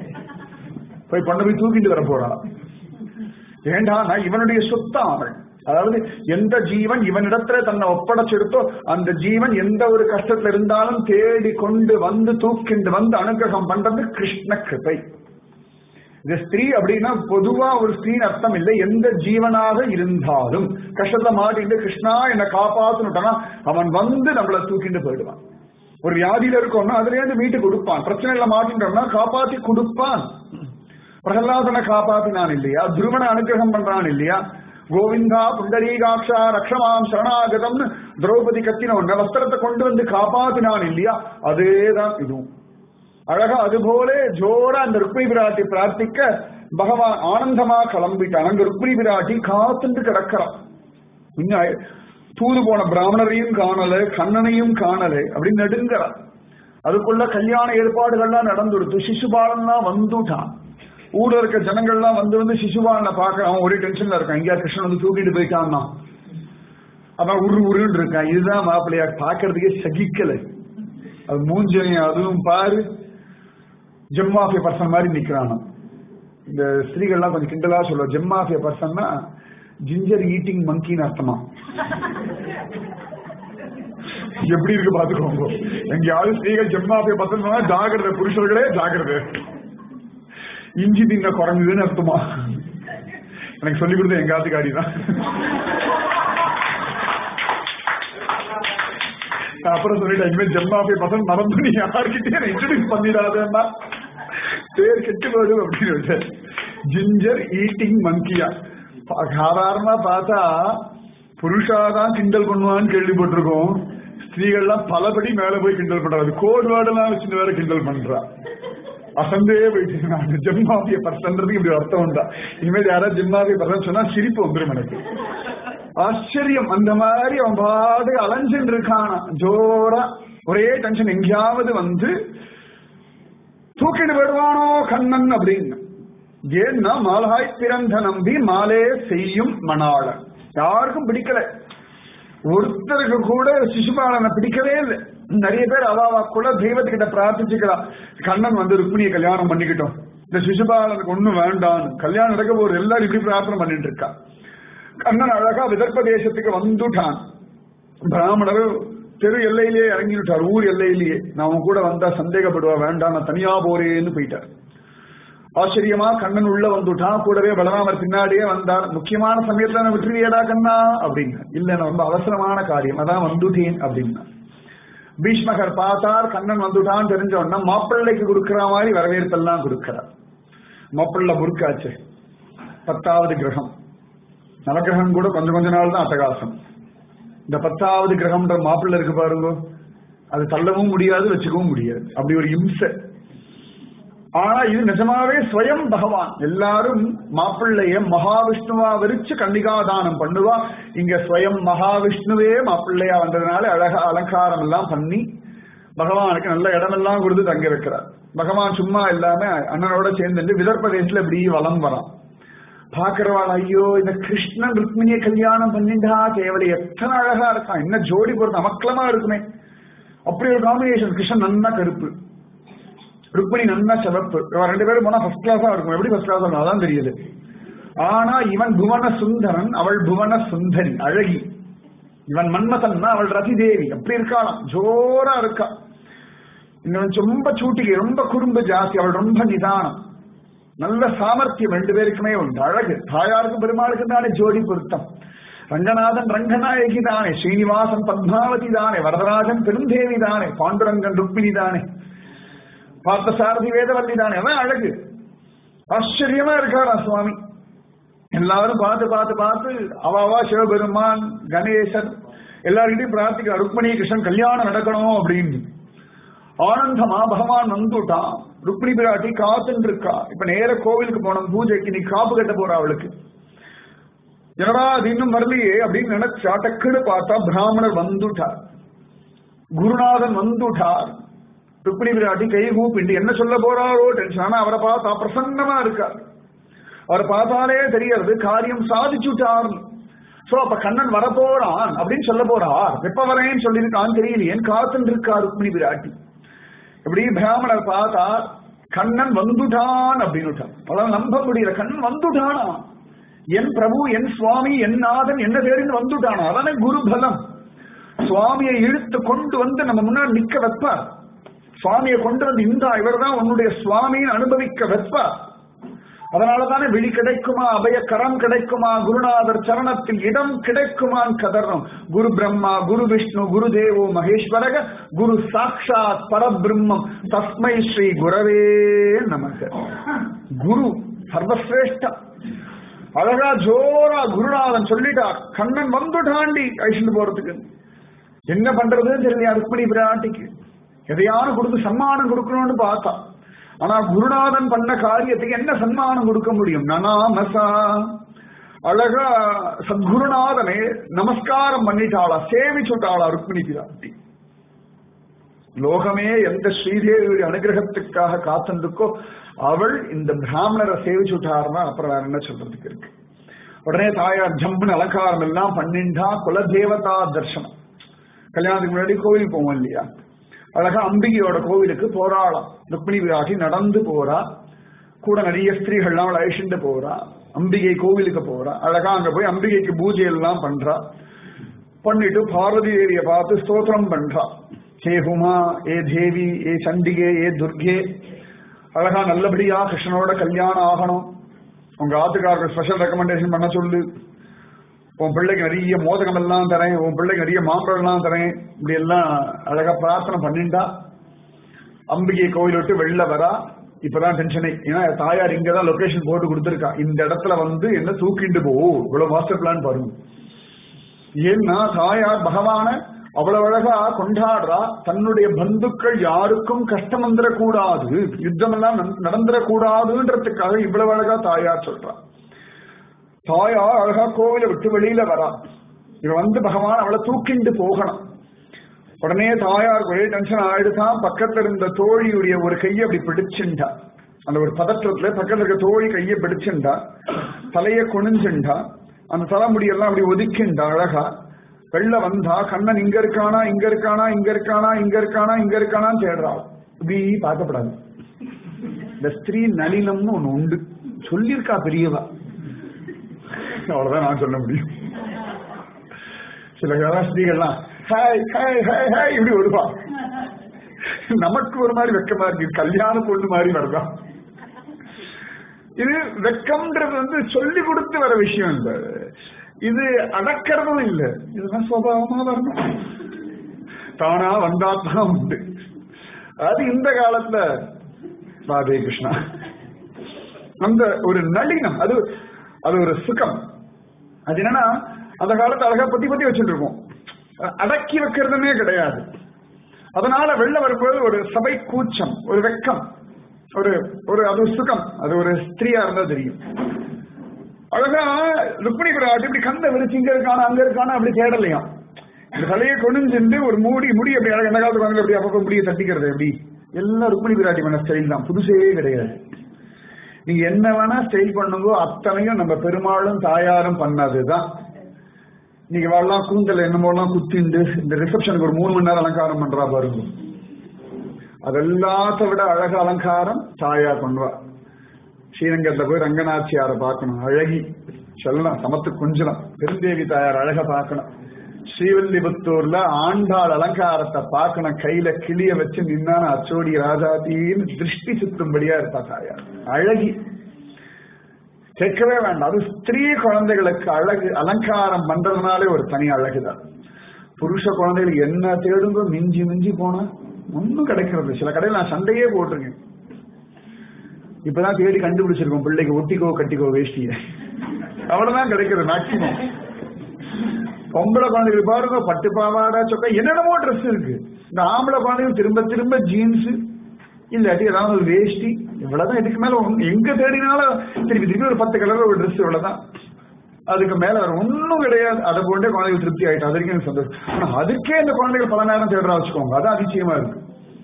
போய் பண்ண போய் தூக்கிட்டு வர போறான். ஏண்டா இவனுடைய சொத்தா அவன். அதாவது எந்த ஜீவன் இவனிடத்துல தன்னை ஒப்படைச்செடுத்தோ அந்த ஜீவன் எந்த ஒரு கஷ்டத்துல இருந்தாலும் தேடி கொண்டு வந்து தூக்கிண்டு வந்து அனுகிரகம் பண்றது கிருஷ்ண கிருபை. இது ஸ்திரீ அப்படின்னா பொதுவா ஒரு ஸ்திரீன்னு அர்த்தம் இல்லை. எந்த ஜீவனாக இருந்தாலும் கஷ்டத்துல மாட்டிட்டு கிருஷ்ணா என்னை காப்பாத்துனுட்டானா அவன் வந்து நம்மளை தூக்கிட்டு போயிடுவான். ஒரு வியாதியில இருக்கோம்னா அதுல இருந்து மீட்டு கொடுப்பான். பிரச்சனைகளை மாட்டின்றோம்னா காப்பாத்தி கொடுப்பான். பிரகலாதனை காப்பாத்தினான் இல்லையா, துருவனை அனுகிரகம் பண்றான் இல்லையா, கோவிந்தா புண்டரீகாட்சா ரக்ஷமாம் சரணாகதம்னு திரௌபதி கத்தின ஒன்ற வஸ்திரத்தை கொண்டு வந்து காப்பாத்தினான் இல்லையா, அதேதான் இதுவும். அழகா அதுபோல ஜோரா அந்த ருக்மிணி பிராட்டி பிரார்த்திக்க பகவான் ஆனந்தமா கிளம்பிட்டான். அங்க ருக்மிணி பிராட்டி காத்துட்டு கிடக்கிறான். இன்னும் தூது போன பிராமணரையும் காணல, கண்ணனையும் காணல அப்படின்னு நடுங்கிறான். அதுக்குள்ள கல்யாண ஏற்பாடுகள்லாம் நடந்துடுத்து. சிசுபாலன்லாம் வந்துட்டான். ஊர்ல இருக்க ஜனங்கள்லாம் வந்து வந்து சிசுபாலனை பார்க்க அவன் ஒரே டென்ஷன்ல இருக்கான். இங்கேயா கிருஷ்ணன் வந்து தூக்கிட்டு போயிட்டான்னா அவன் உரு உருன்னு இருக்கான். இதுதான் மாப்பிள்ளையா பாக்குறதுக்கே சகிக்கல. அது மூஞ்சையும் அதுவும் பாரு ஜெம்மாஃபிய பர்சன் மாதிரி நிக்கிறான். இந்த ஸ்திரீகள்லாம் கொஞ்சம் கிண்டலா சொல்ல, ஜெம்மாஃபிய பர்சன்னா ஜிஞ்சர் ஈட்டிங் மங்கின்னு அர்த்தமா. எப்படி இருக்கு பாத்துக்கோங்க. எங்கேயாவது ஸ்திரீகள் ஜெம்மாஃபிய பர்சன் ஜாகிரத, புருஷர்களே ஜாகிரத, இஞ்சி தின்ன குறைஞ்சதுன்னு அர்த்தமா. எனக்கு சொல்லிக் கொடுத்த எங்க ஆத்துக்காரி தான். அப்புறம் சொல்லிட்டேன், இனிமேல் ஜெம்மாஃபிய பர்சன் மறந்து நீ யாருக்கிட்டே இன்ட்ரோடியூஸ் பண்ணிடாதேன்னா பேர் கெட்டு போகுது அப்படின்னு. ஜிஞ்சர் ஈட்டிங் மங்கியா சாதாரணமா பார்த்தா புருஷாதான் கிண்டல் பண்ணுவான்னு கேள்விப்பட்டிருக்கோம். ஸ்திரீகள்லாம் பலபடி மேல போய் கிண்டல் பண்றாரு. கோட் வேர்டெல்லாம் வச்சுட்டு வேற கிண்டல் பண்றா. அசந்தே போயிட்டு ஜெம்மாஃபிய பர்சன்றதுக்கு இப்படி அர்த்தம் உண்டா? இனிமேல் யாராவது ஜெம்மாஃபிய பர்சன் சொன்னா சிரிப்பு வந்துடும் எனக்கு. ஆச்சரியம். அந்த மாதிரி அவன் பாடு அலைஞ்சுட்டு இருக்கானா ஜோரா. ஒரே டென்ஷன், எங்கேயாவது வந்து தூக்கிட்டு விடுவானோ கண்ணன் அப்படின்னு. ஏன்னா மாலாய் பிறந்த நம்பி மாலே செய்யும் மணாளன். யாருக்கும் பிடிக்கல. ஒருத்தருக்கு கூட சிசுபாலனை பிடிக்கவே இல்லை. நிறைய பேர் அவாவா கூட தெய்வத்துக்கிட்ட பிரார்த்திச்சுக்கலாம், கண்ணன் வந்து ருக்மிணியை கல்யாணம் பண்ணிக்கிட்டோம், இந்த சிசுபாலனுக்கு ஒண்ணும் வேண்டாம், கல்யாணம் நடக்க போற எல்லாரும் இப்படி பிரார்த்தனை பண்ணிட்டு இருக்கா. கண்ணன் அழகா விதர்ப்ப தேசத்துக்கு வந்துட்டான். பிராமணர் தெரு எல்லையிலேயே இறங்கிவிட்டார், ஊர் எல்லையிலேயே. நான் அவன் கூட வந்தா சந்தேகப்படுவா, வேண்டாம் நான் தனியா போறேன்னு போயிட்டார். ஆச்சரியமா கண்ணன் உள்ள வந்துட்டான். கூடவே பலராமர் பின்னாடியே வந்தார். முக்கியமான சமயத்துல நான் விட்டுருவியடா கண்ணா அப்படின்னா. இல்ல நான் ரொம்ப அவசரமான காரியம் அதான் வந்துட்டேன் அப்படின்னா. பீஷ்மகர் பார்த்தார், கண்ணன் வந்துட்டான்னு தெரிஞ்சோன்னா மாப்பிள்ளைக்கு கொடுக்கிற மாதிரி வரவேற்பெல்லாம் கொடுக்கிறார். மாப்பிள்ளை முறுக்காச்சு. பத்தாவது கிரகம். நவகிரகம் கூட கொஞ்சம் கொஞ்ச நாள் தான் அட்டகாசம். இந்த பத்தாவது கிரகம்ன்ற மாப்பிள்ளை இருக்கு பாருங்க, அது தள்ளவும் முடியாது வச்சுக்கவும் முடியாது. அப்படி ஒரு இம்சை. ஆனா இது நிஜமாவே ஸ்வயம் பகவான். எல்லாரும் மாப்பிள்ளைய மகாவிஷ்ணுவா விரிச்சு கன்னிகாதானம் பண்ணுவா. இங்க ஸ்வயம் மகாவிஷ்ணுவே மாப்பிள்ளையா வந்ததுனால அழகா அலங்காரம் எல்லாம் பண்ணி பகவானுக்கு நல்ல இடமெல்லாம் கொடுத்து தங்க வைக்கிறார். பகவான் சும்மா இல்லாம அண்ணனோட சேர்ந்து விதர்ப்பதேசத்துல இப்படி வலம் வரான். பாக்குறவாள், ஐயோ இந்த கிருஷ்ணன் ருக்மிணியை கல்யாணம் பண்ணிண்டா கேவல எத்தனை அழகா இருக்கான், என்ன ஜோடி பொறுத்து அமக்கலமா இருக்குமே. அப்படி ஒரு காம்பினேஷன். கிருஷ்ணன் நன்னா கருப்பு, ருக்மிணி நன்னா சிவப்பு. ரெண்டு பேரும் போனா ஃபர்ஸ்ட் கிளாஸா இருக்கும். எப்படி ஃபர்ஸ்ட் கிளாஸ் அதான் தெரியுது. ஆனா இவன் புவன சுந்தரன், அவள் புவன சுந்தரி அழகி. இவன் மன்மதன், அவள் ரதி தேவி. அப்படி இருக்காளாம், ஜோரா இருக்கா. இன்னும் ரொம்ப சூட்டிகை, ரொம்ப குறும்பு ஜாஸ்தி. அவள் ரொம்ப நிதானம், நல்ல சாமர்த்தியம். ரெண்டு பேருக்குமே உண்டு. அழகு தாயாருக்கும் பெருமாளுக்கு தானே ஜோடி பொருத்தம். ரங்கநாதன் ரங்கநாயகி தானே, ஸ்ரீனிவாசன் பத்மாவதி தானே, வரதராஜன் பெருந்தேவி தானே, பாண்டுரங்கன் ருக்மிணி தானே, பார்த்த சாரதி வேதவல்லி தானே. அதான் அழகு. ஆச்சரியமா இருக்காரா சுவாமி. எல்லாரும் பார்த்து பார்த்து பார்த்து அவாவா சிவபெருமான் கணேசன் எல்லார்கிட்டையும் பிரார்த்திக்கிற ருக்மிணி கிருஷ்ணன் கல்யாணம் நடக்கணும் அப்படின்னு. ஆனந்தமா பகவான் வந்துட்டான். ருக்மிணி பிராட்டி காத்துன்னு இருக்கா. இப்ப நேர கோவிலுக்கு போனோம் பூஜைக்கு, நீ காப்பு கட்ட போறா அவளுக்கு. என்னடா அது இன்னும் வரலையே அப்படின்னு நினைச்சா டக்குன்னு பார்த்தா பிராமணர் வந்துட்டார், குருநாதன் வந்துட்டார். ருக்மிணி பிராட்டி கை கூப்பிட்டு என்ன சொல்ல போறாரோ டென்ஷன். ஆனா அவரை பார்த்தா பிரசன்னமா இருக்கார். அவரை பார்த்தாலே தெரியறது காரியம் சாதிச்சுட்டார். சோ அப்ப கண்ணன் வரப்போறான் அப்படின்னு சொல்ல போறார். எப்ப வரேன்னு சொல்லியிருக்கான்னு தெரியலையே, காத்துன்னு இருக்கா ருக்மிணி பிராட்டி. இப்படி பிராமணர் பார்த்தா கண்ணன் வந்துட்டான் அப்படின்னு பலன் நம்ப முடியல. கண்ணன் வந்துட்டானா, என் பிரபு என் சுவாமி என் நாதன் என்ன தேடின்னு வந்துட்டானா. அதானே குரு பலம். சுவாமியை இழுத்து கொண்டு வந்து நம்ம முன்னாடி நிக்க வைப்பார். சுவாமியை கொண்டு வந்து இந்தா இவர் தான் உன்னுடைய சுவாமின்னு அனுபவிக்க வைப்பார். அதனாலதானே விழி கிடைக்குமா, அபய கரம் கிடைக்குமா, குருநாதர் சரணத்தில் இடம் கிடைக்குமான் கதறோம். குரு பிரம்மா குரு விஷ்ணு குரு தேவோ மகேஸ்வரக குரு சாட்சாத் பரபிரம்மம் தஸ்மை ஸ்ரீ குரவே நமக. குரு சர்வசிரேஷ்டம். அழகா ஜோரா குருநாதன் சொல்லிட்டார். கண்ணன் வந்துட்டாண்டி அழிச்சுட்டு போறதுக்கு என்ன பண்றதுன்னு தெரியலையா ருக்மிணி பிராட்டிக்கு. எதையான கொடுத்து சன்மானம் கொடுக்கணும்னு பார்த்தா. ஆனா குருநாதன் பண்ண காரியத்துக்கு என்ன சன்மானம் கொடுக்க முடியும்? நனாமசா. அழகா சத்குருநாதனை நமஸ்காரம் பண்ணிட்டாளா, சேவிச்சுட்டாளா ருக்மிணி பிராட்டி. லோகமே எந்த ஸ்ரீதேவியுடைய அனுகிரகத்துக்காக காத்திருக்கோ அவள் இந்த பிராமணரை சேவிச்சுட்டாருன்னா அப்புறம் வேற என்ன சொல்றதுக்கு இருக்கு. உடனே தாயார் ஜம்புன்னு அலங்காரம் எல்லாம் பண்ணிண்டா. குலதேவதா தர்சனம். கல்யாணத்துக்கு முன்னாடி கோவில் போவோம் இல்லையா, அழகா அம்பிகையோட கோவிலுக்கு போறாளாம் ருக்மிணி பிராட்டி. நடந்து போறா, கூட நிறைய ஸ்திரீகள்லாம் அவளை அழிச்சுட்டு போறா. அம்பிகை கோவிலுக்கு போறா. அழகா அங்க போய் அம்பிகைக்கு பூஜை எல்லாம் பண்றா. பண்ணிட்டு பார்வதி தேவியை பார்த்து ஸ்தோத்திரம் பண்றா. ஹே ஹுமா, ஏ தேவி, ஏ சண்டிகே, ஏ துர்கே, அழகா நல்லபடியா கிருஷ்ணனோட கல்யாணம் ஆகணும். உங்க ஆத்துக்காரருக்கு ஸ்பெஷல் ரெக்கமெண்டேஷன் பண்ண சொல்லு. உன் பிள்ளைக்கு நிறைய மோதகம் எல்லாம் தரேன், உன் பிள்ளைக்கு நிறைய மாம்பழம் எல்லாம் தரேன், இப்படி எல்லாம் அழகா பிரார்த்தனை பண்ணிண்டா. அம்பிகை கோயில் விட்டு வெளில வரா. இப்பதான் டென்ஷனே. ஏன்னா தாயார் இங்கதான் லொகேஷன் போட்டு கொடுத்துருக்கா. இந்த இடத்துல வந்து என்ன தூக்கிண்டு போ, இவ்வளவு மாஸ்டர் பிளான் பாருங்க. ஏன்னா தாயார் பகவான அவ்வளவு அழகா கொண்டாடுறா. தன்னுடைய பந்துக்கள் யாருக்கும் கஷ்டம் வந்துடக்கூடாது, யுத்தம் எல்லாம் நடந்துடக்கூடாதுன்றதுக்காக இவ்வளவு அழகா தாயார் சொல்றா. தாயார் அழகா கோவிலை விட்டு வெளியில வரா. இவ வந்து பகவான் அவளை தூக்கிண்டு போகணும். உடனே தாயார் ஒரே டென்ஷன் ஆயிடுதான். பக்கத்துல இருந்த தோழியுடைய ஒரு கையை அப்படி பிடிச்சுண்டா. அந்த ஒரு பதற்றத்துல பக்கத்துல இருக்க தோழி கையை பிடிச்சுண்டா. தலைய குனிஞ்சுண்டா. அந்த தலைமுடியெல்லாம் அப்படி ஒதுக்கிண்டா. அழகா வெள்ள வந்தா. கண்ணன் இங்க இருக்கானா இங்க இருக்கானா இங்க இருக்கானா இங்க இருக்கானா இங்க இருக்கானான்னு தேடுறா. இப்படி பார்க்கப்படாது. இந்த ஸ்திரீ நளினம்னு ஒண்ணு உண்டு, சொல்லியிருக்கா பெரியவா. அவ்வளவுதான் நான் சொல்ல முடியும். சில ஸ்திரீகள்லாம் ஹாய் ஹாய் ஹாய் ஹாய் இப்படி வருவா. நமக்கு ஒரு மாதிரி வெக்கமா இருக்கு, கல்யாண பொண்ணு மாதிரி வருதா. இது வெக்கம்ன்றது வந்து சொல்லி கொடுத்து வர விஷயம் இல்லை, இது அடக்கிறதும் இல்லை, இதுதான் சுபாவமா வரணும். தானா வந்தாத்தான் உண்டு. அது இந்த காலத்துல ராதே கிருஷ்ணா அந்த ஒரு நளினம், அது அது ஒரு சுகம். அது என்னன்னா அந்த காலத்து அழகா பத்தி பத்தி வச்சுட்டு இருக்கோம், அடக்கி வைக்கிறதுமே கிடையாது. அதனால வெளில வரும்போது ஒரு சபை கூச்சம், ஒரு வெக்கம், ஒரு ஒரு அது சுகம். அது ஒரு ஸ்திரீயா இருந்தா தெரியும். அழகா ருக்மிணி பிராட்டி இப்படி கந்த விரிச்சு இங்க இருக்கானா அங்க இருக்கானா அப்படி தேடலையாம். இந்த தலையை கொணிஞ்சுட்டு ஒரு மூடி முடி அப்படி அழகா எந்த காலத்துக்கு வந்து அப்படி அப்பப்போ முடியை தட்டிக்கிறது எப்படி எல்லாம் ருக்மிணி பிராட்டி பண்ண ஸ்டைல் தான், புதுசே கிடையாது. நீங்க என்ன வேணா ஸ்டைல் பண்ணுங்கோ, அத்தனையும் நம்ம பெருமாளும் தாயாரும் பண்ணதுதான். நீங்க வரலாம் கூந்தல் என்னமோலாம் குத்திண்டு இந்த ரிசப்ஷனுக்கு ஒரு மூணு மணி நேரம் அலங்காரம் பண்றா பாருங்க. அதெல்லாத்த விட அழக அலங்காரம் தாயார் பண்ணுவா. ஸ்ரீரங்கத்துல போய் ரங்கநாச்சியாரை பார்க்கணும், அழகி சொல்லலாம், சமத்து கொஞ்சலாம். பெருந்தேவி தாயார் அழக பார்க்கணும். ஸ்ரீவில்லிபுத்தூர்ல ஆண்டாள் அலங்காரத்தை பார்க்கணும். கையில கிளிய வச்சு நின்னான அச்சோடி ராஜாத்தின்னு திருஷ்டி சுத்தும்படியா இருப்பா தாயார். அழகி கேட்கவே வேண்டாம். அது ஸ்திரீ குழந்தைகளுக்கு அழகு அலங்காரம் பண்றதுனாலே ஒரு தனி அழகுதான். புருஷ குழந்தைகளுக்கு என்ன தேடுங்க, மிஞ்சி மிஞ்சி போனா ஒன்னும் கிடைக்கிறது. சில கடையில் நான் சண்டையே போட்டிருக்கேன். இப்பதான் தேடி கண்டுபிடிச்சிருக்கோம், பிள்ளைக்கு ஒட்டிக்கோ கட்டிக்கோ வேஷ்டிய, அவ்வளவுதான் கிடைக்கிறது மேக்சிமம். பொம்பளை குழந்தைகள் பாருங்க, பட்டு பாவாடா சொக்கா என்னென்னமோ ட்ரெஸ் இருக்கு. இந்த ஆம்பளை குழந்தைகள் திரும்ப திரும்ப ஜீன்ஸ் இல்லாட்டி ஏதாவது ஒரு வேஷ்டி, இவ்வளவுதான். இதுக்கு மேல எங்க தேடினாலும் திருப்பி திருப்பி ஒரு பத்து கலர் ஒரு ட்ரெஸ், இவ்வளவுதான். அதுக்கு மேல வேற ஒன்னும் கிடையாது. அதை போன்றே குழந்தைகள் திருப்தி ஆயிட்டு அது வரைக்கும் சந்தோஷம். ஆனா அதுக்கே இந்த குழந்தைகள் பல நேரம் தேடுறா வச்சுக்கோங்க, அது அதிசயமா இருக்கு.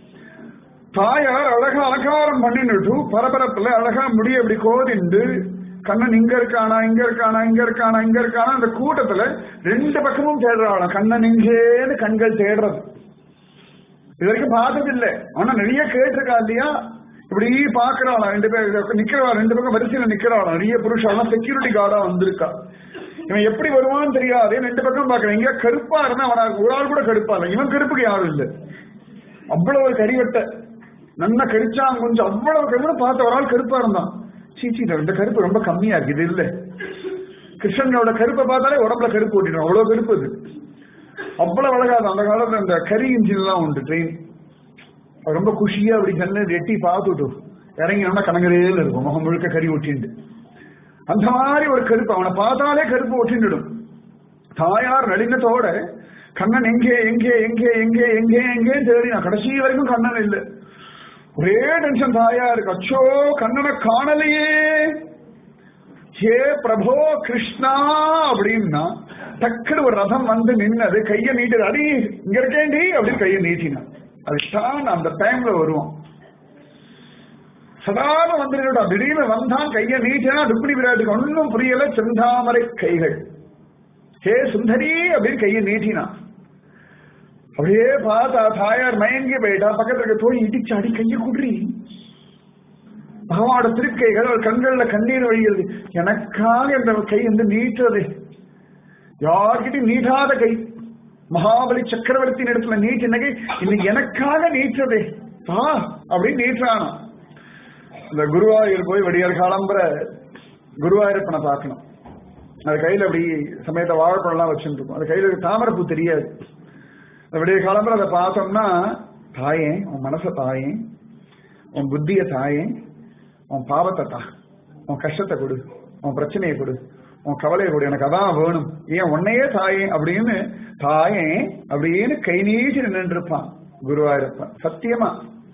தாயார் அழகா அலங்காரம் பண்ணிட்டு பரபரப்புல அழகா முடிய அப்படி கோதிண்டு கண்ணன் இங்க இருக்கானா இங்க இருக்கானா இங்க இருக்கானா இங்க இருக்கானா அந்த கூட்டத்துல ரெண்டு பக்கமும் தேடுறாள். கண்ணன் இங்கேன்னு கண்கள் தேடுறது இது வரைக்கும் பார்த்தது இல்லை. ஆனா நிறைய கேட்டிருக்கா இல்லையா, இப்படி பாக்குறாளா, ரெண்டு பேர் நிக்கிறா, ரெண்டு பக்கம் வரிசையில நிக்கிறாளா, நிறைய புருஷாலாம் செக்யூரிட்டி கார்டா வந்திருக்கா. இவன் எப்படி வருவான்னு தெரியாது, ரெண்டு பக்கம் பாக்குறேன். இங்க கருப்பா இருந்தா அவனா ஒரு ஆள் கூட கருப்பா இல்லை, இவன் கருப்புக்கு யாரும் இல்லை. அவ்வளவு கறிவட்ட நல்லா கரிச்சான் கொஞ்சம், அவ்வளவு கருப்பு பார்த்த ஒரு ஆள் கருப்பா இருந்தான். சீச்சி இந்த கருப்பு ரொம்ப கம்மியா இருக்கு, இது இல்ல. கிருஷ்ணனோட கருப்பை பார்த்தாலே உடம்புல கருப்பு ஓட்டிடும், அவ்வளவு கருப்பு அது. அவ்வளவு அழகாது. அந்த காலத்துல இந்த கரி இன்ஜின் எல்லாம் உண்டு ட்ரெயின், ரொம்ப குஷியா அப்படி கண்ணு எட்டி பார்த்துட்டு இறங்கினோம்னா கனகரையில இருக்கும், முகம் முழுக்க கறி ஒட்டிண்டு. அந்த மாதிரி ஒரு கருப்பு, அவனை பார்த்தாலே கருப்பு ஒட்டிடும். தாயார் நளினத்தோட கண்ணன் எங்கே எங்கே எங்கே எங்கே எங்கே எங்கே தேடி, நான் கடைசி வரைக்கும் கண்ணன் இல்லை. ஒரே டென்ஷன் தாயாருக்கு, அச்சோ கண்ணனை காணலையே, ஹே பிரபோ கிருஷ்ணா அப்படின்னா டக்குனு ஒரு ரதம் வந்து நின்னது, கையை நீட்டுது, அடி இங்க இருக்கேண்டி அப்படின்னு கையை நீட்டினான். அதுதான் அந்த டைம்ல வருவோம். சதாரண வந்துடா, திடீர்னு வந்தான், கையை நீட்டினா ருக்மிணி விராட்டுக்கு ஒன்னும் புரியல. செந்தாமரை கைகள், ஹே சுந்தரி அப்படின்னு கையை நீட்டினான். அப்படியே பார்த்தா தாயார் மயங்கி போயிட்டா. பக்கத்துல தோழி இடிச்சு, அடி கையை குடுறி, பகவானோட திருக்கைகள் அவர் கண்கள்ல கண்ணீர் வழிகிறது. எனக்காக இந்த கை வந்து நீட்டுறது, யார்கிட்டையும் நீட்டாத கை, மகாபலி சக்கரவர்த்தியின் இடத்துல நீட்டின கை இன்னைக்கு எனக்காக நீட்டுறதே பா அப்படின்னு நீட்டானா. இந்த குருவாயூர் போய் விடியற் காலம்புற குருவாயூரப்பனை பார்க்கணும். அது கையில அப்படி சமயத்தை வாழைப்பழம் எல்லாம் வச்சுட்டு இருக்கும், அது கையில தாமரைப்பூ தெரியாது. விடிய காலம்புற அதை பார்த்தோம்னா, தாயே உன் மனசை தாயே, உன் புத்திய தாயே, உன் பாவத்தை தா, உன் கஷ்டத்தை கொடு, உன் பிரச்சனையை கொடு, உன் கவலையை கொடு, எனக்கு அதான் வேணும், ஏன் உன்னையே தாயே அப்படின்னு தாயே அப்படின்னு கை நீட்டி நின்று இருப்பான் குருவாயூரப்பன். சத்தியமா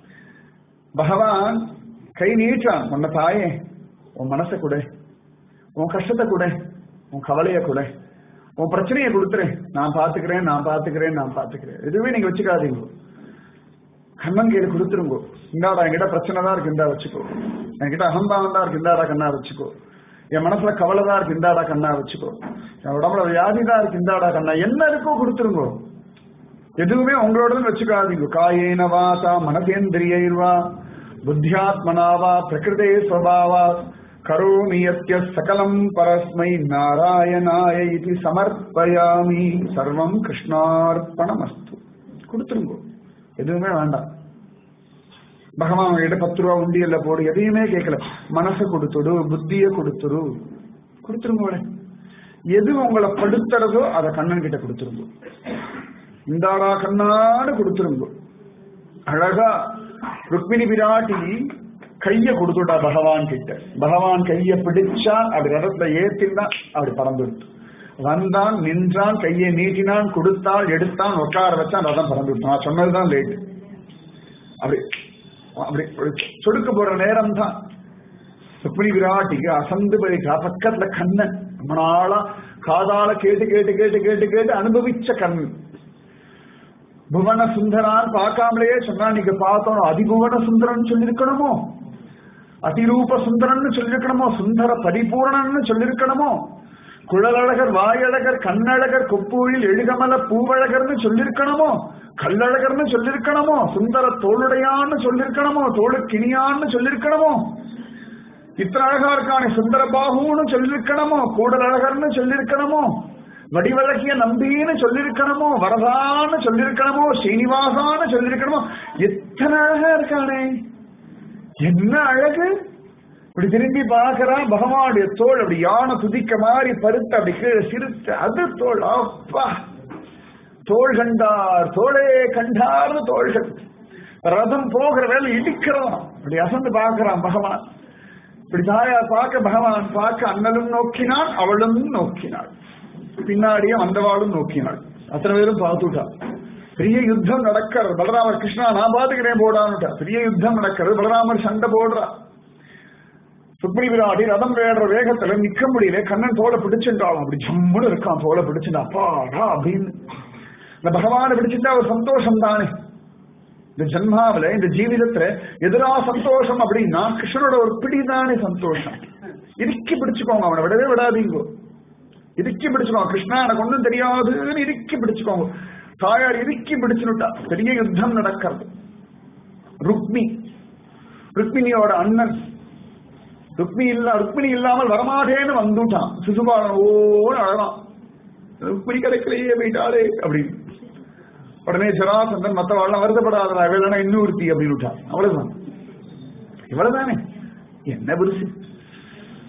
பகவான் கை நீட்டான், உன்னை தாயே, உன் மனசை கொடு, உன் கஷ்டத்தை கொடு, உன் கவலையை கொடு, உன் பிரச்சனையை கொடுத்துறேன், நான் பாத்துக்கிறேன் நான் பாத்துக்கிறேன் நான் பாத்துக்கிறேன். எதுவுமே நீங்க வச்சுக்காதீங்க, கண்ணன் கையில கொடுத்துருங்கோ. இந்தாடா என்கிட்ட பிரச்சனை தான் இருக்கு, இந்தா வச்சுக்கோ. என்கிட்ட அகம்பாவம் தான் இருக்கு, இந்தாடா கண்ணா வச்சுக்கோ. என் மனசுல கவலை தான் இருக்கு, இந்தாடா கண்ணா வச்சுக்கோ. என் உடம்புல வியாதி தான் இருக்கு, இந்தாடா கண்ணா. என்ன இருக்கோ கொடுத்துருங்கோ, எதுவுமே உங்களோட வச்சுக்காதீங்க. காயேன வாசா மனசேந்திரியைர்வா புத்தியாத்மனாவா பிரகிருதே ஸ்வபாவா கரோமி யத்ய சகலம் பரஸ்மை நாராயணாய இதி சமர்ப்பயாமி சர்வம் கிருஷ்ணார்ப்பணமஸ்து. கொடுத்துருங்கோ, எதுவுமே வேண்டாம். பகவான் கிட்ட பத்து ரூபா உண்டியல்ல போடு, எதையுமே கேட்கல. மனசை கொடுத்துடு, புத்திய கொடுத்துரு, கொடுத்துருங்க. எது உங்களை படுத்துறதோ அதை கண்ணன் கிட்ட கொடுத்துருங்க. இந்தாடா கண்ணான்னு கொடுத்துருங்க. அழகா ருக்மிணி விராட்டி கைய கொடுத்துட்டா பகவான் கிட்ட. பகவான் கைய பிடிச்சான், அப்படி ரதத்துல ஏத்தினா அப்படி பறந்துடுத்து. வந்தான், நின்றான், கையை நீட்டினான், கொடுத்தான், எடுத்தான், உட்கார வச்சான், ரதம் பறந்துட்டான். நான் சொன்னதுதான் லேட்டு. அப்படி அப்படி சொடுக்க போற நேரம் தான் ருக்மிணி விராட்டிக்கு அசந்து போயிட்டா. பக்கத்துல கண்ணன் ரொம்ப நாளா காதால கேட்டு கேட்டு கேட்டு கேட்டு கேட்டு அனுபவிச்ச கண்ணன். புவன சுந்தரான் பார்க்காமலேயே சொன்னா, நீங்க பார்த்தோம் அதிபுவன சுந்தரன் சொல்லிருக்கணுமோ, அதிரூப சுந்தரன் சொல்லிருக்கணுமோ, சுந்தர பரிபூர்ணன்னு சொல்லிருக்கணுமோ, குழலழகர் வாயழகர் கண்ணழகர் கொப்பூழில் எழுகமல பூவழகர்னு சொல்லிருக்கணுமோ, கல்லழகர்னு சொல்லிருக்கணுமோ, சுந்தர தோளுடையான்னு சொல்லிருக்கணுமோ, தோளு கிணியான்னு சொல்லிருக்கணுமோ, இத்தனை அழகா இருக்கானே சுந்தர பாகுன்னு சொல்லிருக்கணுமோ, கூடல் அழகர்னு சொல்லிருக்கணுமோ, வடிவழகிய நம்பின்னு சொல்லிருக்கணுமோ, வரதான்னு சொல்லிருக்கணுமோ, ஸ்ரீனிவாசான்னு சொல்லிருக்கணுமோ. எத்தனை அழகா இருக்கானே, என்ன அழகு. இப்படி திரும்பி பார்க்கிறா, பகவானுடைய தோல் அப்படி யானை துதிக்க மாதிரி பருத்து அப்படி கீழே சிரித்து, அது தோல். அப்பா, தோல் கண்டார் தோளே கண்டார்னு தோள்கள். ரதம் போகிற வேலை இடிக்கிறோம், அப்படி அசந்து பார்க்கிறான் பகவான். இப்படி தாயார் பார்க்க, பகவான் பார்க்க, அண்ணலும் நோக்கினான், அவளும் நோக்கினாள், பின்னாடியே வந்தவாளும் நோக்கினாள். அத்தனை பேரும் பார்த்துட்டா. பெரிய யுத்தம் நடக்கிறது. பலராமர் கிருஷ்ணா நான் பாத்துக்கிறேன் போடான்னுட்டா. பெரிய யுத்தம் நடக்கிறது. பலராமர் சண்டை போடுறா. ருக்மிணி விராட்டி ரதம் வேடுற வேகத்துல நிக்க முடியல. கண்ணன் தோலை பிடிச்சுட்டாலும் அப்படி ஜம்முன்னு இருக்கான். தோலை பிடிச்சுட்டா அப்பாடா அப்படின்னு. இந்த பகவானை பிடிச்சிட்டா ஒரு சந்தோஷம் தானே. இந்த ஜன்மாவில இந்த ஜீவிதத்துல எதிரா சந்தோஷம் அப்படின்னா கிருஷ்ணனோட ஒரு பிடிதானே சந்தோஷம். இறுக்கி பிடிச்சுக்கோங்க, அவனை விடவே விடாதீங்க. இறுக்கி பிடிச்சுக்கோங்க. கிருஷ்ணா எனக்கு ஒன்றும் தெரியாதுன்னு இறுக்கி பிடிச்சுக்கோங்க. தாயார் இறுக்கி பிடிச்சுட்டா. பெரிய யுத்தம் நடக்கிறது. ருக்மி, ருக்மிணியோட அண்ணன். ருக்மி இல்ல ருக்மிணி இல்லாமல் வரமாட்டேன்னு வந்துட்டான். சிசுபாலன் ஓன்னு அழகான். ருக்மிணி கிடைக்கலையே போயிட்டாளே அப்படின்னு. உடனே ஜராசந்தன் மற்றவாழ்லாம் வருத்தப்படாத வேலைனா இன்னொருத்தி அப்படின்னு விட்டான். அவ்வளவுதான். இவ்வளவுதானே என்ன பெருசு.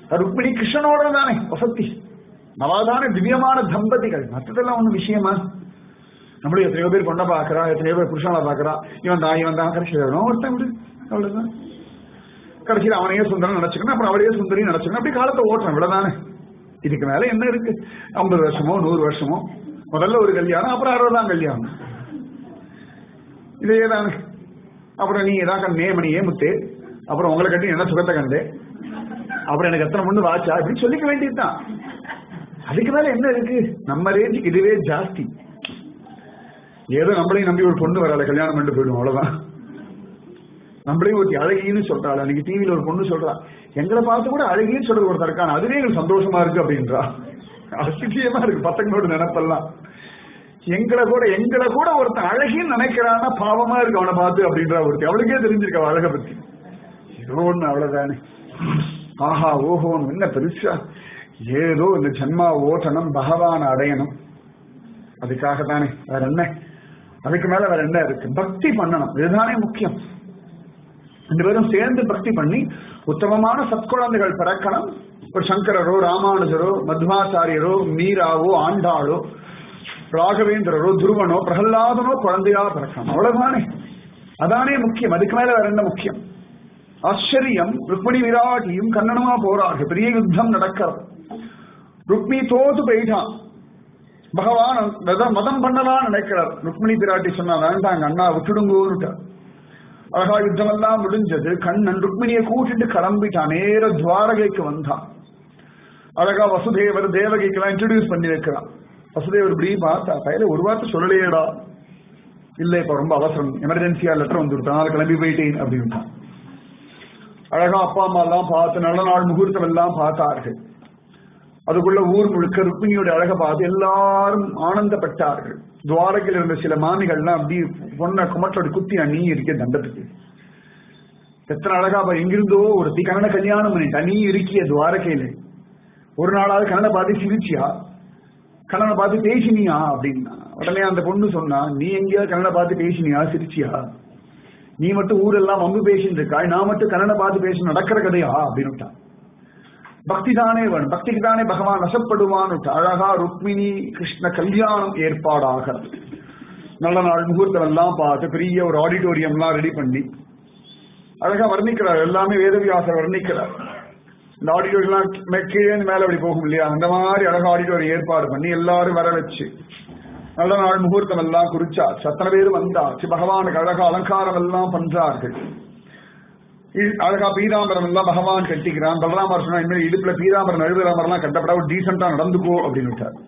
ருக்மிணி கிருஷ்ணனோட தானே வசதி, நவாதான திவ்யமான தம்பதிகள். மற்றதெல்லாம் ஒண்ணு விஷயமா? நம்மளும் எத்தனையோ பேர் கொண்ட பாக்குறா, எத்தனையோ பேர் புருஷனை பாக்குறா, இவன் தான் இவன் தான் கடைசியில் ஒருத்தன் விடு, அவ்வளவுதான். கடைசியில் அவனையே சுந்தரம் நினைச்சுக்கணும், அப்புறம் அவளையே சுந்தரி நினைச்சுக்கணும், அப்படி காலத்தை ஓட்டுறோம், இவ்வளவுதானே. இதுக்கு மேல என்ன இருக்கு? ஐம்பது வருஷமோ நூறு வருஷமோ, முதல்ல ஒரு கல்யாணம், அப்புறம் அறுபதாம் கல்யாணம், இதே தானே. அப்புறம் நீ ஏதாவது நேமணியே முத்தே, அப்புறம் உங்களை கட்டி என்ன சுகத்தை கண்டு, அப்புறம் எனக்கு எத்தனை பொண்ணு வாச்சா அப்படின்னு சொல்லிக்க வேண்டியதுதான். அதுக்கு மேல என்ன இருக்கு? நம்ம ரேஞ்சுக்கு இதுவே ஜாஸ்தி. ஏதோ நம்மளையும் நம்பி ஒரு பொண்ணு வரால, கல்யாணம் பண்ணிட்டு போயிடும், அவ்வளவுதான். நம்மளையும் ஒரு அழகின்னு சொல்றாள். அன்னைக்கு டிவியில ஒரு பொண்ணு சொல்றா, எங்களை பார்த்து கூட அழகின்னு சொல்றது ஒருத்தர் இருக்கான, அதுவே எங்களுக்கு சந்தோஷமா இருக்கு அப்படின்றா. ஆச்சரியமா இருக்கு பசங்களோட நினைப்பெல்லாம். எங்களை கூட எங்களை கூட ஒருத்தன் அழகின்னு நினைக்கிறான்னா பாவமா இருக்கு அவனை பார்த்து அப்படின்றா ஒருத்தி. அவளுக்கே தெரிஞ்சிருக்க அவ அழகை பத்தி. ஏதோ ஒண்ணு அவ்வளவுதானே. ஆஹா ஓஹோன்னு என்ன பெருசா, ஏதோ இந்த ஜன்மா ஓட்டணும், பகவான அடையணும், அதுக்காக தானே. வேற என்ன? அதுக்கு மேல வேற என்ன இருக்கு? பக்தி பண்ணணும், இதுதானே முக்கியம். ரெண்டு பேரும் சேர்ந்து பக்தி பண்ணி உத்தமமான சத்குழந்தைகள் பிறக்கணும். ஒரு சங்கரரோ ராமானுஜரோ மத்வாச்சாரியரோ மீராவோ ஆண்டாளோ ராகவேந்திரரோ துருவனோ பிரகலாதனோ குழந்தையா பிறக்கணும், அவ்வளவுதானே. அதானே முக்கியம். அதுக்கு மேல வேற என்ன முக்கியம்? ஆச்சரியம், ருக்மிணி விராட்டியும் கண்ணனுமா போறார்கள், பெரிய யுத்தம் நடக்கிறது. ருக்மி தோத்து போயிட்டான், பகவான் மதம் பண்ணலாம் நினைக்கிறார். ருக்மிணி பிராட்டி சொன்னா வேண்டாங்க அண்ணா விட்டுடுங்கோன்னு. அழகா யுத்தம் எல்லாம் முடிஞ்சது. கண்ணன் ருக்மிணியை கூட்டிட்டு கிளம்பிட்டான், நேர துவாரகைக்கு வந்தான். அழகா வசுதேவர் தேவகைக்கு எல்லாம் இன்ட்ரோடியூஸ் பண்ணி வைக்கிறான். வசுதேவர் இப்படி பார்த்தா, கையில ஒரு வார்த்தை சொல்லலையேடா. இல்ல இப்ப ரொம்ப அவசரம், எமர்ஜென்சியா லெட்டர் வந்துவிட்டான், கிளம்பி போயிட்டேன் அப்படின்னு. அழகா அப்பா அம்மா எல்லாம் பார்த்து நல்ல நாள் முகூர்த்தம் எல்லாம் பார்த்தார்கள். அதுக்குள்ள ஊர் முழுக்க ருக்மிணியோட அழகை பார்த்து எல்லாரும் ஆனந்தப்பட்டார்கள். துவாரகையில் இருந்த சில மாமிகள்லாம் அப்படி பொண்ண குமட்டோட குத்தி நீ இருக்க தண்டத்துக்கு எத்தனை அழகா. எங்கிருந்தோ ஒரு தி கண்ணனை கல்யாணம் பண்ணிட்டா, நீ இருக்கிய துவாரகையில. ஒரு நாளாவது கண்ணனை பார்த்து சிரிச்சியா, கண்ணனை பார்த்து பேசினியா அப்படின்னா. உடனே அந்த பொண்ணு சொன்னா, நீ எங்கேயாவது கண்ணனை பார்த்து பேசினியா சிரிச்சியா? நீ மட்டும் ஊரெல்லாம் வம்பு பேசிட்டு இருக்காய், நான் மட்டும் கண்ணனை பார்த்து பேச நடக்கிற கதையா அப்படின்னு. பக்தி தானே வேணும், பக்திக்கு தானே பகவான் வசப்படுவான்னு. அழகா ருக்மிணி கிருஷ்ண கல்யாணம் ஏற்பாடாக நல்ல நாள் முகூர்த்தம் எல்லாம் பார்த்து பெரிய ஒரு ஆடிட்டோரியம் எல்லாம் ரெடி பண்ணி அழகா வர்ணிக்கிறார். எல்லாமே வேதவியாசர் வர்ணிக்கிறார். இந்த ஆடிட்டோரியம் கீழே மேல அப்படி போகும் இல்லையா, அந்த மாதிரி அழகா ஆடிட்டோரியம் ஏற்பாடு பண்ணி எல்லாரும் வர வச்சு நல்ல நாள் முகூர்த்தம் எல்லாம் குறிச்சாச்சு. அத்தனை பேரும் வந்தாச்சு. பகவானுக்கு அழகா அலங்காரம் எல்லாம் பண்றார்கள். அழகா பீதாம்பரம் எல்லாம் பகவான் கட்டிக்கிறான். பலராமர் சொன்னா, இனிமேல் இடுப்புல பீதாம்பரம் எழுதுறாமரம் எல்லாம் கட்டப்படா, டீசெண்டா நடந்துக்கோ அப்படின்னு விட்டார்.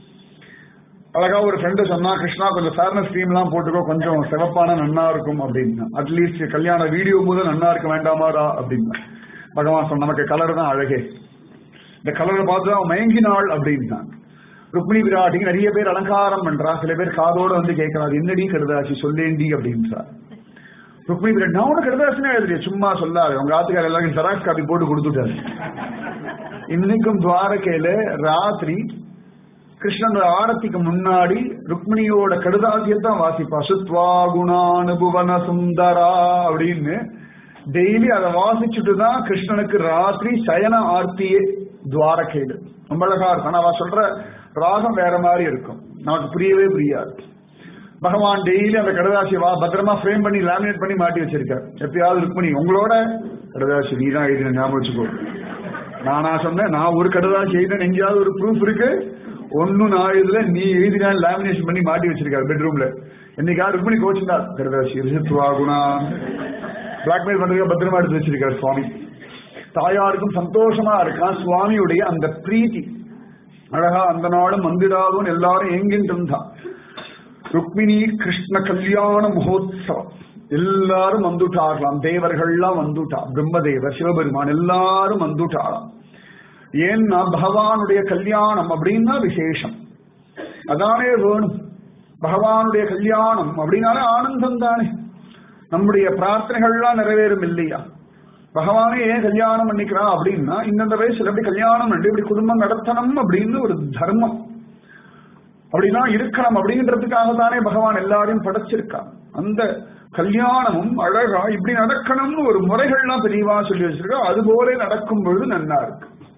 அழகா ஒரு ஃப்ரெண்டு சொன்னா, கிருஷ்ணா கொஞ்சம் ஃபேர்னஸ் கிரீம் எல்லாம் போட்டுக்கோ, கொஞ்சம் சிவப்பான நன்னா இருக்கும் அப்படின்னா. அட்லீஸ்ட் கல்யாண வீடியோ போது நன்னா இருக்க வேண்டாமாடா அப்படின்னா. பகவான் சொன்ன, நமக்கு கலர் தான் அழகே, இந்த கலரை பார்த்துதான் மயங்கினாள் அப்படின்னா. ருக்மிணி விராட்டிக்கு நிறைய பேர் அலங்காரம் பண்றா. சில பேர் காதோட வந்து கேட்கறாரு, என்னடி கடுதாசி சொல்லேண்டி அப்படின்றார். ருக்மிணி பிராட்டி, நான் ஒண்ணு கடுதாசினா எழுதிய சும்மா சொல்லாது, உங்க ஆத்துக்கார எல்லாரும் ஜெராக்ஸ் காப்பி போட்டு கொடுத்துட்டாரு. இன்னைக்கும் துவாரகையில ராத்திரி கிருஷ்ணனோட ஆரத்திக்கு முன்னாடி ருக்மிணியோட கடுதாசியத்தான் வாசிப்பா. சுத்வா குணானுபுவன சுந்தரா அப்படின்னு டெய்லி அதை வாசிச்சுட்டு தான் கிருஷ்ணனுக்கு ராத்திரி சயன ஆர்த்தியே துவாரகையில. ரொம்ப அழகா இருக்கும். ஆனா அவ சொல்ற ராகம் வேற மாதிரி இருக்கும், நமக்கு புரியவே புரியாது. பகவான் டெய்லி அந்த கடதாசியை வா பத்திரமா ஃப்ரேம் பண்ணி லேமினேட் பண்ணி மாட்டி வச்சிருக்காரு. எப்பயாவது ருக்மிணி, உங்களோட கடதாசி நீ தான் எழுதின ஞாபகம் வச்சுக்கோ, நானா சொன்னேன், நான் ஒரு கடதாசி எழுதினேன், எங்கேயாவது ஒரு ப்ரூஃப் இருக்கு? ஒன்னும் நான் எழுதல, நீ எழுதினா லேமினேஷன் பண்ணி மாட்டி வச்சிருக்காரு பெட்ரூம்ல. என்னைக்காவது ருக்மிணி கோச்சிந்தா கடதாசி ரிஷத்வாகுணா பிளாக்மெயில் பண்றதுக்கு பத்திரமா எடுத்து வச்சிருக்காரு சுவாமி. தாயாருக்கும் சந்தோஷமா இருக்கான் சுவாமியுடைய அந்த பிரீத்தி. அழகா அந்த நாளும் வந்திடாதுன்னு எல்லாரும் எங்கிட்டு இருந்தா. ருக்மிணி கிருஷ்ண கல்யாண மகோத்சவம் எல்லாரும் வந்துட்டார்களாம். தேவர்கள்லாம் வந்துட்டா, பிரம்மதேவர் சிவபெருமான் எல்லாரும் வந்துட்டாராம். ஏன்னா பகவானுடைய கல்யாணம் அப்படின்னா விசேஷம், அதானே வேணும். பகவானுடைய கல்யாணம் அப்படின்னாலே ஆனந்தம் தானே. நம்முடைய பிரார்த்தனைகள்லாம் நிறைவேறும் இல்லையா? பகவானே ஏன் கல்யாணம் பண்ணிக்கிறான் அப்படின்னா, இந்தந்த வயசுல எப்படி கல்யாணம் பண்ணி இப்படி குடும்பம் நடத்தணும் அப்படின்னு ஒரு தர்மம், அப்படின்னா இருக்கணும் அப்படின்றதுக்காக தானே பகவான் எல்லாரையும் படைச்சிருக்கான். அந்த கல்யாணமும் அழகா இப்படி நடக்கணும்னு ஒரு முறைகள்லாம் தெளிவா சொல்லி வச்சிருக்கா. அது போல நடக்கும் பொழுது நன்னா இருக்கு.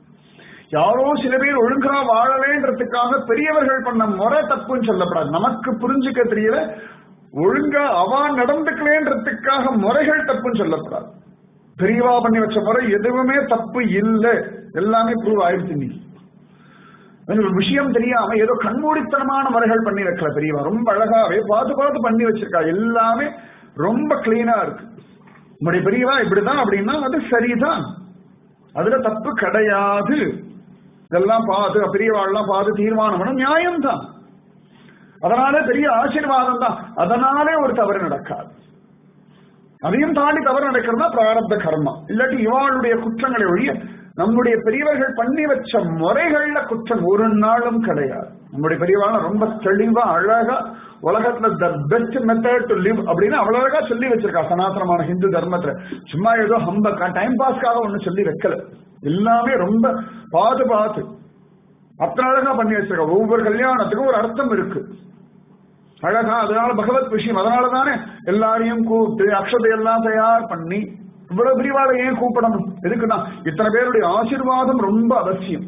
யாரோ சில பேர் ஒழுங்கா வாழலேன்றதுக்காக பெரியவர்கள் பண்ண முறை தப்புன்னு சொல்லப்படாது. நமக்கு புரிஞ்சுக்க தெரியல, ஒழுங்கா அவா நடந்துக்கலேன்றதுக்காக முறைகள் தப்புன்னு சொல்லப்படாது. பெரியவா பண்ணி வச்ச முறை எதுவுமே தப்பு இல்லை, எல்லாமே ப்ரூவ் ஆயிடுச்சு. இன்னைக்கு ஒரு விஷயம் தெரியாம ஏதோ கண்மூடித்தனமான முறைகள் பண்ணி வைக்கல பெரியவா, ரொம்ப அழகாவே பார்த்து பார்த்து பண்ணி வச்சிருக்கா. எல்லாமே ரொம்ப கிளீனா இருக்கு. நம்முடைய பெரியவா இப்படிதான் அப்படின்னா அது சரிதான், அதுல தப்பு கிடையாது. இதெல்லாம் பார்த்து பெரியவாள்லாம் பார்த்து தீர்மானம் பண்ண நியாயம்தான். அதனால பெரிய ஆசீர்வாதம் தான். அதனாலே ஒரு தவறு நடக்காது. அதையும் தாண்டி தவறு நடக்கிறதா பிராரப்த கர்மா. இல்லாட்டி இவாளுடைய குற்றங்களை ஒழிய நம்முடைய பெரியவர்கள் பண்ணி வச்ச முறைகள்ல குற்றம் ஒரு நாளும் கிடையாது. நம்முடைய பெரியவாள் ரொம்ப தெளிவா அழகா உலகத்துல the best method to live அப்படின்னு அவ்வளவு அழகா சொல்லி வச்சிருக்கா. சனாதனமான ஹிந்து தர்மத்துல சும்மா ஏதோ ஹம்ப டைம் பாஸ்க்காக ஒண்ணு சொல்லி வைக்கல, எல்லாமே ரொம்ப பார்த்து பார்த்து அத்தனை அழகா பண்ணி வச்சிருக்கா. ஒவ்வொரு கல்யாணத்துக்கும் ஒரு அர்த்தம் இருக்கு அழகா. அதனால பகவத் விஷயம். அதனாலதானே எல்லாரையும் கூப்பிட்டு அக்ஷதையெல்லாம் தயார் பண்ணி இவ்வளவு பிரிவாளை ஏன் கூப்பிடணும்? எதுக்குன்னா இத்தனை பேருடைய ஆசீர்வாதம் ரொம்ப அவசியம்.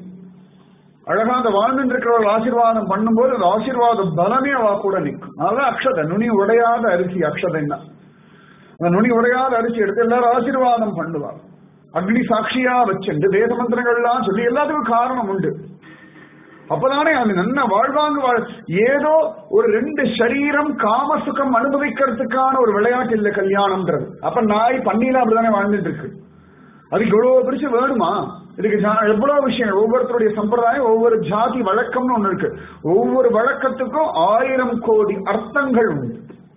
அழகா அந்த வாழ்ந்து இருக்கிறவர்கள் ஆசீர்வாதம் பண்ணும்போது அந்த ஆசீர்வாத பலமே அவ கூட நிற்கும். அதான் அக்ஷதை, நுனி உடையாத அரிசி. அக்ஷதைன்னா அந்த நுனி உடையாத அரிசி எடுத்து எல்லாரும் ஆசீர்வாதம் பண்ணுவார். அக்னி சாட்சியா வச்சுண்டு தேச மந்திரங்கள்லாம் சொல்லி எல்லாத்துக்கும் காரணம் உண்டு. அப்பதானே அது நல்ல வாழ்வாங்க வாழ். ஏதோ ஒரு ரெண்டு சரீரம் காமசுகம் அனுபவிக்கிறதுக்கான ஒரு விளையாட்டு இல்லை கல்யாணம்ன்றது. அப்ப நாய் பண்ணிலாம் அப்படிதானே வாழ்ந்துட்டு இருக்கு. அதுக்கு இவ்வளவு பிரிச்சு வேணுமா? இதுக்கு எவ்வளவு விஷயம். ஒவ்வொருத்தருடைய சம்பிரதாயம், ஒவ்வொரு ஜாதி வழக்கம்னு ஒண்ணு இருக்கு. ஒவ்வொரு வழக்கத்துக்கும் ஆயிரம் கோடி அர்த்தங்கள் உண்டு.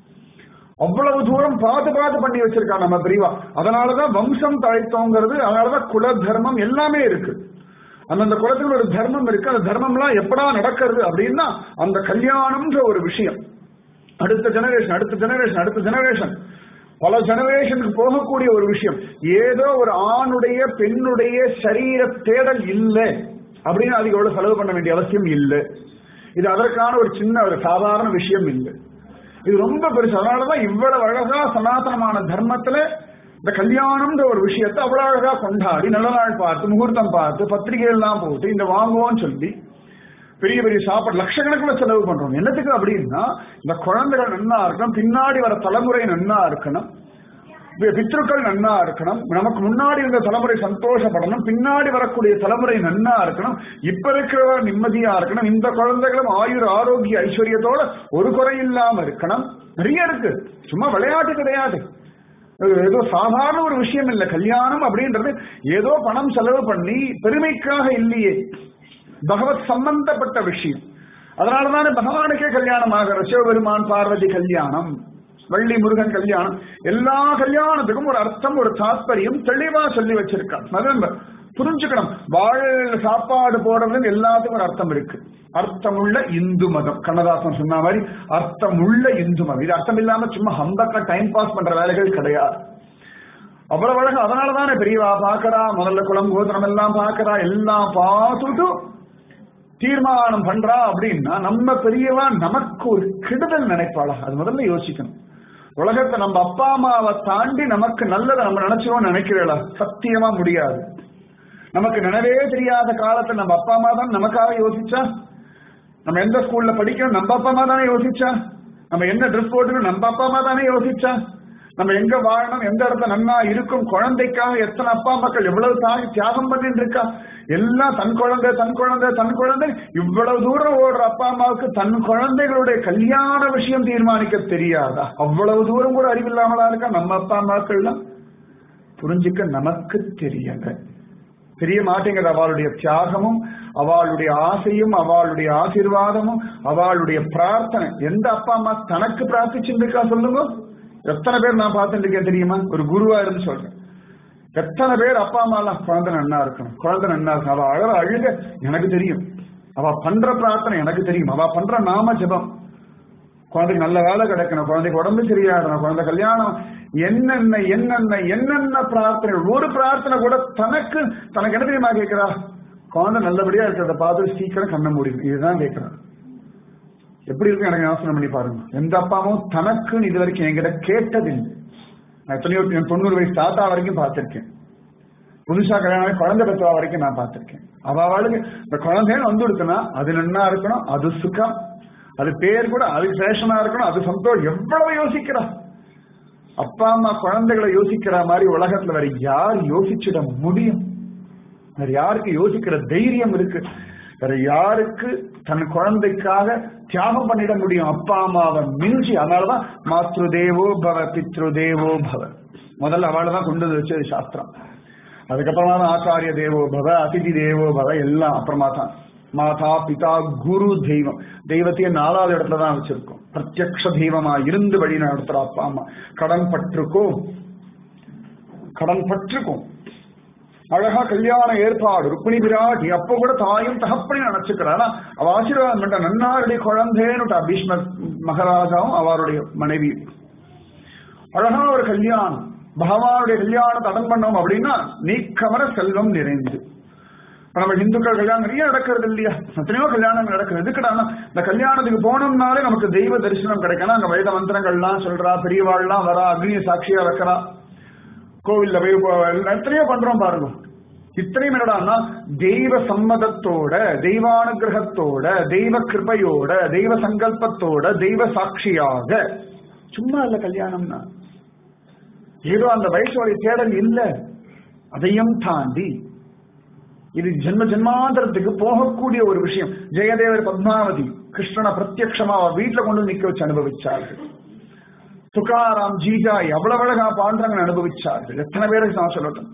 அவ்வளவு தூரம் பார்த்து பார்த்து பண்ணி வச்சிருக்கா நம்ம பிரிவா. அதனாலதான் வம்சம் தழைத்தோங்கிறது, அதனாலதான் குல தர்மம் எல்லாமே இருக்கு. அந்தந்த குலத்துல ஒரு தர்மம் இருக்கு. அந்த தர்மம் எல்லாம் எப்படா நடக்கிறது அப்படின்னா அந்த கல்யாணம்ன்ற ஒரு விஷயம். அடுத்த ஜெனரேஷன் அடுத்த ஜெனரேஷன் அடுத்த ஜெனரேஷன் பல ஜெனரேஷனுக்கு போகக்கூடிய ஒரு விஷயம். ஏதோ ஒரு ஆணுடைய பெண்ணுடைய சரீர தேடல் இல்லை அப்படின்னு அதுக்கு எவ்வளவு செலவு பண்ண வேண்டிய அவசியம் இல்லை. இது அதற்கான ஒரு சின்ன ஒரு சாதாரண விஷயம் இல்லை, இது ரொம்ப பெருசு. அதனாலதான் இவ்வளவு அழகா சனாதனமான தர்மத்துல இந்த கல்யாணம்ன்ற ஒரு விஷயத்தை அவ்வளவு அழகா கொண்டாடி நல்ல நாள் பார்த்து முகூர்த்தம் பார்த்து பத்திரிகை எல்லாம் போட்டு இந்த வாங்குவோம்னு சொல்லி பெரிய பெரிய சாப்பாடு லட்சக்கணக்கில் செலவு பண்றோம். என்னத்துக்கு அப்படின்னா இந்த குழந்தைகள் நன்னா இருக்கணும், பின்னாடி வர தலைமுறை நன்னா இருக்கணும், பித்ருக்கள் நன்னா இருக்கணும், நமக்கு முன்னாடி இருந்த தலைமுறை சந்தோஷப்படணும், பின்னாடி வரக்கூடிய தலைமுறை நன்னா இருக்கணும், இப்ப இருக்கிறவர் நிம்மதியா இருக்கணும், இந்த குழந்தைகளும் ஆயுர் ஆரோக்கிய ஐஸ்வர்யத்தோட ஒரு குறை இல்லாம இருக்கணும். நிறைய இருக்கு, சும்மா விளையாட்டு கிடையாது. ஏதோ சாதாரண ஒரு விஷயம் இல்லை கல்யாணம் அப்படின்றது. ஏதோ பணம் செலவு பண்ணி பெருமைக்காக இல்லையே, பகவத் சம்பந்தப்பட்ட விஷயம். அதனாலதானே பகவானுக்கே கல்யாணம் ஆகிற சிவபெருமான் பார்வதி கல்யாணம், வள்ளி முருகன் கல்யாணம், எல்லா கல்யாணத்துக்கும் ஒரு அர்த்தம் ஒரு தாத்பரியம் தெளிவா சொல்லி வச்சிருக்கான். புரிஞ்சுக்கணும். வாழ சாப்பாடு போடுறது எல்லாத்துக்கும் ஒரு அர்த்தம் இருக்கு. அர்த்தமுள்ள இந்து மதம், கண்ணதாசன் சொன்ன மாதிரி அர்த்தமுள்ள இந்து மதம். இது அர்த்தம் இல்லாம சும்மா ஹம்பக்க டைம் பாஸ் பண்ற வேலைகள் கிடையாது. அவ்வளவு அழகா. அதனாலதானே பெரியவா பாக்கறா, முதல்ல குளம் கோத்திரம் எல்லாம் பாக்கறா, எல்லாம் பார்த்துட்டு தீர்மானம் பண்றா. அப்படின்னா நம்ம பெரியவா நமக்கு ஒரு கெடுதல் நினைப்பாளா? அது முதல்ல யோசிக்கணும். உலகத்தை நம்ம அப்பா அம்மாவை தாண்டி நமக்கு நல்லதை நம்ம நினைச்சிரோம் நினைக்கிறீங்களா? சத்தியமா முடியாது. நமக்கு நினைவே தெரியாத காலத்தை நம்ம அப்பா அம்மா தான் நமக்காக யோசிச்சா. நம்ம எந்த ஸ்கூல்ல படிக்கணும் நம்ம அப்பா அம்மா தானே யோசிச்சா. நம்ம என்ன ட்ரெஸ் போட்டுக்கணும் நம்ம அப்பா அம்மா தானே யோசிச்சா. நம்ம எங்க வாழணும், எந்த இடத்துல நன்னா இருக்கும், குழந்தைக்காக எத்தனை அப்பா அம்மாக்கள் எவ்வளவு தாய் தியாகம் பண்ணிட்டு இருக்கா. எல்லாம் தன் குழந்தை தன் குழந்தை தன் குழந்தை. இவ்வளவு தூரம் ஓடுற அப்பா அம்மாவுக்கு தன் குழந்தைகளுடைய கல்யாண விஷயம் தீர்மானிக்க தெரியாதா? அவ்வளவு தூரம் கூட அறிவில்லாமலா இருக்கா நம்ம அப்பா அம்மாக்கள்லாம். புரிஞ்சுக்க நமக்கு தெரியல, தெரிய மாட்டேங்குது. அவளுடைய தியாகமும் அவளுடைய ஆசையும் அவளுடைய ஆசீர்வாதமும் அவளுடைய பிரார்த்தனை. எந்த அப்பா அம்மா தனக்கு பிரார்த்திச்சுருக்கா சொல்லுங்க? எத்தனை பேர் நான் பார்த்துட்டு இருக்கேன் தெரியுமா? ஒரு குருவா இருந்து சொல்றேன். எத்தனை பேர் அப்பா அம்மா எல்லாம் குழந்தை நன்னா இருக்கணும், குழந்தை நன்னா இருக்கணும், அவ அழக அழுக எனக்கு தெரியும், அவ பண்ற பிரார்த்தனை எனக்கு தெரியும், அவ பண்ற நாம ஜபம், குழந்தைக்கு நல்ல வேலை கிடைக்கணும், குழந்தைக்கு உடம்பு சரியாகணும், குழந்தை கல்யாணம், என்னென்ன என்னென்ன என்னென்ன பிரார்த்தனை. ஒரு பிரார்த்தனை கூட தனக்கு தனக்கு என்ன தெரியுமா கேட்கிறா? குழந்தை நல்லபடியா இருக்கிறத பார்த்து சீக்கிரம் கண்ண முடியும், இதுதான் கேட்கிறான். எப்படி இருக்கு எனக்கு யோசனை பண்ணி பாருங்க. எந்த அப்பாவும் தனக்குன்னு இது வரைக்கும் என்கிட்ட கேட்டதில்லை. நான் எத்தனையோ தொண்ணூறு வயசு தாத்தா வரைக்கும் பார்த்திருக்கேன். புதுசா கல்யாணம் குழந்தை பெற்றவா வரைக்கும் நான் பார்த்திருக்கேன். அவளுக்கு இந்த குழந்தைன்னு வந்து கொடுத்தனா அது நன்னா இருக்கணும், அது சுகம், அது பேர் கூட அது சேஷனா இருக்கணும், அது சந்தோஷம், எவ்வளவு யோசிக்கிறா. அப்பா அம்மா குழந்தைகளை யோசிக்கிற மாதிரி உலகத்துல வேற யார் யோசிச்சிட முடியும்? வேற யாருக்கு யோசிக்கிற தைரியம் இருக்கு? வேற யாருக்கு தன் குழந்தைக்காக தியாகம் பண்ணிட முடியும்? அப்பா அம்மாவை மிஞ்சி. அதனாலதான் மாத்ரு தேவோ பவ பித்ரு தேவோ பவ முதல்ல அவளை தான் கொண்டு வந்து வச்சது சாஸ்திரம். அதுக்கப்புறமா தான் ஆச்சாரிய தேவோ பவ, அதிதி தேவோ பவ எல்லாம் அப்புறமா தான். மாதா பிதா குரு தெய்வம், தெய்வத்தையே நாலாவது இடத்துல தான் வச்சிருக்கோம். பிரத்யக்ஷ தெய்வமா இருந்து வழி நடத்துற அப்பா அம்மா. கடன் பற்றுக்கும் கடன் பற்றுக்கும் அழகா கல்யாண ஏற்பாடு. ருக்மிணி பிராட்டி அப்ப கூட தாயும் தகப்பனையும் நினைச்சுக்கிறானா அவ ஆசீர்வாதம் பண்ண நன்னாருடைய குழந்தைன்னு பீஷ்ம மகாராஜாவும் அவருடைய மனைவி. அழகா ஒரு கல்யாணம், பகவானுடைய கல்யாணத்தை அடன் பண்ணோம் அப்படின்னா நீக்கமர செல்வம் நிறைந்து. நம்ம இந்துக்கள் கல்யாணம் நிறைய நடக்கிறது இல்லையா? எத்தனையோ கல்யாணம் நடக்குது. எதுக்குடானா இந்த கல்யாணத்துக்கு போனோம்னாலே நமக்கு தெய்வ தரிசனம் கிடைக்கணும். அங்க வேத மந்திரங்கள்லாம் சொல்றா, பெரியவாள்லாம் வரா, அக்னிய சாட்சியா வைக்கிறா, கோவில்ல போய் எத்தனையோ பண்றோம் பாருங்க. இத்தனையும் என்னடான்னா தெய்வ சம்மதத்தோட, தெய்வானுகிரகத்தோட, தெய்வ கிருபையோட, தெய்வ சங்கல்பத்தோட, தெய்வ சாட்சியாக. சும்மா இல்ல கல்யாணம்னா ஏதோ அந்த வயசோடைய தேடல் இல்ல. அதையும் தாண்டி இது ஜென்ம ஜென்மாந்தரத்துக்கு போகக்கூடிய ஒரு விஷயம். ஜெயதேவர் பத்மாவதி கிருஷ்ணனை பிரத்யக்ஷமா வீட்டுல கொண்டு நிக்க வச்சு அனுபவிச்சார்கள். துகாராம் ஜீஜா எவ்வளவு அழகா பாண்டரங்கன் அனுபவிச்சார்கள். எத்தனை பேருக்கு நான் சொல்லட்டும்.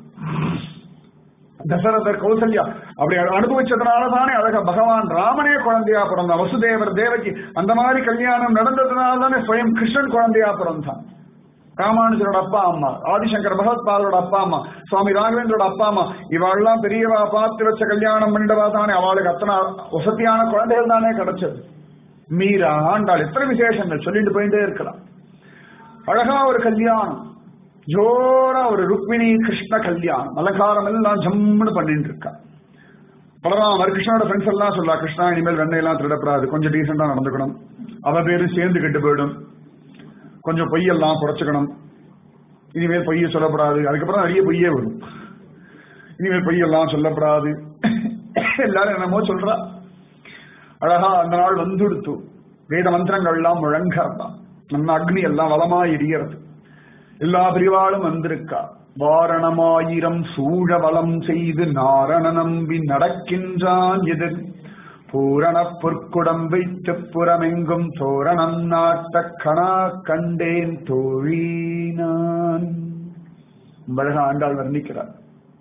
தசரதர் கௌசல்யா அப்படி அனுபவிச்சதுனாலதானே அழகா பகவான் ராமனே குழந்தையா பிறந்தான். வசுதேவர் தேவகி அந்த மாதிரி கல்யாணம் நடந்ததுனாலதானே ஸ்வயம் கிருஷ்ணன் குழந்தையா பிறந்தான். ராமானுஜரோட அப்பா அம்மா, ஆதிசங்கர் பகவத்பாதரோட அப்பா அம்மா, சுவாமி ராகவேந்திரோட அப்பா அம்மா இவாள்லாம் பெரியவா பார்த்து வச்ச கல்யாணம் பண்ணிடவா தானே அவளுக்கு அத்தனை வசதியான குழந்தைகள் தானே கிடைச்சது. மீரா, ஆண்டாள், எத்தனை விசேஷங்கள் சொல்லிட்டு போயிட்டே இருக்கலாம். அழகா ஒரு கல்யாணம், ஜோரா ஒரு ருக்மிணி கிருஷ்ண கல்யாணம், அலங்காரம் எல்லாம் ஜம்முன்னு பண்ணிட்டு இருக்கா. பலராமர் கிருஷ்ணனோட ஃப்ரெண்ட்ஸ் எல்லாம் சொல்லா, கிருஷ்ணா இனிமேல் வெண்ணையெல்லாம் திருடப்படாது, கொஞ்சம் டீசெண்டா நடந்துக்கணும், அவ பேரு சேர்ந்து கெட்டு போயிடும், கொஞ்சம் பொய்யெல்லாம் குறைச்சுக்கணும், இனிமேல் பொய்ய சொல்லப்படாது. அதுக்கப்புறம் நிறைய பொய்யே வரும். இனிமேல் பொய்யெல்லாம் சொல்லப்படாது, எல்லாரும் என்னமோ சொல்றா. அழகா அந்த நாள் வந்துடுத்து. வேத மந்திரங்கள் எல்லாம் முழங்கறதான், நம்ம அக்னி எல்லாம் வளமா எரியறது. எல்லா பிரிவாளும் வந்திருக்கா. வாரணமாயிரம் சூழ வளம் செய்து நாரண நம்பி நடக்கின்றான் எதிர் பூரண பொற்குடம் வைத்து புறமெங்கும் தோரணம் நாட்ட கணா கண்டேன் தோழினான். அழகா ஆண்டாள் வர்ணிக்கிறார்.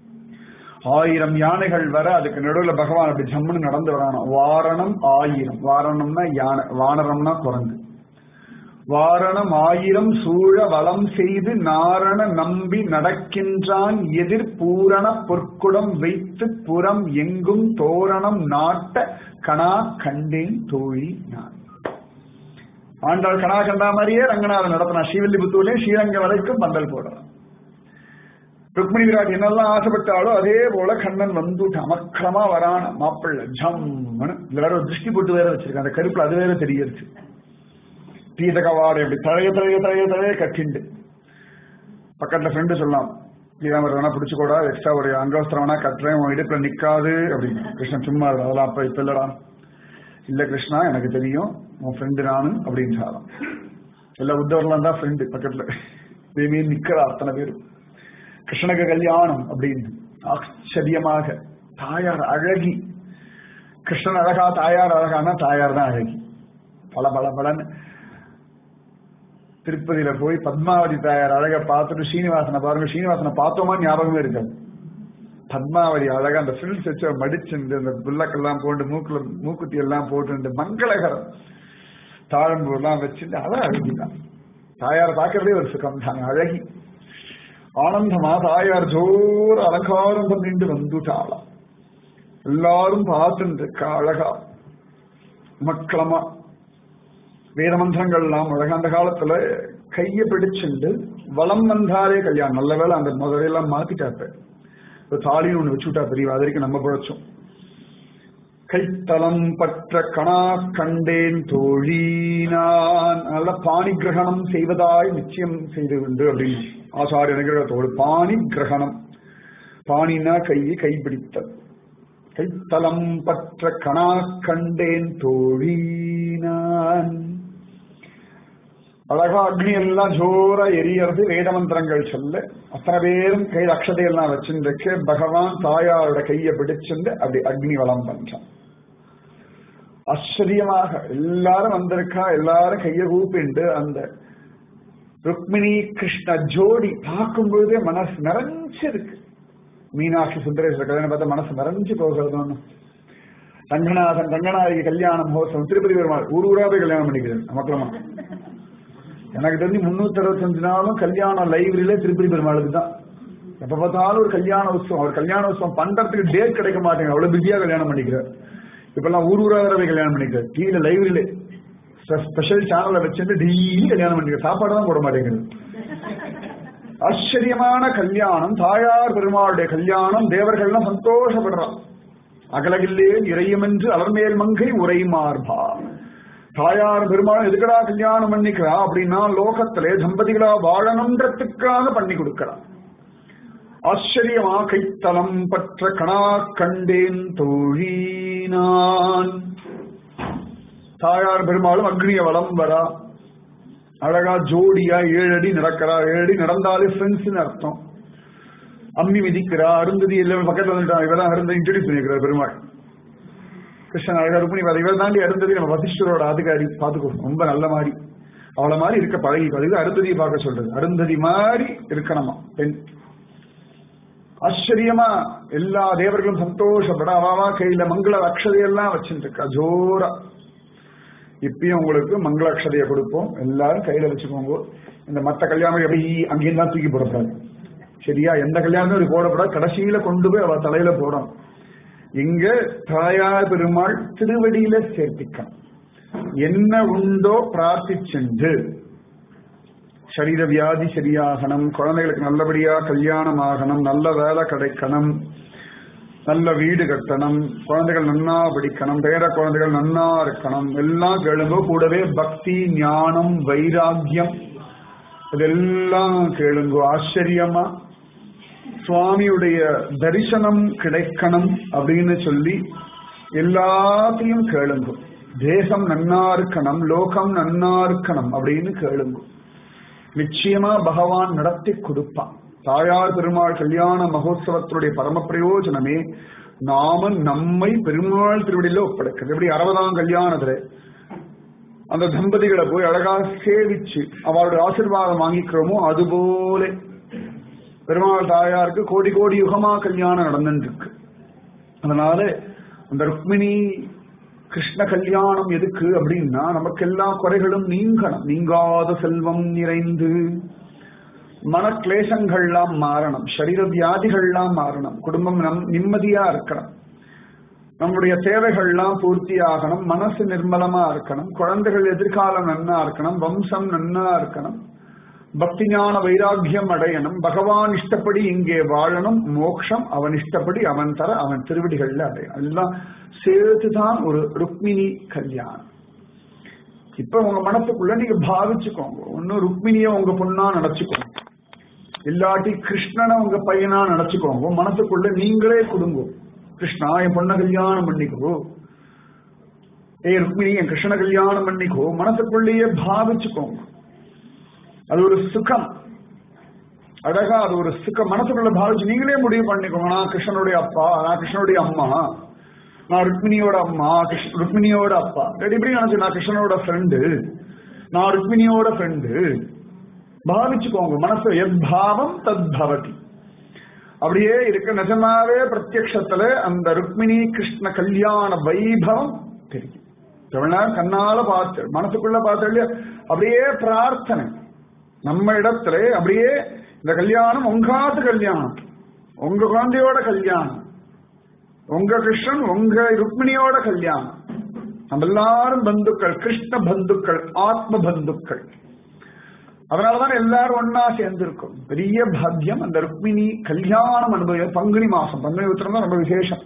ஆயிரம் யானைகள் வர அதுக்கு நடுவுல பகவான் அப்படி ஜம்முன்னு நடந்து வரானோ. வாரணம் ஆயிரம், வாரணம்னா யானை, வானரம்னா குரங்கு. வாரணம் ஆயிரம் சூழ வளம் செய்து நாரண நம்பி நடக்கின்றான் எதிர் பூரண பொற்குடம் வைத்து புறம் எங்கும் தோரணம் நாட்ட கணா கண்டேன் தோழி நான். ஆண்டாள் கணா கண்டா மாதிரியே ரங்கநாதன் நடத்தினா. ஸ்ரீவில்லிபுத்தூர்லயே ஸ்ரீரங்க வரைக்கும் பந்தல் போடுறான். ருக்மிணி விராட் என்னெல்லாம் ஆசைப்பட்டாலோ அதே போல கண்ணன் வந்து அமக்கிரமா வரான மாப்பிள்ள ஜம்னு. இதுல வேற ஒரு திருஷ்டி போட்டு வேற வச்சிருக்கான். அந்த கருப்புல அது வேற தெரியுது. பீதகவாடை அப்படி தழைய தழைய தழைய தழைய கட்டிண்டு பக்கத்துல ஃப்ரெண்டு சொல்லலாம், ஸ்ரீராமர் வேணா பிடிச்சுக்கூடா, எக்ஸ்ட்ரா ஒரு அங்கவஸ்திரம் வேணா கட்டுறேன், உன் இடுப்புல நிக்காது அப்படின்னு. கிருஷ்ணன் சும்மா அதெல்லாம் அப்ப இப்ப இல்லடா. இல்ல கிருஷ்ணா எனக்கு தெரியும், உன் ஃப்ரெண்டு நானு அப்படின்னு சாரம். எல்லா உத்தவர்லாம் தான் ஃப்ரெண்டு பக்கத்துல தேவியே நிக்கிறா அத்தனை பேரு. கிருஷ்ணனுக்கு கல்யாணம் அப்படின்னு ஆச்சரியமாக தாயார் அழகி. கிருஷ்ணன் அழகா, தாயார் அழகானா தாயார் தான் அழகி. பல பல பலன்னு திருப்பதியில போய் பத்மாவதி தாயார் அழகை பார்த்துட்டு ஸ்ரீனிவாசனை பாருங்க, ஸ்ரீனிவாசனை பார்த்தோமா ஞாபகமே இருக்காது. பத்மாவதி அழகா அந்த ஃபில்ஸ் வச்சு மடிச்சுண்டு அந்த புல்லக்கெல்லாம் போட்டு மூக்குல மூக்குத்தி எல்லாம் போட்டு மங்களகரம் தாழம்பூ எல்லாம் வச்சுட்டு அதான் அழகிதான். தாயாரை பார்க்கறதே ஒரு சுகம் தான், அழகி. ஆனந்தமா தாயார் ஜோர அலங்காரம் பண்ணிட்டு வந்துட்டாளாம். எல்லாரும் பார்த்துட்டு இருக்கா அழகா மக்களமா. வேத மந்திரங்கள் எல்லாம் அழகா. அந்த காலத்துல கைய பிடிச்சுண்டு வளம் வந்தாலே கல்யாணம். நல்ல வேலை அந்த முதலையெல்லாம் மாத்திட்டாப்ப தாலின்னு ஒண்ணு வச்சுட்டா பெரியவா. அது வரைக்கும் நம்ம பிழைச்சோம். கைத்தலம் பற்ற கணா கண்டேன் தோழினான். நல்ல பாணி கிரகணம் செய்வதாய் நிச்சயம் செய்து உண்டு அப்படின்னு ஆச்சாரிய நிகழ்த்தோடு. பாணி கிரகணம் பாணினா கையை கைப்பிடித்தல். கைத்தலம் பற்ற கணா கண்டேன் தோழி நான். அழகா அக்னி எல்லாம் ஜோரா எரியறது, வேத மந்திரங்கள் சொல்ல அத்தனை பேரும் கையில் அக்ஷதையெல்லாம் வச்சுருக்கு. பகவான் தாயாரோட கையை பிடிச்சுண்டு அப்படி அக்னி வளம் பண்றான். ஆச்சரியமாக எல்லாரும் வந்திருக்கா, எல்லாரும் கையை கூப்பிண்டு அந்த ருக்மிணி கிருஷ்ண ஜோடி பார்க்கும்போதே மனசு நிறைஞ்சிருக்கு. மீனாட்சி சுந்தரேஸ்வர கல்யாணம் பார்த்தா மனசு நிறைஞ்சு போகிறது. ரங்கநாதன் ரங்கநாயகி கல்யாண மகோத்சவம் திருப்பதி பெருமாள் ஊர் ஊராவே கல்யாணம் பண்ணிக்கிறது மக்களமா. எனக்கு தெரிஞ்சு முன்னூத்தி அறுபத்தி அஞ்சு நாளும் கல்யாணம் லைப்ரரியில திருப்பதி பெருமாளுக்கு தான். எப்ப பார்த்தாலும் ஒரு கல்யாண உற்சவம். அவர் கல்யாண உற்சவம் பண்றதுக்கு டேட் கிடைக்க மாட்டேங்க, அவ்வளவு பிஸியா கல்யாணம் பண்ணிக்கிறார். இப்பெல்லாம் ஊர் ஊராகவே கல்யாணம் பண்ணிக்கிறார். டிவியில லைப்ரரியில ஸ்பெஷல் சேனல்ல வச்சுட்டு டெய்லி கல்யாணம் பண்ணிக்கிறார். சாப்பாடு தான் போட மாட்டேங்கிறது. ஆச்சரியமான கல்யாணம், தாயார் பெருமாளுடைய கல்யாணம். தேவர்கள்லாம் சந்தோஷப்படுறான். அகலகில்லே இறையமென்று அலர்மேல் மங்கை உரை மார்பா. தாயார் பெருமாள் எதுக்கடா கல்யாணம் பண்ணிக்கிறா அப்படின்னா லோகத்திலே தம்பதிகளா வாழணுன்றதுக்காக பண்ணி கொடுக்கிறான். ஆச்சரியமா கைத்தலம் பற்ற கணா கண்டேன் தோழி நான். தாயார் பெருமாளும் அக்னிய வலம் வரா. அழகா ஜோடியா ஏழு அடி நடக்கிறா. ஏழு அடி நடந்தாலே ஃப்ரெண்ட்ஸ் அர்த்தம். அம்மி மிதிக்கிறா. அருந்ததி எல்லாம் பக்கத்துல வந்துட்டா. இவதான் அருந்ததி இன்ட்ரோடியூஸ் பண்ணிருக்கிறார் பெருமாள். கிருஷ்ணன் அழகா ருக்மிணி பார்த்து இவர் தாண்டி அருந்ததி நம்ம வசிஷ்டரோட அதிகாரி பார்த்துக்கோ, ரொம்ப நல்ல மாதிரி அவளை மாதிரி இருக்க பழகி பழகி அருந்ததியை பார்க்க சொல்றது. அருந்ததி மாதிரி இருக்கணுமா பெண். ஆச்சரியமா எல்லா தேவர்களும் சந்தோஷப்பட அவாவா கையில மங்கள அக்ஷதையெல்லாம் வச்சுட்டு இருக்கா ஜோரா. இப்பயும் உங்களுக்கு மங்கள அக்ஷதையை கொடுப்போம், எல்லாரும் கையில வச்சுக்கோங்க. இந்த மத்த கல்யாணம் எப்படி அங்கேயும் தான் தூக்கி போடக்கூடாது, சரியா? எந்த கல்யாணமும் அது போடக்கூடாது. கடைசியில கொண்டு போய் அவ தலையில போடணும். இங்க தாயார் பெருமாள் திருவடியில சேர்த்திக்கணும். என்ன உண்டோ பிரார்த்திச்சென்று சரீர வியாதி சரியாகணும், குழந்தைகளுக்கு நல்லபடியா கல்யாணம் ஆகணும், நல்ல வேலை கிடைக்கணும், நல்ல வீடு கட்டணும், குழந்தைகள் நன்னா படிக்கணும், பேர குழந்தைகள் நன்னா இருக்கணும், எல்லாம் கேளுங்க. கூடவே பக்தி ஞானம் வைராக்கியம் இதெல்லாம் கேளுங்க. ஆச்சரியமா சுவாமியுடைய தரிசனம் கிடைக்கணும் அப்படின்னு சொல்லி எல்லாத்தையும் கேளுங்க. தேசம் நன்னா இருக்கணும், லோகம் நன்னா இருக்கணும் அப்படின்னு கேளுங்க. நிச்சயமா பகவான் நடத்தி கொடுப்பான். தாயார் பெருமாள் கல்யாண மகோத்சவத்தினுடைய பரம பிரயோஜனமே நாம நம்மை பெருமாள் திருவடியில ஒப்படைக்கிறது. எப்படி அறுபதாம் கல்யாணத்துல அந்த தம்பதிகளை போய் அழகா சேவிச்சு அவருடைய ஆசீர்வாதம் வாங்கிக்கிறோமோ அதுபோல பெருமாள் தாயாருக்கு கோடி கோடி யுகமா கல்யாணம் நடந்துட்டு இருக்கு. அதனால அந்த ருக்மிணி கிருஷ்ண கல்யாணம் எதுக்கு அப்படின்னா நமக்கு எல்லா குறைகளும் நீங்கணும், நீங்காத செல்வம் நிறைந்து மன கிளேசங்கள்லாம் மாறணும், சரீர வியாதிகள்லாம் மாறணும், குடும்பம் நம் நிம்மதியா இருக்கணும், நம்முடைய தேவைகள்லாம் பூர்த்தி ஆகணும், மனசு நிர்மலமா இருக்கணும், குழந்தைகள் எதிர்காலம் நன்னா இருக்கணும், வம்சம் நன்னா இருக்கணும், பக்தி ஞான வைராக்கியம் அடையணும், பகவான் இஷ்டப்படி இங்கே வாழணும், மோட்சம் அவன் இஷ்டப்படி அவன் தர அவன் திருவடிகள்ல அடையணும். எல்லாம் சேர்த்துதான் ஒரு ருக்மிணி கல்யாணம். இப்ப உங்க மனசுக்குள்ள நீங்க பாவிச்சுக்கோங்க. ஒன்னும் ருக்மிணிய உங்க பொண்ணா நினைச்சுக்கோங்க, இல்லாட்டி கிருஷ்ணனை உங்க பையனா நினைச்சுக்கோங்க. மனசுக்குள்ள நீங்களே கொடுங்க, கிருஷ்ணா என் பொண்ண கல்யாணம் பண்ணிக்கோ, ஏ ருக்மிணி என் கிருஷ்ண கல்யாணம் பண்ணிக்கோ. மனசுக்குள்ளேயே பாவிச்சுக்கோங்க. அது ஒரு சுகம், அழகா அது ஒரு சுகம். மனசுக்குள்ள பாவிச்சு நீங்களே முடிவு பண்ணிக்கோங்க. நான் கிருஷ்ணனுடைய அப்பா, நான் கிருஷ்ணனுடைய அம்மா, நான் ருக்மிணியோட அம்மா, ருக்மிணியோட அப்பா. எப்படி நினைச்சு நான் கிருஷ்ணனோட ஃப்ரெண்டு, நான் ருக்மிணியோட ஃப்ரெண்டு. பாவிச்சுக்கோங்க. மனசு எத்பாவம் தத் பவதி. அப்படியே இருக்க நிஜமாவே பிரத்யக்ஷத்துல அந்த ருக்மிணி கிருஷ்ண கல்யாண வைபவம் தெரியும். எவ்வளவு கண்ணால பார்த்து மனசுக்குள்ள பார்த்து இல்லையா, அப்படியே பிரார்த்தனை நம்ம இடத்துல. அப்படியே இந்த கல்யாணம் உங்காத்து கல்யாணம், உங்க குழந்தையோட கல்யாணம், உங்க கிருஷ்ணன் உங்க ருக்மிணியோட கல்யாணம். நம்ம எல்லாரும் பந்துக்கள், கிருஷ்ண பந்துக்கள், ஆத்ம பந்துக்கள். அதனாலதான் எல்லாரும் ஒன்னா சேர்ந்திருக்கும். பெரிய பாக்கியம் அந்த ருக்மிணி கல்யாணம் அனுபவ. பங்குனி மாசம், பங்குனி உத்திரம் தான் ரொம்ப விசேஷம்.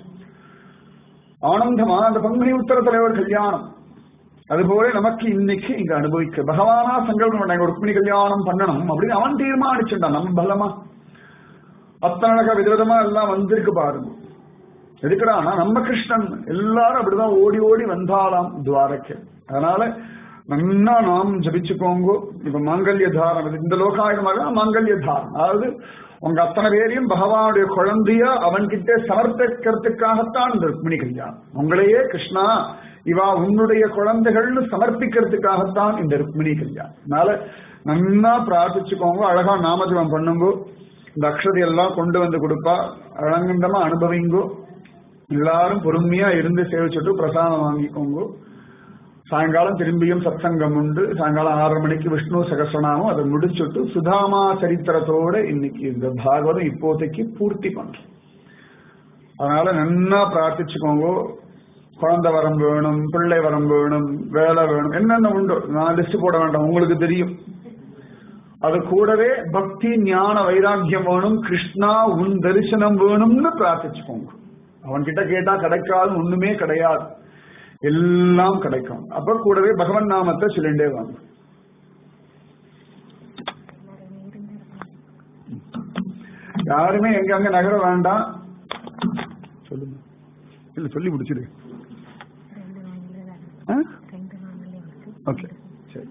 ஆனந்தமா அந்த பங்குனி உத்தரத்துல ஒரு கல்யாணம். அதுபோல நமக்கு இன்னைக்கு இங்க அனுபவிக்க பகவானா சங்கல்பம் பண்ணாங்க ருக்மிணி கல்யாணம் பண்ணணும் அப்படின்னு அவன் தீர்மானிச்சுட்டான். நம்ம பலமா அத்தனை அழகா விதவிதமா எல்லாம் வந்திருக்கு பாருங்க. எதுக்குடா நம்ம கிருஷ்ணன் எல்லாரும் அப்படிதான் ஓடி ஓடி வந்தாலாம் துவாரக்கு. அதனால நன்னா நாம் ஜபிச்சுக்கோங்க. இப்ப மாங்கல்ய தாரம் இந்த லோகாயுதமாக மாங்கல்ய தாரம், அதாவது உங்க அத்தனை பேரையும் பகவானுடைய குழந்தையா அவன்கிட்ட சமர்ப்பிக்கிறதுக்காகத்தான் இந்த ருக்மிணி கல்யாணம். உங்களையே கிருஷ்ணா இவா உன்னுடைய குழந்தைகள்னு சமர்ப்பிக்கிறதுக்காகத்தான் இந்த ருக்மிணி கல்யாணம். அதனால நன்னா பிரார்த்திச்சுக்கோங்க. அழகா நாமஜபம் பண்ணுங்கோ. இந்த அக்ஷதை எல்லாம் கொண்டு வந்து கொடுப்பா, அழங்கண்டமா அனுபவிங்கோ. எல்லாரும் பொறுமையா இருந்து சேவிச்சுட்டு பிரசாதம் வாங்கிக்கோங்க. சாயங்காலம் திரும்பியும் சத்சங்கம் உண்டு. சாயங்காலம் ஆறரை மணிக்கு விஷ்ணு சகஸ்ரநாமம் அதை முடிச்சுட்டு சுதாமா சரித்திரத்தோட இன்னைக்கு இந்த பாகவதம் இப்போதைக்கு பூர்த்தி பண்றோம். அதனால நன்னா பிரார்த்திச்சுக்கோங்க. குழந்தை வரம் வேணும், பிள்ளை வரம் வேணும், வேலை வேணும், என்னென்ன உண்டு நான் லிஸ்ட் போட வேண்டாம், உங்களுக்கு தெரியும். அது கூடவே பக்தி ஞான வைராக்கியம் வேணும், கிருஷ்ணா உன் தரிசனம் வேணும்னு பிரார்த்திச்சுக்கோங்க. அவன்கிட்ட கேட்டா கிடைக்காது ஒண்ணுமே கிடையாது, எல்லாம் கிடைக்கும். அப்ப கூடவே பகவன் நாமத்தை சொல்லிண்டே வாங்க. யாருமே எங்க அங்க நகர வேண்டாம். சொல்லுங்க, இல்ல சொல்லி முடிச்சிரு. ஓகே, சரி.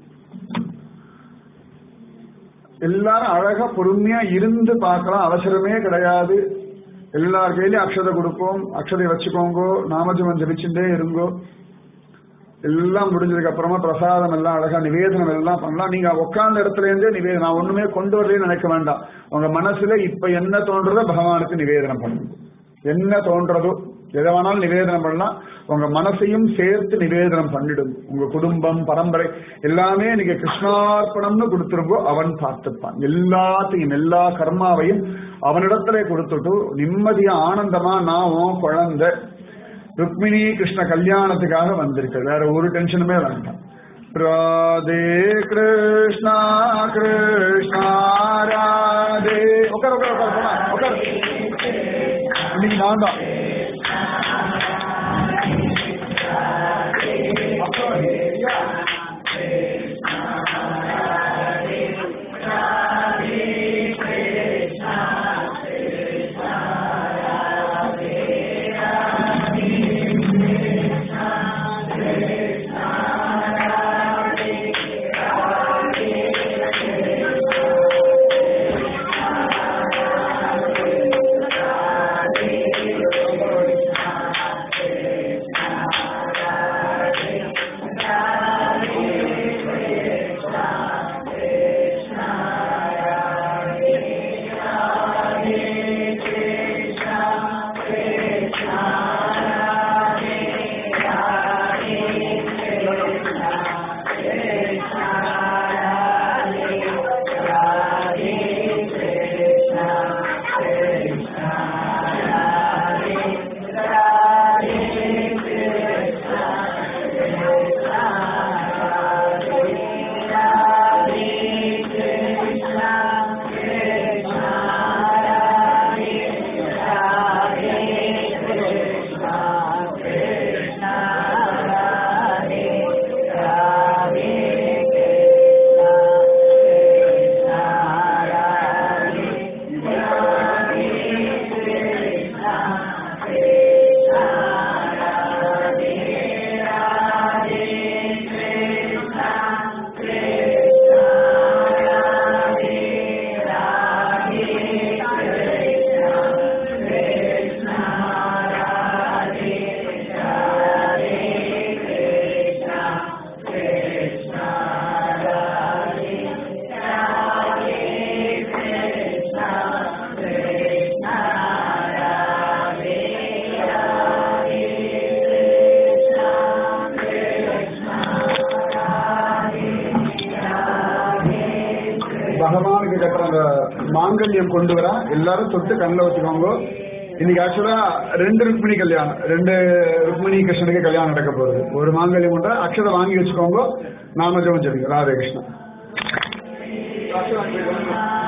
எல்லாரும் அழகா பொறுமையா இருந்து பார்க்கலாம், அவசரமே கிடையாது. எல்லார் கையிலயும் அக்ஷதை கொடுப்போம், அக்ஷதை வச்சுக்கோங்கோ, நாமஜபம் ஜபிச்சுட்டே இருங்கோ. எல்லாம் முடிஞ்சதுக்கு அப்புறமா பிரசாதம் எல்லாம் அழகா நிவேதனம் எல்லாம் பண்ணலாம். நீங்க உட்கார்ந்த இடத்துல இருந்தே நிவேதனம், நான் ஒண்ணுமே கொண்டு வரலன்னு நினைக்க வேண்டாம். உங்க மனசுல இப்ப என்ன தோன்றதோ பகவானுக்கு நிவேதனம் பண்ணுங்க. என்ன தோன்றதோ எதை வேணாலும் நிவேதனம் பண்ணலாம். உங்க மனசையும் சேர்த்து நிவேதனம் பண்ணிடும். உங்க குடும்பம் பரம்பரை எல்லாமே நீங்க கிருஷ்ணார்ப்பணம்னு கொடுத்துருங்கோ, அவன் பார்த்துப்பான். எல்லாத்தையும் எல்லா கர்மாவையும் அவனிடத்துல கொடுத்துட்டு நிம்மதியா ஆனந்தமா நான் உன் குழந்தை ருக்மிணி கிருஷ்ண கல்யாணத்துக்காக வந்திருக்க, வேற ஒரு டென்ஷனுமே வேண்டாம். ராதே கிருஷ்ணா கிருஷ்ணா ராதே. உட்கார் உட்கார் உட்கார் உட்கார். இன்னைக்கு நான் தான் பகவானுக்கு கட்டுற அந்த மாங்கல்யம் கொண்டு வர எல்லாரும் தொட்டு கண்ணில் வச்சுக்கோங்க. இன்னைக்கு ஆக்சுவலா ரெண்டு ருக்மிணி கல்யாணம், ரெண்டு ருக்மிணி கிருஷ்ணனுக்கு கல்யாணம் நடக்க போகுது. ஒரு மாங்கல்யம் கொண்ட அக்ஷதை வாங்கி வச்சுக்கோங்க, நாமஜபம் சொல்லுங்க. ராதே கிருஷ்ணா.